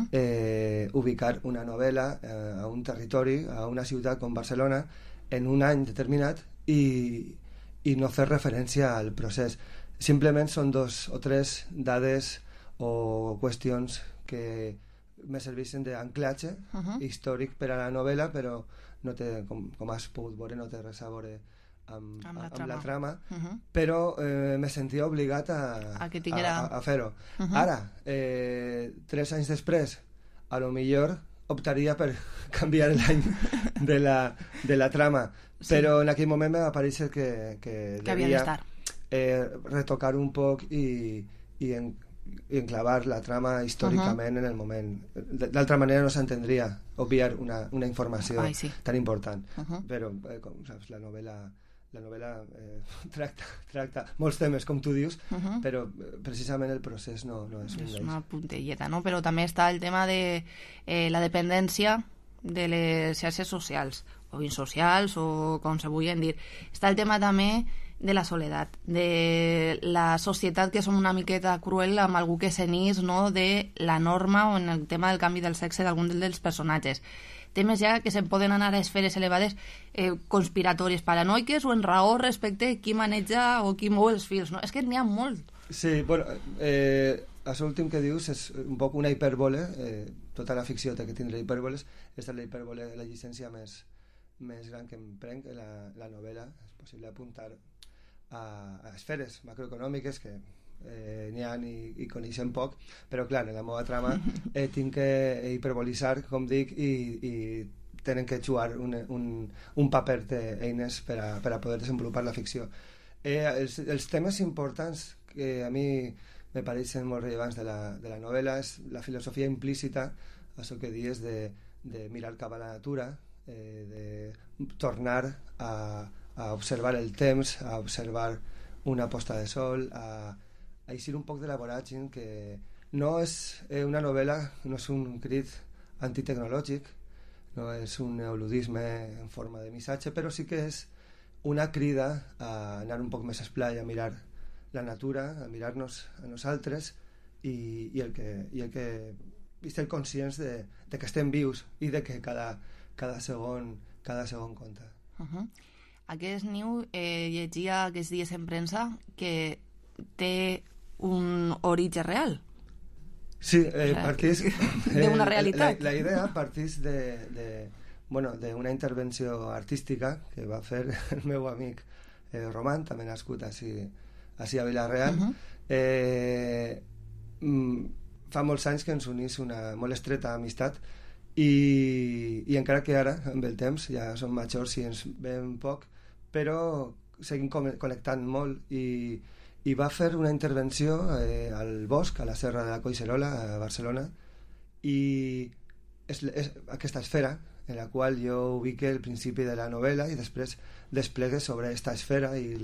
ubicar una novel·la a un territori, a una ciutat com Barcelona en un any determinat i no fer referència al procés. Simplement són 2 o 3 dades o qüestions que me serveixen d'anclatge històric per a la novel·la, però no té, com has pogut veure, no té res a veure amb la trama, però me sentia obligat a fer-ho. Ara, 3 anys després, a lo millor optaria per canviar l'any de la trama, però en aquell moment me va aparèixer que devia retocar un poc i enclavar la trama històricament en el moment. D'altra manera no s'entendria obviar una informació tan important. Però, com saps, la novel·la tracta molts temes, com tu dius, però precisament el procés no és un d'ells. És una puntelleta, no? Però també està el tema de la dependència de les xarxes socials, o insocials, o com se vulguin dir. Està el tema també de la soledat, de la societat que som una miqueta cruel amb algú que s'enís, no?, de la norma o en el tema del canvi del sexe d'algun dels personatges. Temes ja que se'n poden anar a esferes elevades conspiratòries, paranoiques o en raó respecte a qui maneja o qui mou els fils, no? És que n'hi ha molt. Sí, bueno, això últim que dius és un poc una hipèrbole, tota la ficció té que tindre hipèrboles, aquesta és la hipèrbole, la llicència més gran que em prenc, la novel·la, és possible apuntar a esferes macroeconòmiques que n'hi ha i coneixem poc, però clar, en la meva trama tinc que hiperbolitzar, com dic, i tenen que jugar un paper d'eines per a poder desenvolupar la ficció. Els temes importants que a mi me pareixen molt rellevants de la novel·la és la filosofia implícita, això que dius de mirar cap a la natura, de tornar a observar el temps, a observar una posta de sol, a eixir un poc de la voràgine, que no és una novel·la, no és un crit antitecnològic, no és un neoludisme en forma de missatge, però sí que és una crida a anar un poc més esplai, a mirar la natura, a mirar-nos a nosaltres i el que ser conscients de que estem vius i de que cada segon compta. Aquest niu llegia aquests dies en premsa que té un origen real. Sí, partís d'una realitat. La idea partís d'una intervenció artística que va fer el meu amic Roman, també nascut així a Vila-real. Fa molts anys que ens unís una molt estreta amistat i encara que ara, amb el temps, ja som majors i ens veiem poc, però seguim connectant molt i va fer una intervenció al bosc, a la Serra de la Collserola, a Barcelona, i és aquesta esfera en la qual jo ubique el principi de la novel·la i després desplegue sobre aquesta esfera i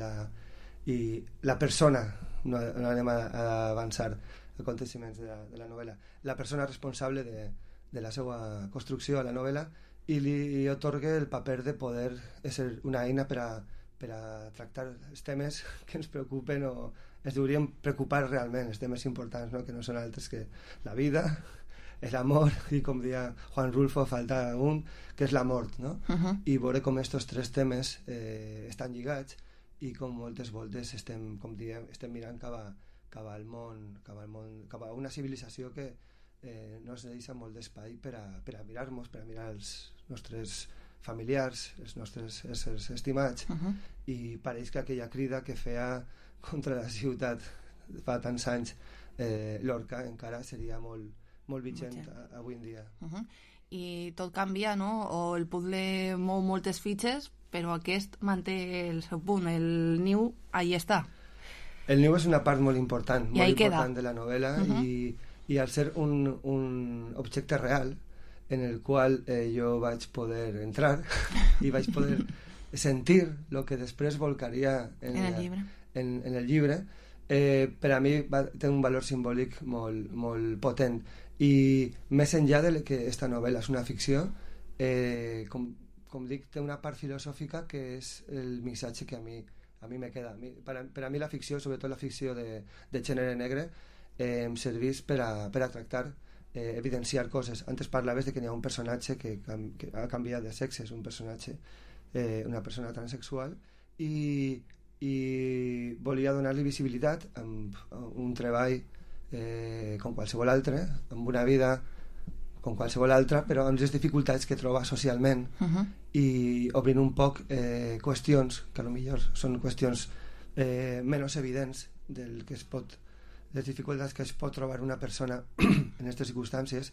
la persona, no anem a avançar aconteciments de la novel·la, la persona responsable de la seva construcció a la novel·la, i li atorga el paper de poder ser una eina per a tractar els temes que ens preocupen o ens deurien preocupar realment, els temes importants, no? Que no són altres que la vida, l'amor i, com deia Juan Rulfo, falta un, que és la mort, no? I veure com aquests tres temes estan lligats i com moltes voltes estem mirant cap al món, cap a una civilització que no ens deixa molt d'espai per a mirar-nos, per a mirar els nostres familiars, els nostres éssers estimats, i pareix que aquella crida que feia contra la ciutat fa tants anys Lorca encara seria molt vigent avui en dia. I tot canvia, no? O el puzzle mou moltes fitxes, però aquest manté el seu punt, el niu ahí està. El niu és una part molt important de la novel·la, i al ser un objecte real en el qual jo vaig poder entrar i vaig poder sentir el que després volcaria en el llibre, per a mi té un valor simbòlic molt potent, i més enllà de que aquesta novel·la és una ficció, com dic, té una part filosòfica que és el missatge que a mi me queda. Per a mi la ficció, sobretot la ficció de gènere negre, em serveix per a tractar, evidenciar coses. Antes parlaves de que hi ha un personatge que ha canviat de sexe, és un personatge, una persona transexual, i volia donar-li visibilitat amb un treball com qualsevol altre, amb una vida com qualsevol altra, però amb les dificultats que troba socialment, i obrint un poc qüestions que potser són qüestions menys evidents del que es pot, les dificultats que es pot trobar una persona en aquestes circumstàncies,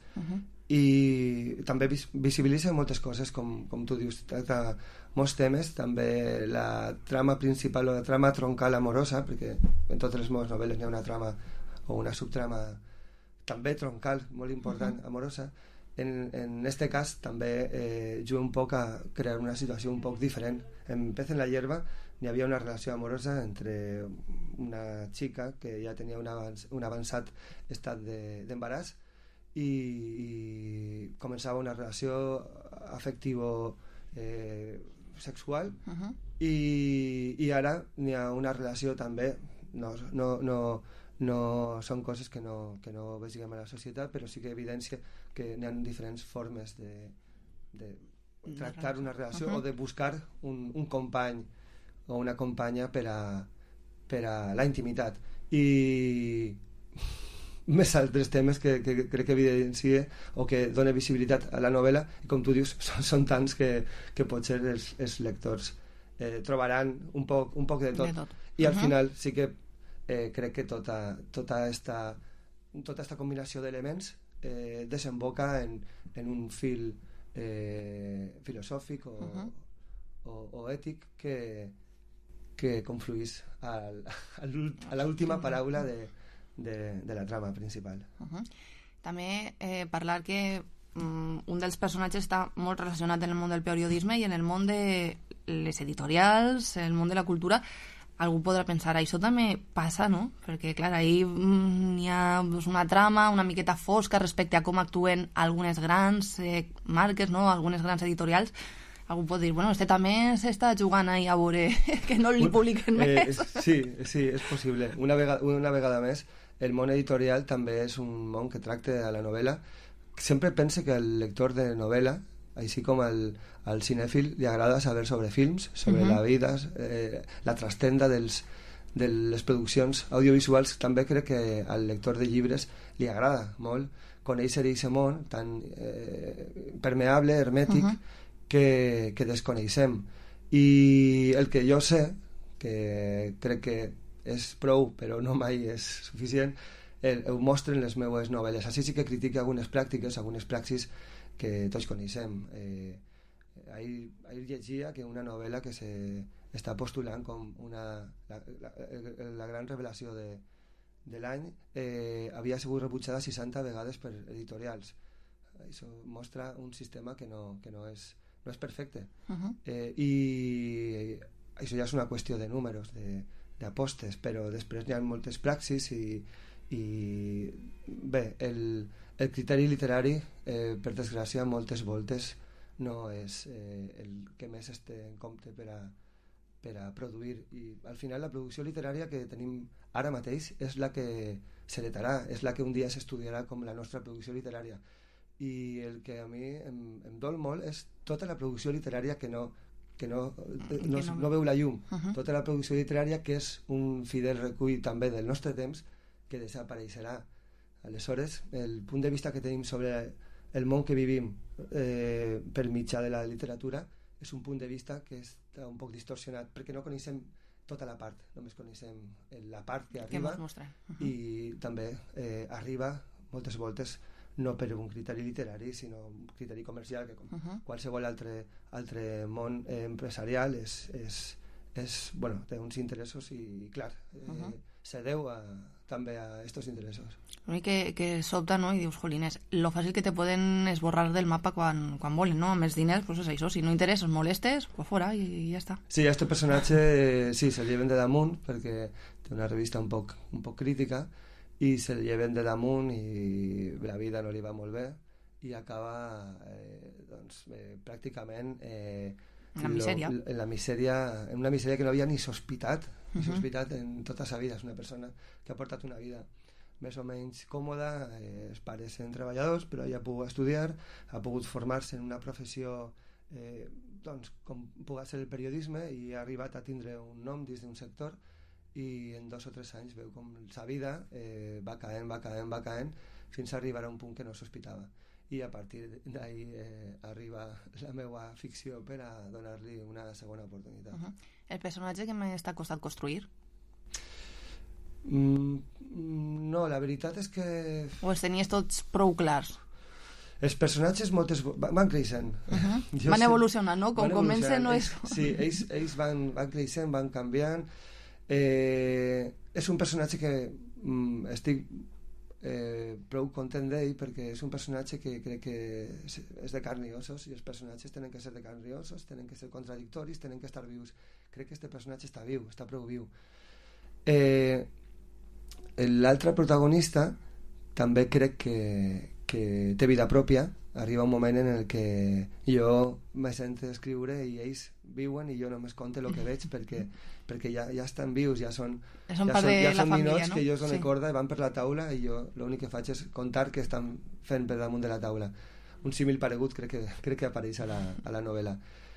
i també visibilitza moltes coses, com tu dius, tracta molts temes, també la trama principal o la trama troncal amorosa, perquè en totes les meves novel·les hi ha una trama o una subtrama també troncal, molt important, amorosa. En este cas també juga un poc a crear una situació un poc diferent. En Pez en la hierba hi havia una relació amorosa entre una xica que ja tenia un avançat estat d'embaràs i començava una relació afectivo sexual i ara n'hi ha una relació també no són coses que no vegem a la societat, però sí que evidència que n'hi ha diferents formes de tractar una relació o de buscar un company o una companya per a la intimitat. I més altres temes que crec que evidencia o que dona visibilitat a la novel·la, i com tu dius, són tants que potser els lectors trobaran un poc de tot. I al final sí que crec que tota esta combinació d'elements desemboca en un fil filosòfic o ètic que confluís a l'última paraula de la trama principal. També parlar que un dels personatges està molt relacionat en el món del periodisme i en el món de les editorials, en el món de la cultura. Algú podrà pensar, això també passa, no? Perquè, clar, ahí hi ha una trama una miqueta fosca respecte a com actuen algunes grans marques, no? Algunes grans editorials. Algú pot dir, bueno, este també s'està jugant ahí a veure que no li publiquen més. Sí, és possible. Una vegada més, el món editorial també és un món que tracta a la novel·la. Sempre pense que el lector de novel·la, així com al cinèfil, li agrada saber sobre films, sobre la vida, la trastenda de les produccions audiovisuals. També crec que al lector de llibres li agrada molt conèixer aquest món tan permeable, hermètic, que desconeixem. I el que jo sé, que crec que és prou, però no mai és suficient, ho mostren les meues novel·les. Així sí que critica algunes pràctiques, algunes praxis que tots coneixem. Ahir llegia que una novel·la que s'està postulant com la gran revelació de l'any havia sigut rebutjada 60 vegades per editorials. Això mostra un sistema que no és perfecte. I això ja és una qüestió de números, d'apostes, però després hi ha moltes praxis i bé, el criteri literari, per desgràcia, moltes voltes no és el que més es té en compte per a produir. I al final la producció literària que tenim ara mateix és la que s'heretarà, és la que un dia s'estudiarà com la nostra producció literària. I el que a mi em dol molt és tota la producció literària que no veu la llum. Tota la producció literària que és un fidel recull també del nostre temps que desapareixerà. Aleshores, el punt de vista que tenim sobre el món que vivim per mitjà de la literatura és un punt de vista que està un poc distorsionat, perquè no coneixem tota la part, només coneixem la part que arriba i també arriba moltes voltes no per un criteri literari, sinó un criteri comercial, que com qualsevol altre món empresarial té uns interessos i, clar, se deu també a aquests interessos. L'únic que sobta, no? I dius, jolines, lo fàcil que te poden esborrar del mapa quan volen, no? Amb els diners, pues és això, si no interesses, molestes, pues fora i ja està. Sí, este personatge sí, se lleven de damunt perquè té una revista un poc crítica i se lleven de damunt i la vida no li va molt bé i acaba pràcticament en una misèria que no havia ni sospitat en tota sa vida. És una persona que ha portat una vida més o menys còmoda, els pares eren treballadors, però ella ha pogut estudiar, ha pogut formar-se en una professió com pugui ser el periodisme, i ha arribat a tindre un nom dins d'un sector, i en 2 o 3 anys veu com sa vida va caent fins a arribar a un punt que no sospitava, i a partir d'ahir arriba la meva ficció per a donar-li una segona oportunitat. El personatge que m'està costat construir? No, la veritat és que... O els tenies tots prou clars? Els personatges van creixent. Van evolucionant, no? Com comencen, no és... Sí, ells van creixent, van canviant. és un personatge que estic prou content d'ell, perquè és un personatge que crec que és de carn i ossos, i els personatges tenen que ser de carn i ossos, tenen que ser contradictoris, tenen que estar vius. Crec que este personatge està viu, està prou viu. L'altre protagonista també crec que té vida pròpia. Arriba un moment en el que jo me sento escriure i ells viuen i jo només conte el que veig perquè ja estan vius, ja són ninots, no? Que jo els dono corda i van per la taula i jo l'únic que faig és contar què estan fent per damunt de la taula. Un símil paregut crec que apareix a la novel·la.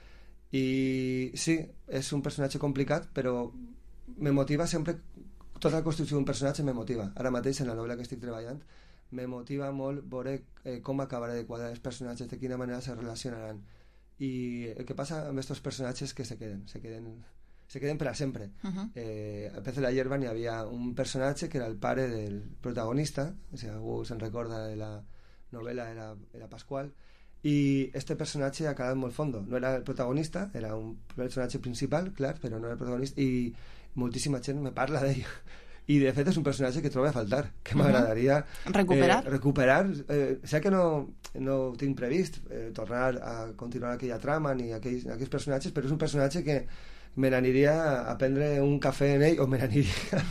I sí, és un personatge complicat, però me motiva sempre, tota la construcció d'un personatge me motiva. Ara mateix en la novel·la que estic treballant me motiva molt veure com acabaré de quadrar els personatges, de quina manera se relacionaran. I el que passa amb aquests personatges que se queden per a sempre. A Pez de la Hierba n'hi havia un personatge que era el pare del protagonista, si algú se'n recorda de la novel·la, era Pasqual, i este personatge ha quedat molt fondo. No era el protagonista, era un personatge principal, clar, però no era el protagonista, i moltíssima gent me parla d'ell. I de fet és un personatge que trobo a faltar, que m'agradaria recuperar. Sé que no ho tinc previst tornar a continuar aquella trama ni aquells personatges, però és un personatge que me n'aniria a prendre un cafè en ell, o me n'aniria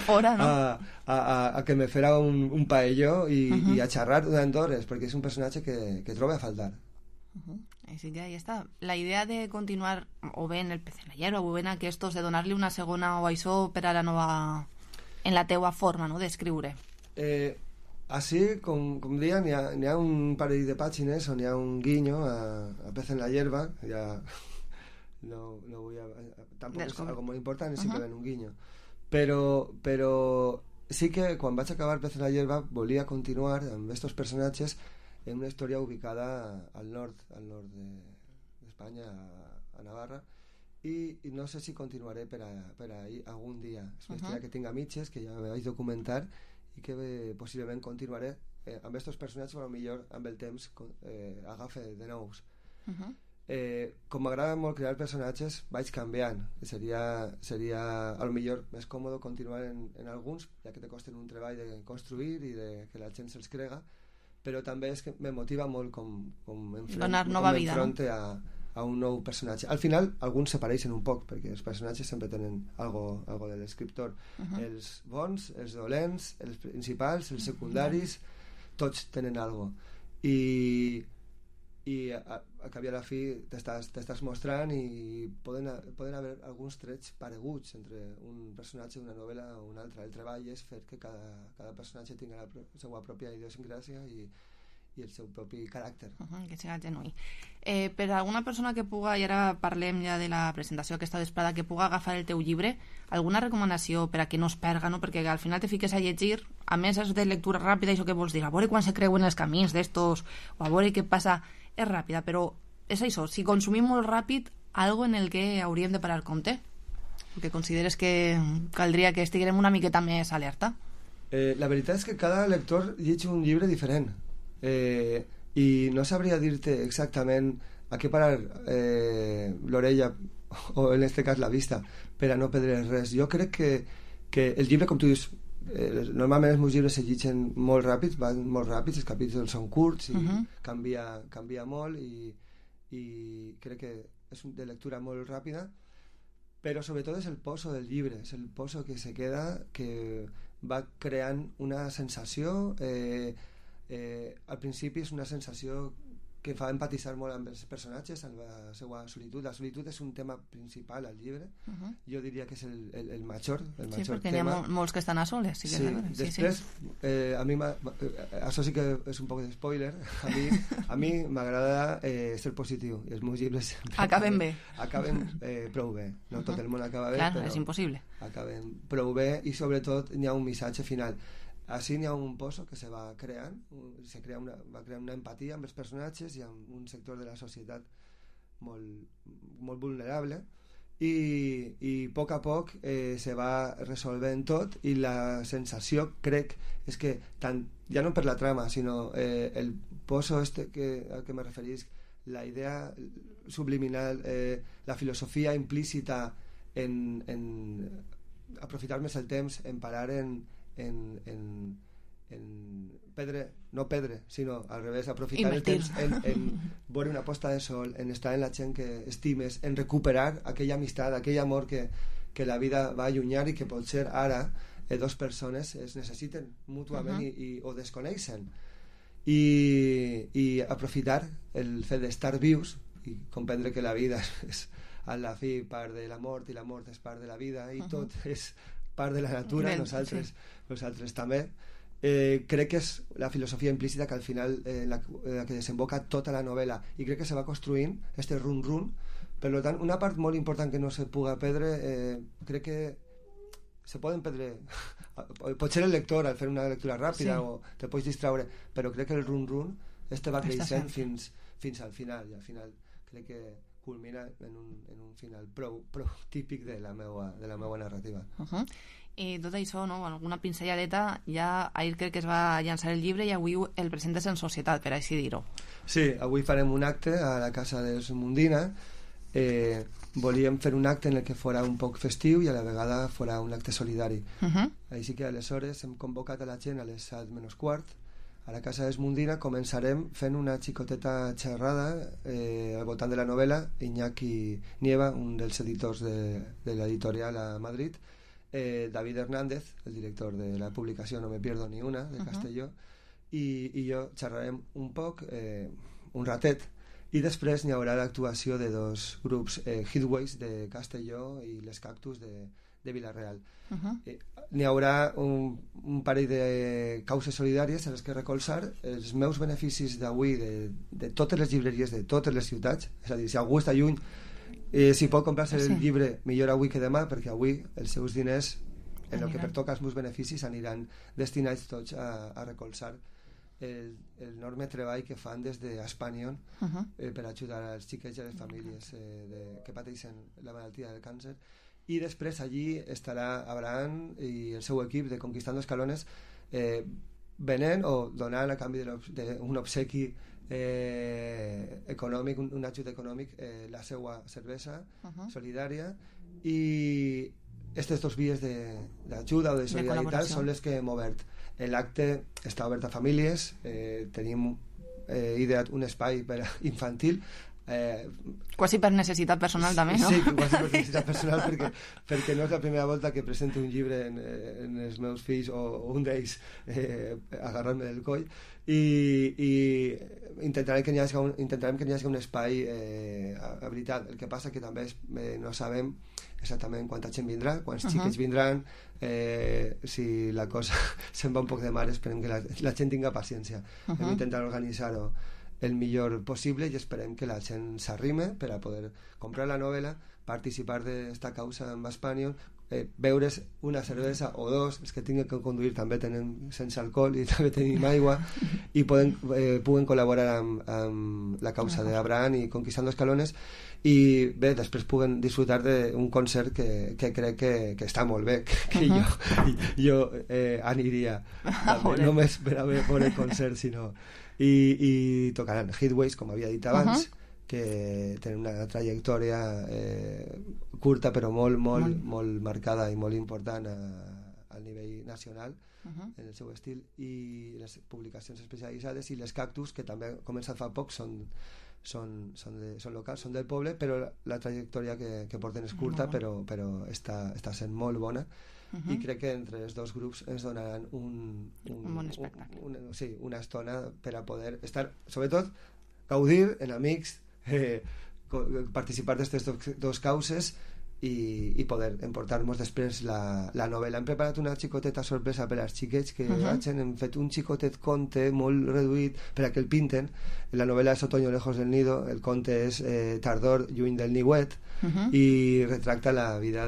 a que me fera un paelló i a xerrar durant hores, perquè és un personatge que trobo a faltar. Així que ja està. La idea de continuar o bé en el Pez en la Hierba o bé en aquests, de donar-li una segona o això per a la nova... en la teua forma, no?, d'escriure. Així, com deia, n'hi ha un parell de pàgines on hi ha un guinyo a Pez en la Hierba, ja no vull... tampoc és algo molt important, és simplement un guinyo. Però sí que quan vaig acabar Pez en la Hierba volia continuar amb aquests personatges en una història ubicada al nord d'Espanya, a Navarra, i no sé si continuaré per ahí algun dia. És una història que tinc a mitges, que ja me vaig documentar i que possiblement continuaré amb aquests personatges, però millor amb el temps agafe de nous. Com m'agrada molt crear personatges, vaig canviant. Seria a lo millor més còmode continuar en alguns, ja que te costen un treball de construir i de que la gent se'ls crega, però també és que me motiva molt com enfronte a un nou personatge. Al final alguns s'apareixen un poc, perquè els personatges sempre tenen algo de l'escriptor. Els bons, els dolents, els principals, els secundaris, tots tenen algo. I a cap i a la fi t'estàs mostrant i poden haver alguns trets pareguts entre un personatge d'una novel·la o un altre. El treball és fer que cada personatge tingui la seva pròpia idiosincràsia i el seu propi caràcter. Que siga genuí. Per a alguna persona que puga, i ara parlem ja de la presentació aquesta vesprada, que puga agafar el teu llibre, alguna recomanació per a que no es perga, no? Perquè al final te fiques a llegir, a més és de lectura ràpida, això que vols dir, a veure quan se creuen els camins d'estos, o a veure què passa, és ràpida, però és això, si consumim molt ràpid, algo en el que hauríem de parar compte, perquè consideres que caldria que estiguem una miqueta més alerta. La veritat és que cada lector llegeix un llibre diferent, i no sabria dir-te exactament a què parar l'orella o en aquest cas la vista per a no perdre res. Jo crec que el llibre, com tu dius, normalment els meus llibres se llegeixen molt ràpids, van molt ràpids, els capítols són curts i canvia molt i crec que és de lectura molt ràpida, però sobretot és el poso del llibre, és el poso que se queda, que va creant una sensació. Al principi és una sensació que fa empatitzar molt amb els personatges, amb la seva solitud. La solitud és un tema principal al llibre. Jo diria que és el major tema. Sí, perquè n'hi ha molts que estan a soles. Sí, després, a mi això sí que és un poc de spoiler, a mi m'agrada ser positiu, i els meus llibres acaben bé. Acaben prou bé. No tot el món acaba bé, però és impossible. Acaben prou bé, i sobretot n'hi ha un missatge final. Així n'hi ha un poso que se va creant, va crear una empatia amb els personatges i amb un sector de la societat molt vulnerable, i a poc se va resolvent tot, i la sensació, crec, és que ja no per la trama, sinó el poso al que me referís, la idea subliminal, la filosofia implícita en aprofitar més el temps en parar en pedre, no pedre, sinó al revés, aprofitar el temps en veure una posta de sol, en estar en la gent que estimes, en recuperar aquella amistat, aquell amor que la vida va allunyar i que potser ara dos persones es necessiten mútuament o desconeixen, i aprofitar el fet d'estar vius i comprendre que la vida és a la fi part de la mort i la mort és part de la vida i tot és part de la natura, nosaltres també. Crec que és la filosofia implícita que al final la que desemboca tota la novel·la, i crec que se va construint este run-run. Per tant, una part molt important que no se puga perdre, crec que se poden perdre potser el lector al fer una lectura ràpida o te pots distraure, però crec que el run-run va creixent fins al final, i al final crec que culmina en un final prou típic de la meua narrativa. I tot això, no? Alguna pinzelladeta, ja ahir crec que es va llançar el llibre i avui el presentes en societat, per així dir-ho. Sí, avui farem un acte a la Casa dels Mundina. Volíem fer un acte en el que fora un poc festiu i a la vegada fora un acte solidari. Així que aleshores hem convocat a la gent a les 7:15 a la Casa dels Mundina. Començarem fent una xicoteta xerrada al voltant de la novel·la. Iñaki Nieva, un dels editors de l'editorial a Madrid, David Hernández, el director de la publicació No me pierdo ni una, de Castelló, i jo xerrarem un poc, un ratet, i després n'hi haurà l'actuació de dos grups, Heatwaves de Castelló i Les Cactus de Vila-real. N'hi haurà un parell de causes solidàries a les que recolzar. Els meus beneficis d'avui de totes les llibreries de totes les ciutats, és a dir, si algú està lluny, si pot comprar-se el llibre millor avui que demà, perquè avui els seus diners en el que pertoca als meus beneficis aniran destinats tots a recolzar l'enorme treball que fan des d'Espanyol per ajudar als xiquets i a les famílies que pateixen la malaltia del càncer. I després allí estarà Abraham i el seu equip de Conquistando Escalones venent o donant a canvi d'un obsequi econòmic, un ajut econòmic, la seva cervesa solidària, i aquestes dues vies d'ajuda o de solidaritat són les que hem obert. L'acte està obert a famílies, tenim ideat un espai infantil, quasi per necessitat personal també, no? Sí, quasi per necessitat personal, perquè no és la primera volta que presento un llibre en els meus fills o un d'ells agarrar-me del coll, i intentarem que n'hi hagi un espai a veritat. El que passa que també no sabem exactament quanta gent vindrà, quants xiquets vindran, si la cosa se'n va un poc de mar, esperem que la gent tinga paciència. Hem d'intentar organitzar-ho el millor possible i esperem que la gent s'arrime per a poder comprar la novel·la, participar d'esta causa amb Espanyol, beure's una cervesa o dos, els que tinguin que conduir també tenen sense alcohol i també tenim aigua, i puguen col·laborar amb la causa d'Abraham i Conquistando Escalones, i bé, després puguen disfrutar d'un concert que crec que està molt bé, que jo aniria també, només per a veure el concert, sinó i tocaran Heatwaves, com havia dit abans, que tenen una trajectòria curta però molt marcada i molt important a nivell nacional en el seu estil, i les publicacions especialitzades, i les Cactus, que també han començat fa poc, són locals, són del poble, però la trajectòria que porten és curta, però està sent molt bona, i crec que entre els dos grups ens donaran un bon espectacle, una estona per a poder estar, sobretot gaudir en amics, participar d'aquestes dos causes i poder emportar-nos després la novel·la. Hem preparat una xicoteta sorpresa per als xiquets que hem fet un xicotet conte molt reduït per a que el pinten. La novel·la és Otoño lejos del nido, el conte és Tardor lluny del niuet, i retracta la vida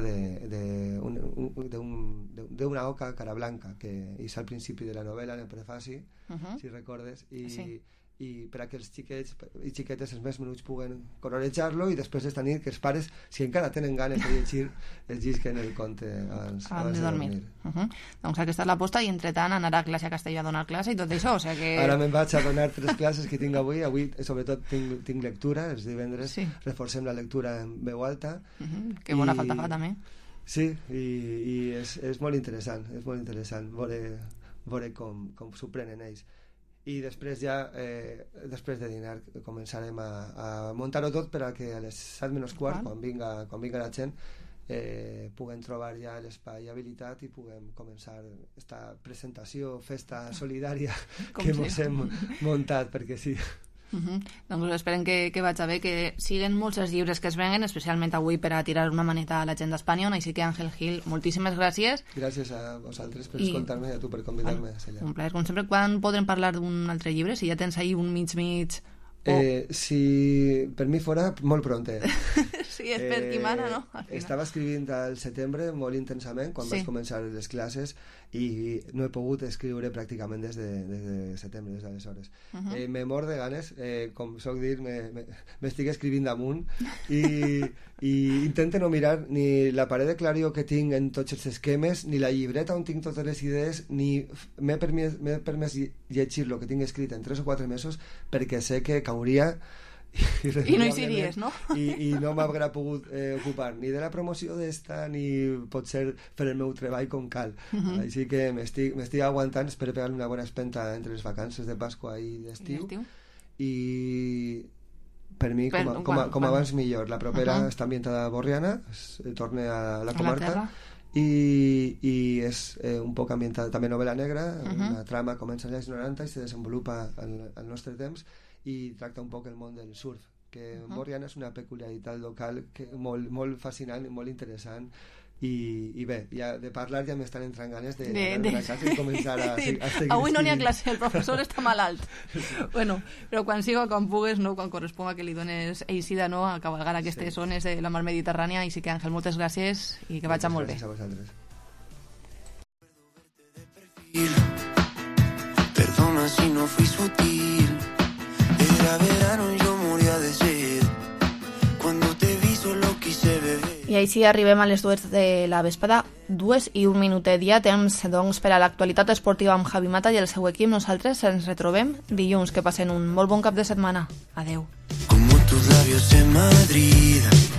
d'una oca cara blanca, que és al principi de la novel·la, en el prefaci, si recordes, i per a que els xiquets i xiquetes, els més menuts, puguen colorejar-lo, i després d'esta nit que els pares, si encara tenen ganes de llegir, es llisquen el conte abans de dormir. Doncs aquesta és l'aposta, i entretant anarà a classe a Castelló a donar classe i tot això, o sigui que... Ara me'n vaig a donar 3 classes que tinc avui sobretot tinc lectura, els divendres reforcem la lectura en veu alta. Que bona falta fa també. Sí, i és molt interessant veure com s'ho prenen ells. I després després de dinar començarem a muntar-ho tot per a que a les 7:15, quan vinga la gent, puguem trobar ja l'espai habilitat i puguem començar esta presentació, festa solidària que ens hem muntat, perquè sí. Doncs esperem que vaig bé, que siguen molts els llibres que es venguen, especialment avui per a tirar una maneta a la gent d'Espanya. Així que Ángel Gil, moltíssimes gràcies. Gràcies a vosaltres per escoltar-me i a tu per convidar-me. Un plaer, com sempre. Quan podrem parlar d'un altre llibre? Si ja tens ahí un mig... Si per mi fora molt pronte. Sí, és per qui mana, no? Estava escrivint al setembre molt intensament quan vaig començar les classes i no he pogut escriure pràcticament des de setembre, des d'aleshores. Me mor de ganes, com soc dir, m'estic escrivint damunt i intento no mirar ni la paret de clarió que tinc en tots els esquemes, ni la llibreta on tinc totes les idees, ni m'he permès llegir el que tinc escrit en 3 o 4 mesos perquè sé que cauria i no hi series, no? I no m'haurà pogut ocupar ni de la promoció d'esta ni potser fer el meu treball com cal. Així que m'estic aguantant, espero pegar una bona espenta entre les vacances de Pasqua i d'estiu i per mi com abans millor. La propera està ambientada a Borriana, torna a la comarca i és un poc ambientada també novel·la negra, una trama comença als anys 90 i se desenvolupa al nostre temps i tracta un poc el món del surf, que Borriana és una peculiaritat local molt fascinant i molt interessant i bé, ja de parlar ja m'estan entrant ganes d'anar a casa i començar a seguir. Avui no n'hi ha classe, el professor està malalt. Bueno, però quan siga, quan pugues, no, quan corresponga que li dones eixida, no, a cavalgar aquestes zones de la mar Mediterrània. I sí que, Àngel, moltes gràcies i que vagi molt bé. Gràcies a vosaltres. Perdona si no fui sutil. Era verano y yo moría de sed. Cuando te vi solo quise beber. I així arribem a les 2 de la vesprada, 2:01 ja, temps doncs per a l'actualitat esportiva amb Javi Mata i el seu equip. Nosaltres ens retrobem dilluns. Que passen un molt bon cap de setmana. Adeu. Como tus labios en Madrid.